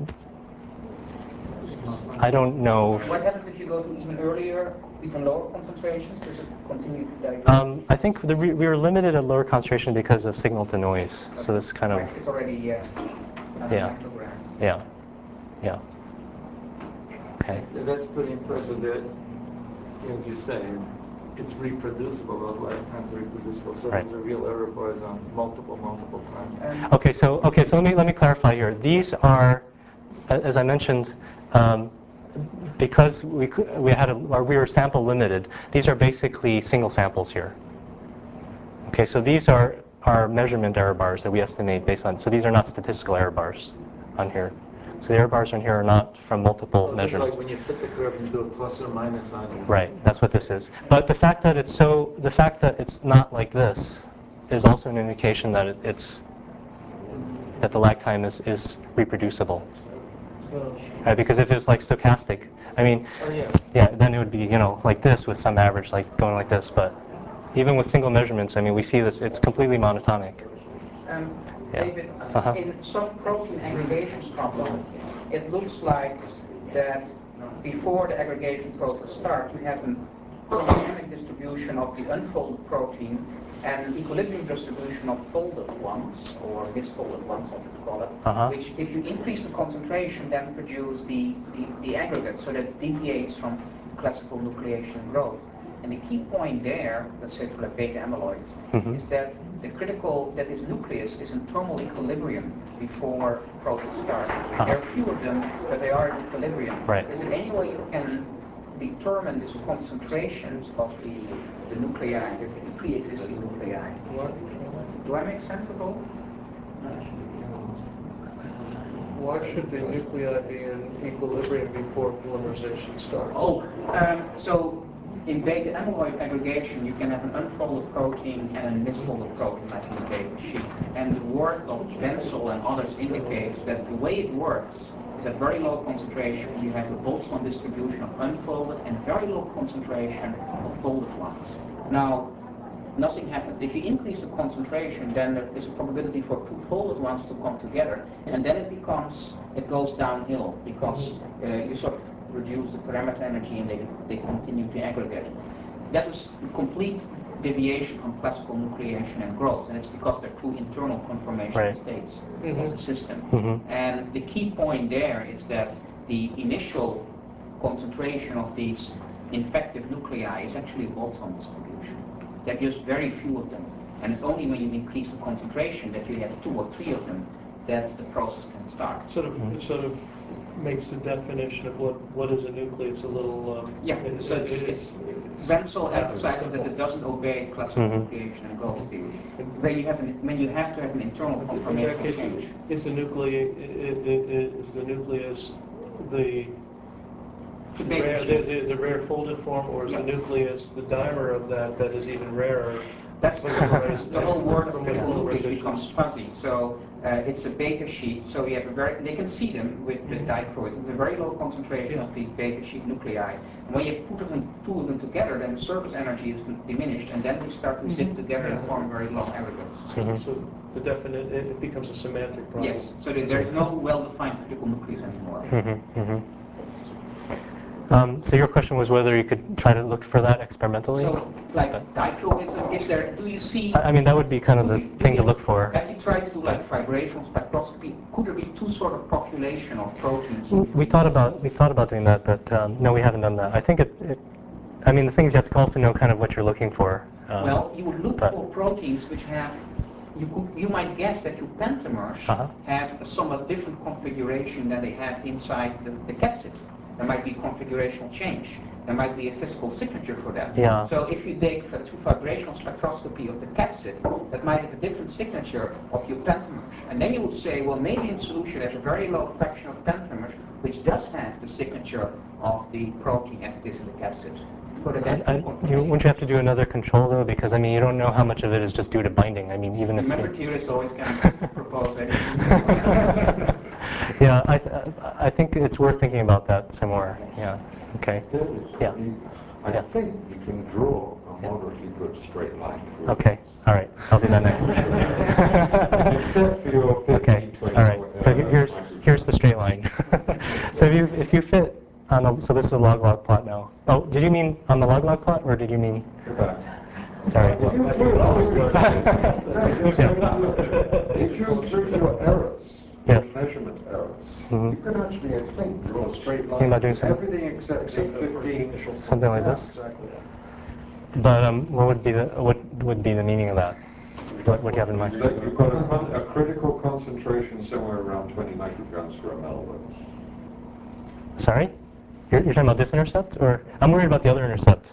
I don't know. What happens if you go to even earlier, even lower concentrations? Does it continue to dilute? Um, I think the re we were limited at lower concentration because of signal to noise. So this kind of, It's already uh, uh, Yeah. micrograms. yeah, yeah. Okay. That's pretty impressive. That, as you say, it's reproducible. Those lifetimes are reproducible. So Right. there's a real error bars on multiple, multiple times. And Okay, so okay, so let me let me clarify here. These are, a- as I mentioned, um, because we cou- we had a, or we were sample limited. These are basically single samples here. Okay, so these are our measurement error bars that we estimate based on. So these are not statistical error bars on here. So the error bars on here are not from multiple Well, it's measurements. like when you flip the curve and do a plus or minus on it. Right, that's what this is. But the fact that it's so, the fact that it's not like this is also an indication that it, it's, that the lag time is, is reproducible. Right, because if it was like stochastic, I mean, Oh, yeah. yeah, then it would be, you know, like this with some average, like going like this. But even with single measurements, I mean, we see this, it's completely monotonic. Um, Yeah. David, Uh-huh. in some protein aggregation problem, it looks like that before the aggregation process starts, we have an dynamic distribution of the unfolded protein and an equilibrium distribution of folded ones, or misfolded ones, I should call it, Uh-huh. which, if you increase the concentration, then produce the, the, the aggregate, so that deviates from classical nucleation and growth. And the key point there, let's say for the beta amyloids, Mhm. is that the critical, that this nucleus is in thermal equilibrium before proteins start. There are few of them, but they are in equilibrium. Right. Is there any way you can determine this concentrations of the, the nuclei, the pre-existing nuclei? Do I make sense at all? Why should the nuclei be in equilibrium before polymerization starts? Oh, um, so in beta amyloid aggregation, you can have an unfolded protein and a misfolded protein, like in the data sheet. And the work of Wenzel and others indicates that the way it works is at very low concentration, you have a Boltzmann distribution of unfolded and very low concentration of folded ones. Now, nothing happens. If you increase the concentration, then there is a probability for two folded ones to come together, and then it becomes, it goes downhill, because uh, you sort of reduce the parameter energy and they, they continue to aggregate. That is a complete deviation from classical nucleation and growth, and it's because they're two internal conformation Right. states Mhm. of the system. Mhm. And the key point there is that the initial concentration of these infective nuclei is actually a Boltzmann distribution. There are just very few of them. And it's only when you increase the concentration that you have two or three of them that the process can start. Sort of, it sort of makes the definition of what, what is a nucleus a little, um, Yeah, it's, so it's, it's, it's it's Wenzel half emphasizes that simple. it doesn't obey classical Mhm. nucleation and growth theory. When you have an, when you have to have an internal In that conformational case, change. is the nucleus, is the nucleus the The beta rare, the, sheet. the, the rare folded form, or is the Yeah. nucleus the dimer of that that is even rarer? That's From polymerization- the whole word of from critical nucleus polymerization. becomes fuzzy. So uh, it's a beta sheet. So you have a very, they can see them with the dichroids. It's a very low concentration of these beta sheet nuclei. And when you put them, two of them together, then the surface energy is diminished, and then they start to zip together and form very long aggregates. Mhm. So the definite, it it becomes a semantic problem. Yes. So there there is no well-defined critical nucleus anymore. Mhm. Mhm. Um, so your question was whether you could try to look for that experimentally? So, like dichroism, is there, do you see... I I mean, that would be kind of the do you- do thing you- to look for. Have you tried to do like vibrational spectroscopy? Could there be two sort of population of proteins? We thought about we thought about doing that, but um, no, we haven't done that. I think it, it. I mean, the things you have to also know kind of what you're looking for. Um, Well, you would look but- for proteins which have, you could, you might guess that your pentamers Uh-huh. have a somewhat different configuration than they have inside the, the capsid. There might be configurational change. There might be a physical signature for that. Yeah. So if you take a two vibrational spectroscopy of the capsid, that might have a different signature of your pentamers. And then you would say, well, maybe in solution there's a very low fraction of pentamers which does have the signature of the protein as it is in the capsid. So that I, that I, two you, configurations. wouldn't you have to do another control though? Because I mean, you don't know how much of it is just due to binding. I mean, even if Remember, you, theorists always can propose anything. yeah, I, I think it's worth thinking about that some more. Yeah. Okay. Yeah. You- I Yeah. think you can draw a moderately good straight line. through Okay. it. All right. I'll do that next. Except for your fifteen, Okay. twenty, All right. So uh, here's twenty. here's the straight line. So if you if you fit on a, so this is a log log plot now. Oh, did you mean on the log log plot or did you mean? Go back. Sorry. If you include if you include your errors, your Yes. measurement errors, Mhm. you can actually, I think, draw a straight Thinking line about doing through something- everything except the fifteen. Something like Yeah, this? Exactly. But um, what would be the what would be the meaning of that? What what do you have in mind? That you've got a, con- a critical concentration somewhere around twenty micrograms per ml. Sorry? You're, you're talking about this intercept? Or I'm worried about the other intercept.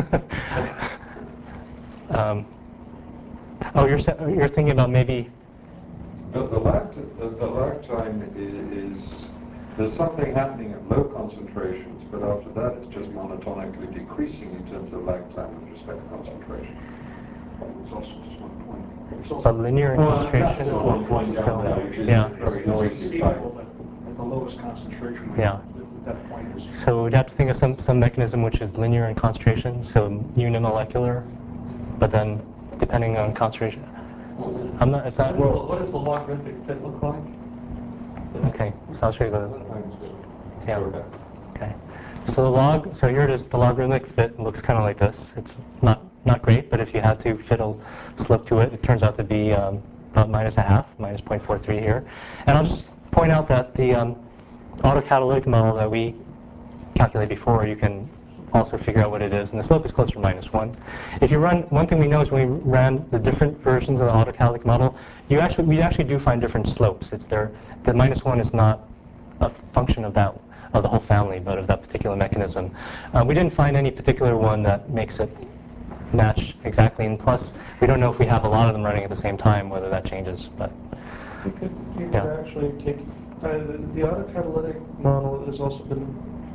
um, oh, you're, sa- you're thinking about maybe... The, the, lag, t- the, the lag time is, is, there's something happening at low concentrations, but after that it's just monotonically decreasing in terms of lag time with respect to concentration. It's also just one point. It's a also linear Well, concentration. that's just one point down So, there, which is yeah. very noisy. conceivable that at the lowest concentration, Yeah. that, that point is. So we'd have to think of some, some mechanism which is linear in concentration, so unimolecular, but then depending on concentration. I'm not, it's not... Well, what does the logarithmic fit look like? Okay, so I'll show you the... Yeah. Okay. Okay. So the log, so here it is, the logarithmic fit looks kind of like this. It's not, not great, but if you had to fit a slope to it, it turns out to be um, about minus a half, minus zero point four three here. And I'll just point out that the um, autocatalytic model that we calculated before, you can also figure out what it is, and the slope is closer to minus one. If you run, one thing we know is when we ran the different versions of the autocatalytic model, you actually, we actually do find different slopes. It's there, the minus one is not a function of that, of the whole family, but of that particular mechanism. Uh, we didn't find any particular one that makes it match exactly, and plus, we don't know if we have a lot of them running at the same time, whether that changes, but You could, you could Yeah. actually take, uh, the, the autocatalytic model has also been,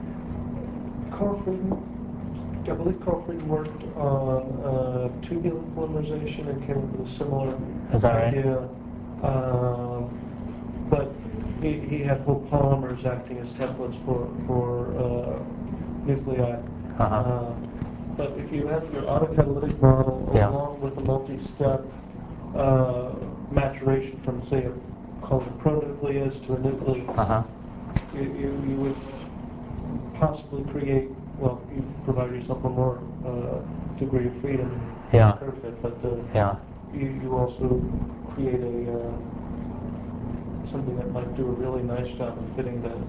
Carl Frieden, I believe Carl Frieden worked on uh, tubular polymerization and came up with a similar Is that right? idea. Um, but he, he had whole polymers acting as templates for, for uh, nuclei. Uh-huh. Uh, but if you have your autocatalytic model Yeah. along with a multi-step uh, maturation from, say, a, called a pronucleus to a nucleus, uh-huh. you, you, you would possibly create, well, you provide yourself a more uh, degree of freedom Yeah. to curve it, but uh, Yeah. you, you also create a uh, something that might do a really nice job of fitting the,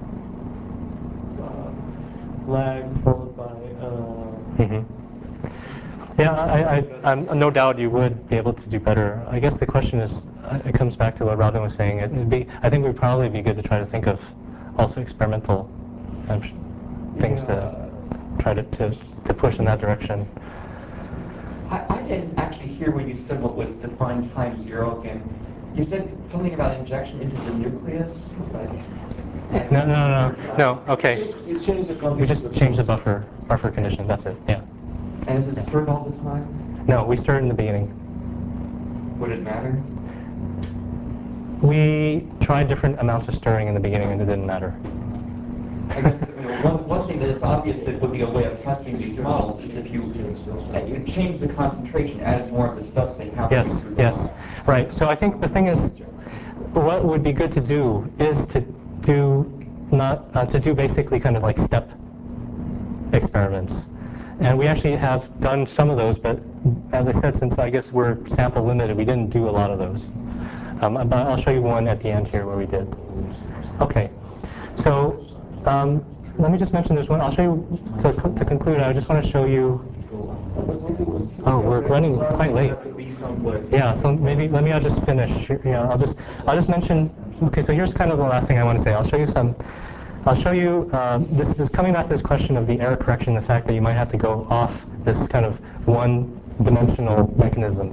the uh, lag followed by uh, hmm Yeah, I, I, I'm, no doubt you would be able to do better. I guess the question is, uh, it comes back to what Robin was saying. It, it'd be, I think it would probably be good to try to think of also experimental um, things to try to, to, to push in that direction. I, I didn't actually hear when you said what was defined time zero again. You said something about injection into the nucleus? But, No, no, no, no, no, okay. You change the We conditions. just change the buffer, buffer condition, that's it, yeah. And is it stirred all the time? No, we started in the beginning. Would it matter? We tried different amounts of stirring in the beginning and it didn't matter. I guess you know, one, one thing that is obvious that would be a way of testing these models is if you, uh, you change the concentration, add more of the stuff, say halfway Yes, through the yes, line. right. So I think the thing is, what would be good to do is to do not uh, to do basically kind of like step experiments. And we actually have done some of those, but as I said, since I guess we're sample limited, we didn't do a lot of those. Um, but I'll show you one at the end here where we did. Okay, so um, let me just mention this one. I'll show you, to, to conclude, I just want to show you, oh, we're running quite late. Yeah, so maybe, let me, I'll just finish. Yeah, I'll just, I'll just mention, okay, so here's kind of the last thing I want to say. I'll show you some, I'll show you, uh, this is coming back to this question of the error correction, the fact that you might have to go off this kind of one-dimensional mechanism.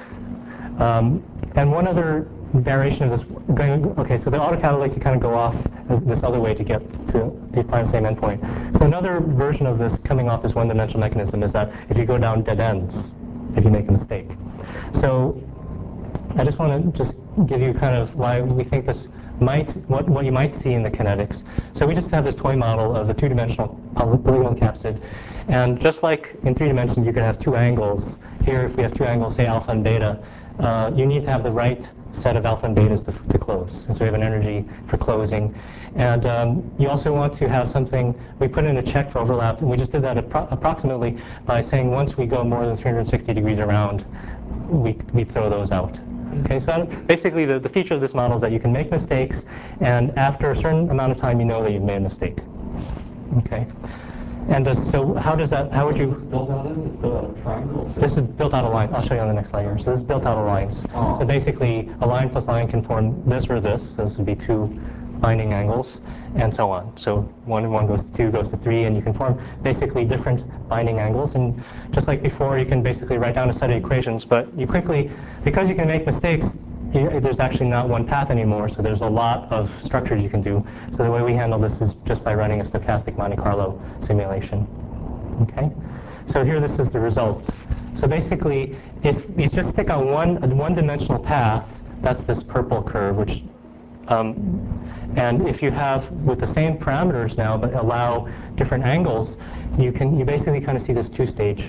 Um, and one other variation of this, going, okay, so the autocatalytic you kind of go off this, this other way to get to the find the same endpoint. So another version of this coming off this one-dimensional mechanism is that if you go down dead ends, if you make a mistake. So I just want to just give you kind of why we think this might, what, what you might see in the kinetics. So we just have this toy model of a two-dimensional polygonal capsid. And just like in three dimensions, you can have two angles. Here, if we have two angles, say alpha and beta, uh, you need to have the right set of alpha and betas to, to close. And so we have an energy for closing. And um, you also want to have something, we put in a check for overlap, and we just did that appro approximately by saying once we go more than three hundred sixty degrees around, we, we throw those out. Okay, so basically the, the feature of this model is that you can make mistakes, and after a certain amount of time you know that you've made a mistake. Okay, and uh, so how does that, how would you? Built out of, it's built out of triangles. This is built out of lines. I'll show you on the next slide here. So this is built out of lines. Oh. So basically a line plus line can form this or this. So this would be two binding angles, and so on. So one and one goes to two, goes to three, and you can form basically different binding angles. And just like before, you can basically write down a set of equations, but you quickly, because you can make mistakes, you, there's actually not one path anymore, so there's a lot of structures you can do. So the way we handle this is just by running a stochastic Monte Carlo simulation. Okay? So here this is the result. So basically, if you just stick on one, a one-dimensional path, that's this purple curve, which Um, and if you have with the same parameters now, but allow different angles, you can you basically kind of see this two-stage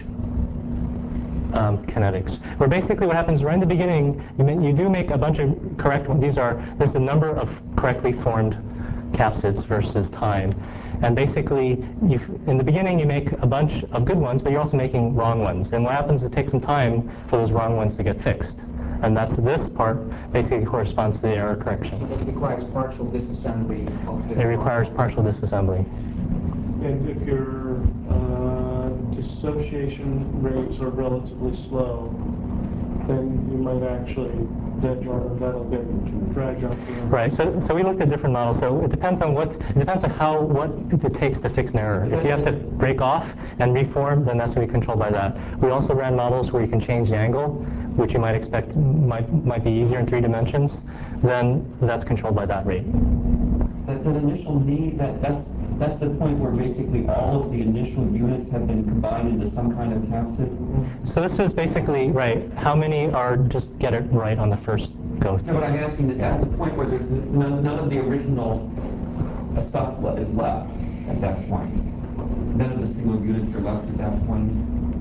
um, kinetics. Where basically what happens right in the beginning, you, may, you do make a bunch of correct ones. These are this is the number of correctly formed capsids versus time. And basically, you in the beginning you make a bunch of good ones, but you're also making wrong ones. And what happens is it takes some time for those wrong ones to get fixed. And that's this part basically corresponds to the error correction. It requires partial disassembly of the... It requires partial disassembly. And if your uh, dissociation rates are relatively slow, then you might actually veg on that'll get dragged up. Right. So, so we looked at different models. So it depends on what it depends on how what it takes to fix an error. If you have to break off and reform, then that's going to be controlled by that. We also ran models where you can change the angle, which you might expect might might be easier in three dimensions. Then that's controlled by that rate. That, that initial need, that, that's, that's the point where basically all of the initial units have been combined into some kind of capsid? So this is basically, right, how many are just get it right on the first go through? No, but I'm asking, is that the point where there's none, none of the original uh, stuff le- is left at that point? None of the single units are left at that point?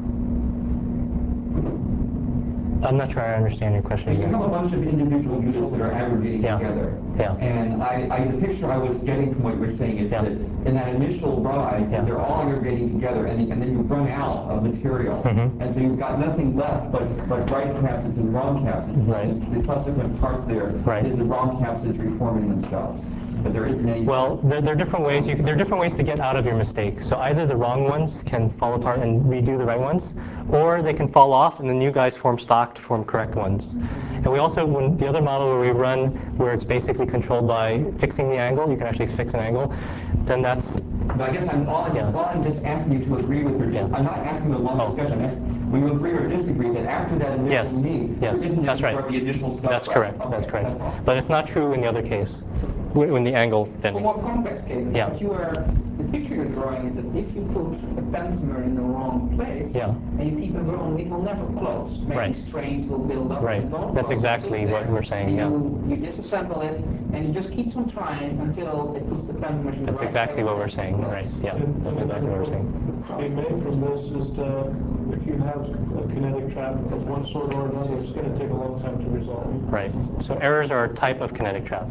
I'm not sure I understand your question. You have a bunch of individual units that are aggregating Yeah. together. Yeah. And I, I, the picture I was getting from what you were saying is Yeah. that in that initial rise, Yeah. they're all aggregating together, and, and then you run out of material. Mhm. And so you've got nothing left but, but right capsids and wrong capsids. Right. And the subsequent part there Right. is the wrong capsids reforming themselves. But there isn't any... Well, there, there are different ways. You can, there are different ways to get out of your mistake. So either the wrong ones can fall apart and redo the right ones, or they can fall off and the new guys form stock to form correct ones. And we also, when the other model where we run, where it's basically controlled by fixing the angle, you can actually fix an angle, then that's... But I guess I'm all, I'm Yeah. just, all I'm just asking you to agree with, or dis- Yeah. I'm not asking a long Oh. discussion. I'm asking, when you agree or disagree that after that initial Yes. need, Yes. there isn't That's any right. more of the initial stuff That's left. correct. Okay, That's correct. That's all. But it's not true in the other case, when when the angle For bending. more complex cases, Yeah. what you are, the picture you're drawing is that if you put a pentamer in the wrong place, Yeah. and you keep it wrong, it will never close. Maybe Right. strains will build up. Right. And it won't That's close. It exactly sits what there, we're saying, and yeah. You, you disassemble it, and you just keep on trying until it puts the pentamer in the That's right exactly place what we're and saying, close. right? Yeah, And that's exactly what we're saying. being made from this is that if you have a kinetic trap of one sort or another, it's going to take a long time to resolve. Right. So errors are a type of kinetic trap.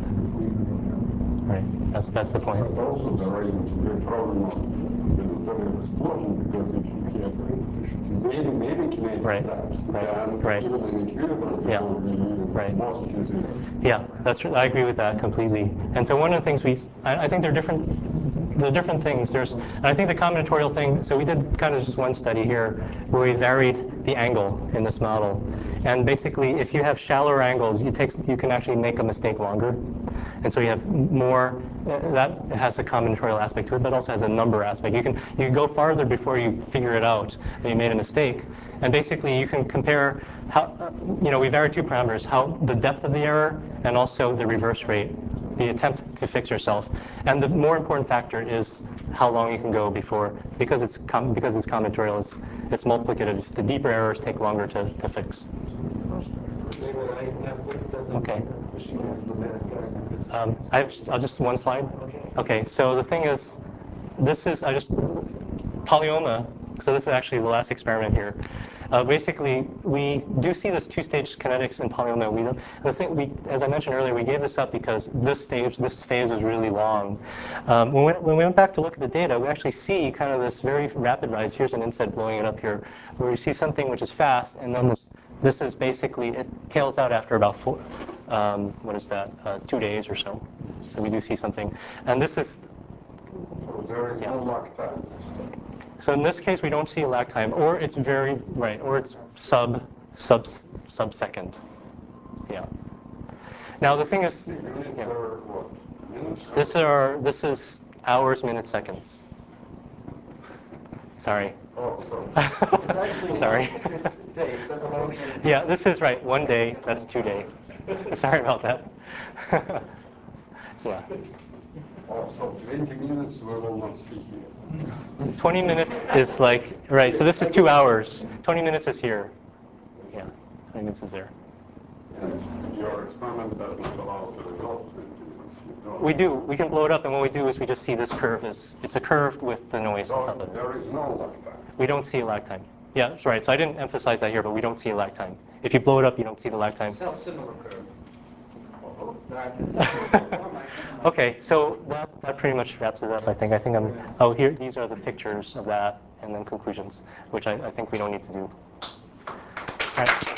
Right. That's that's the point. But also the range, the problem of the make Right, traps. right, And right. even in equilibrium, Yeah, will be needed right. most using. Yeah, that's I agree with that completely. And so one of the things we, I, I think there are different, there are different things. There's, and I think the combinatorial thing. So we did kind of just one study here where we varied the angle in this model, and basically, if you have shallower angles, you take you can actually make a mistake longer, and so you have more. That has a combinatorial aspect to it, but also has a number aspect. You can you can go farther before you figure it out that you made a mistake. And basically, you can compare how, uh, you know, we vary two parameters, how the depth of the error and also the reverse rate, the attempt to fix yourself. And the more important factor is how long you can go before, because it's com because it's combinatorial, it's, it's multiplicative. The deeper errors take longer to, to fix. Okay. Um, I have I'll just one slide. Okay, so the thing is, this is, I just, polyoma, so this is actually the last experiment here. Uh, basically, we do see this two-stage kinetics in polyoma. We don't, the thing we, as I mentioned earlier, we gave this up because this stage, this phase was really long. Um, when, we, when we went back to look at the data, we actually see kind of this very rapid rise. Here's an inset blowing it up here, where we see something which is fast, and then this, this is basically, it tails out after about four, um, what is that, uh, two days or so. So we do see something. And this is, So there is yeah. no lag time. So in this case, we don't see a lag time, or it's very, right, or it's sub, sub, sub second. Yeah. Now the thing is, Minutes yeah. or what? Minutes? This are, this is hours, minutes, seconds. Sorry. Oh, sorry. It's actually, Sorry. it's days. Yeah, this is right, one day, that's two day. Sorry about that. Yeah. Oh, so twenty minutes we will not see here. twenty minutes is like, right, so this is two hours. twenty minutes is here. Yeah, twenty minutes is there. And your experiment does not allow to resolve twenty minutes. You don't. We do, we can blow it up, and what we do is we just see this curve is, it's a curve with the noise on top So of it. there is no lag time. We don't see a lag time. Yeah, that's right, so I didn't emphasize that here, but we don't see a lag time. If you blow it up, you don't see the lag time. Self-similar curve. Okay, so that, that pretty much wraps it up, I think. I think I'm, oh, here, these are the pictures of that, and then conclusions, which I, I think we don't need to do. All right.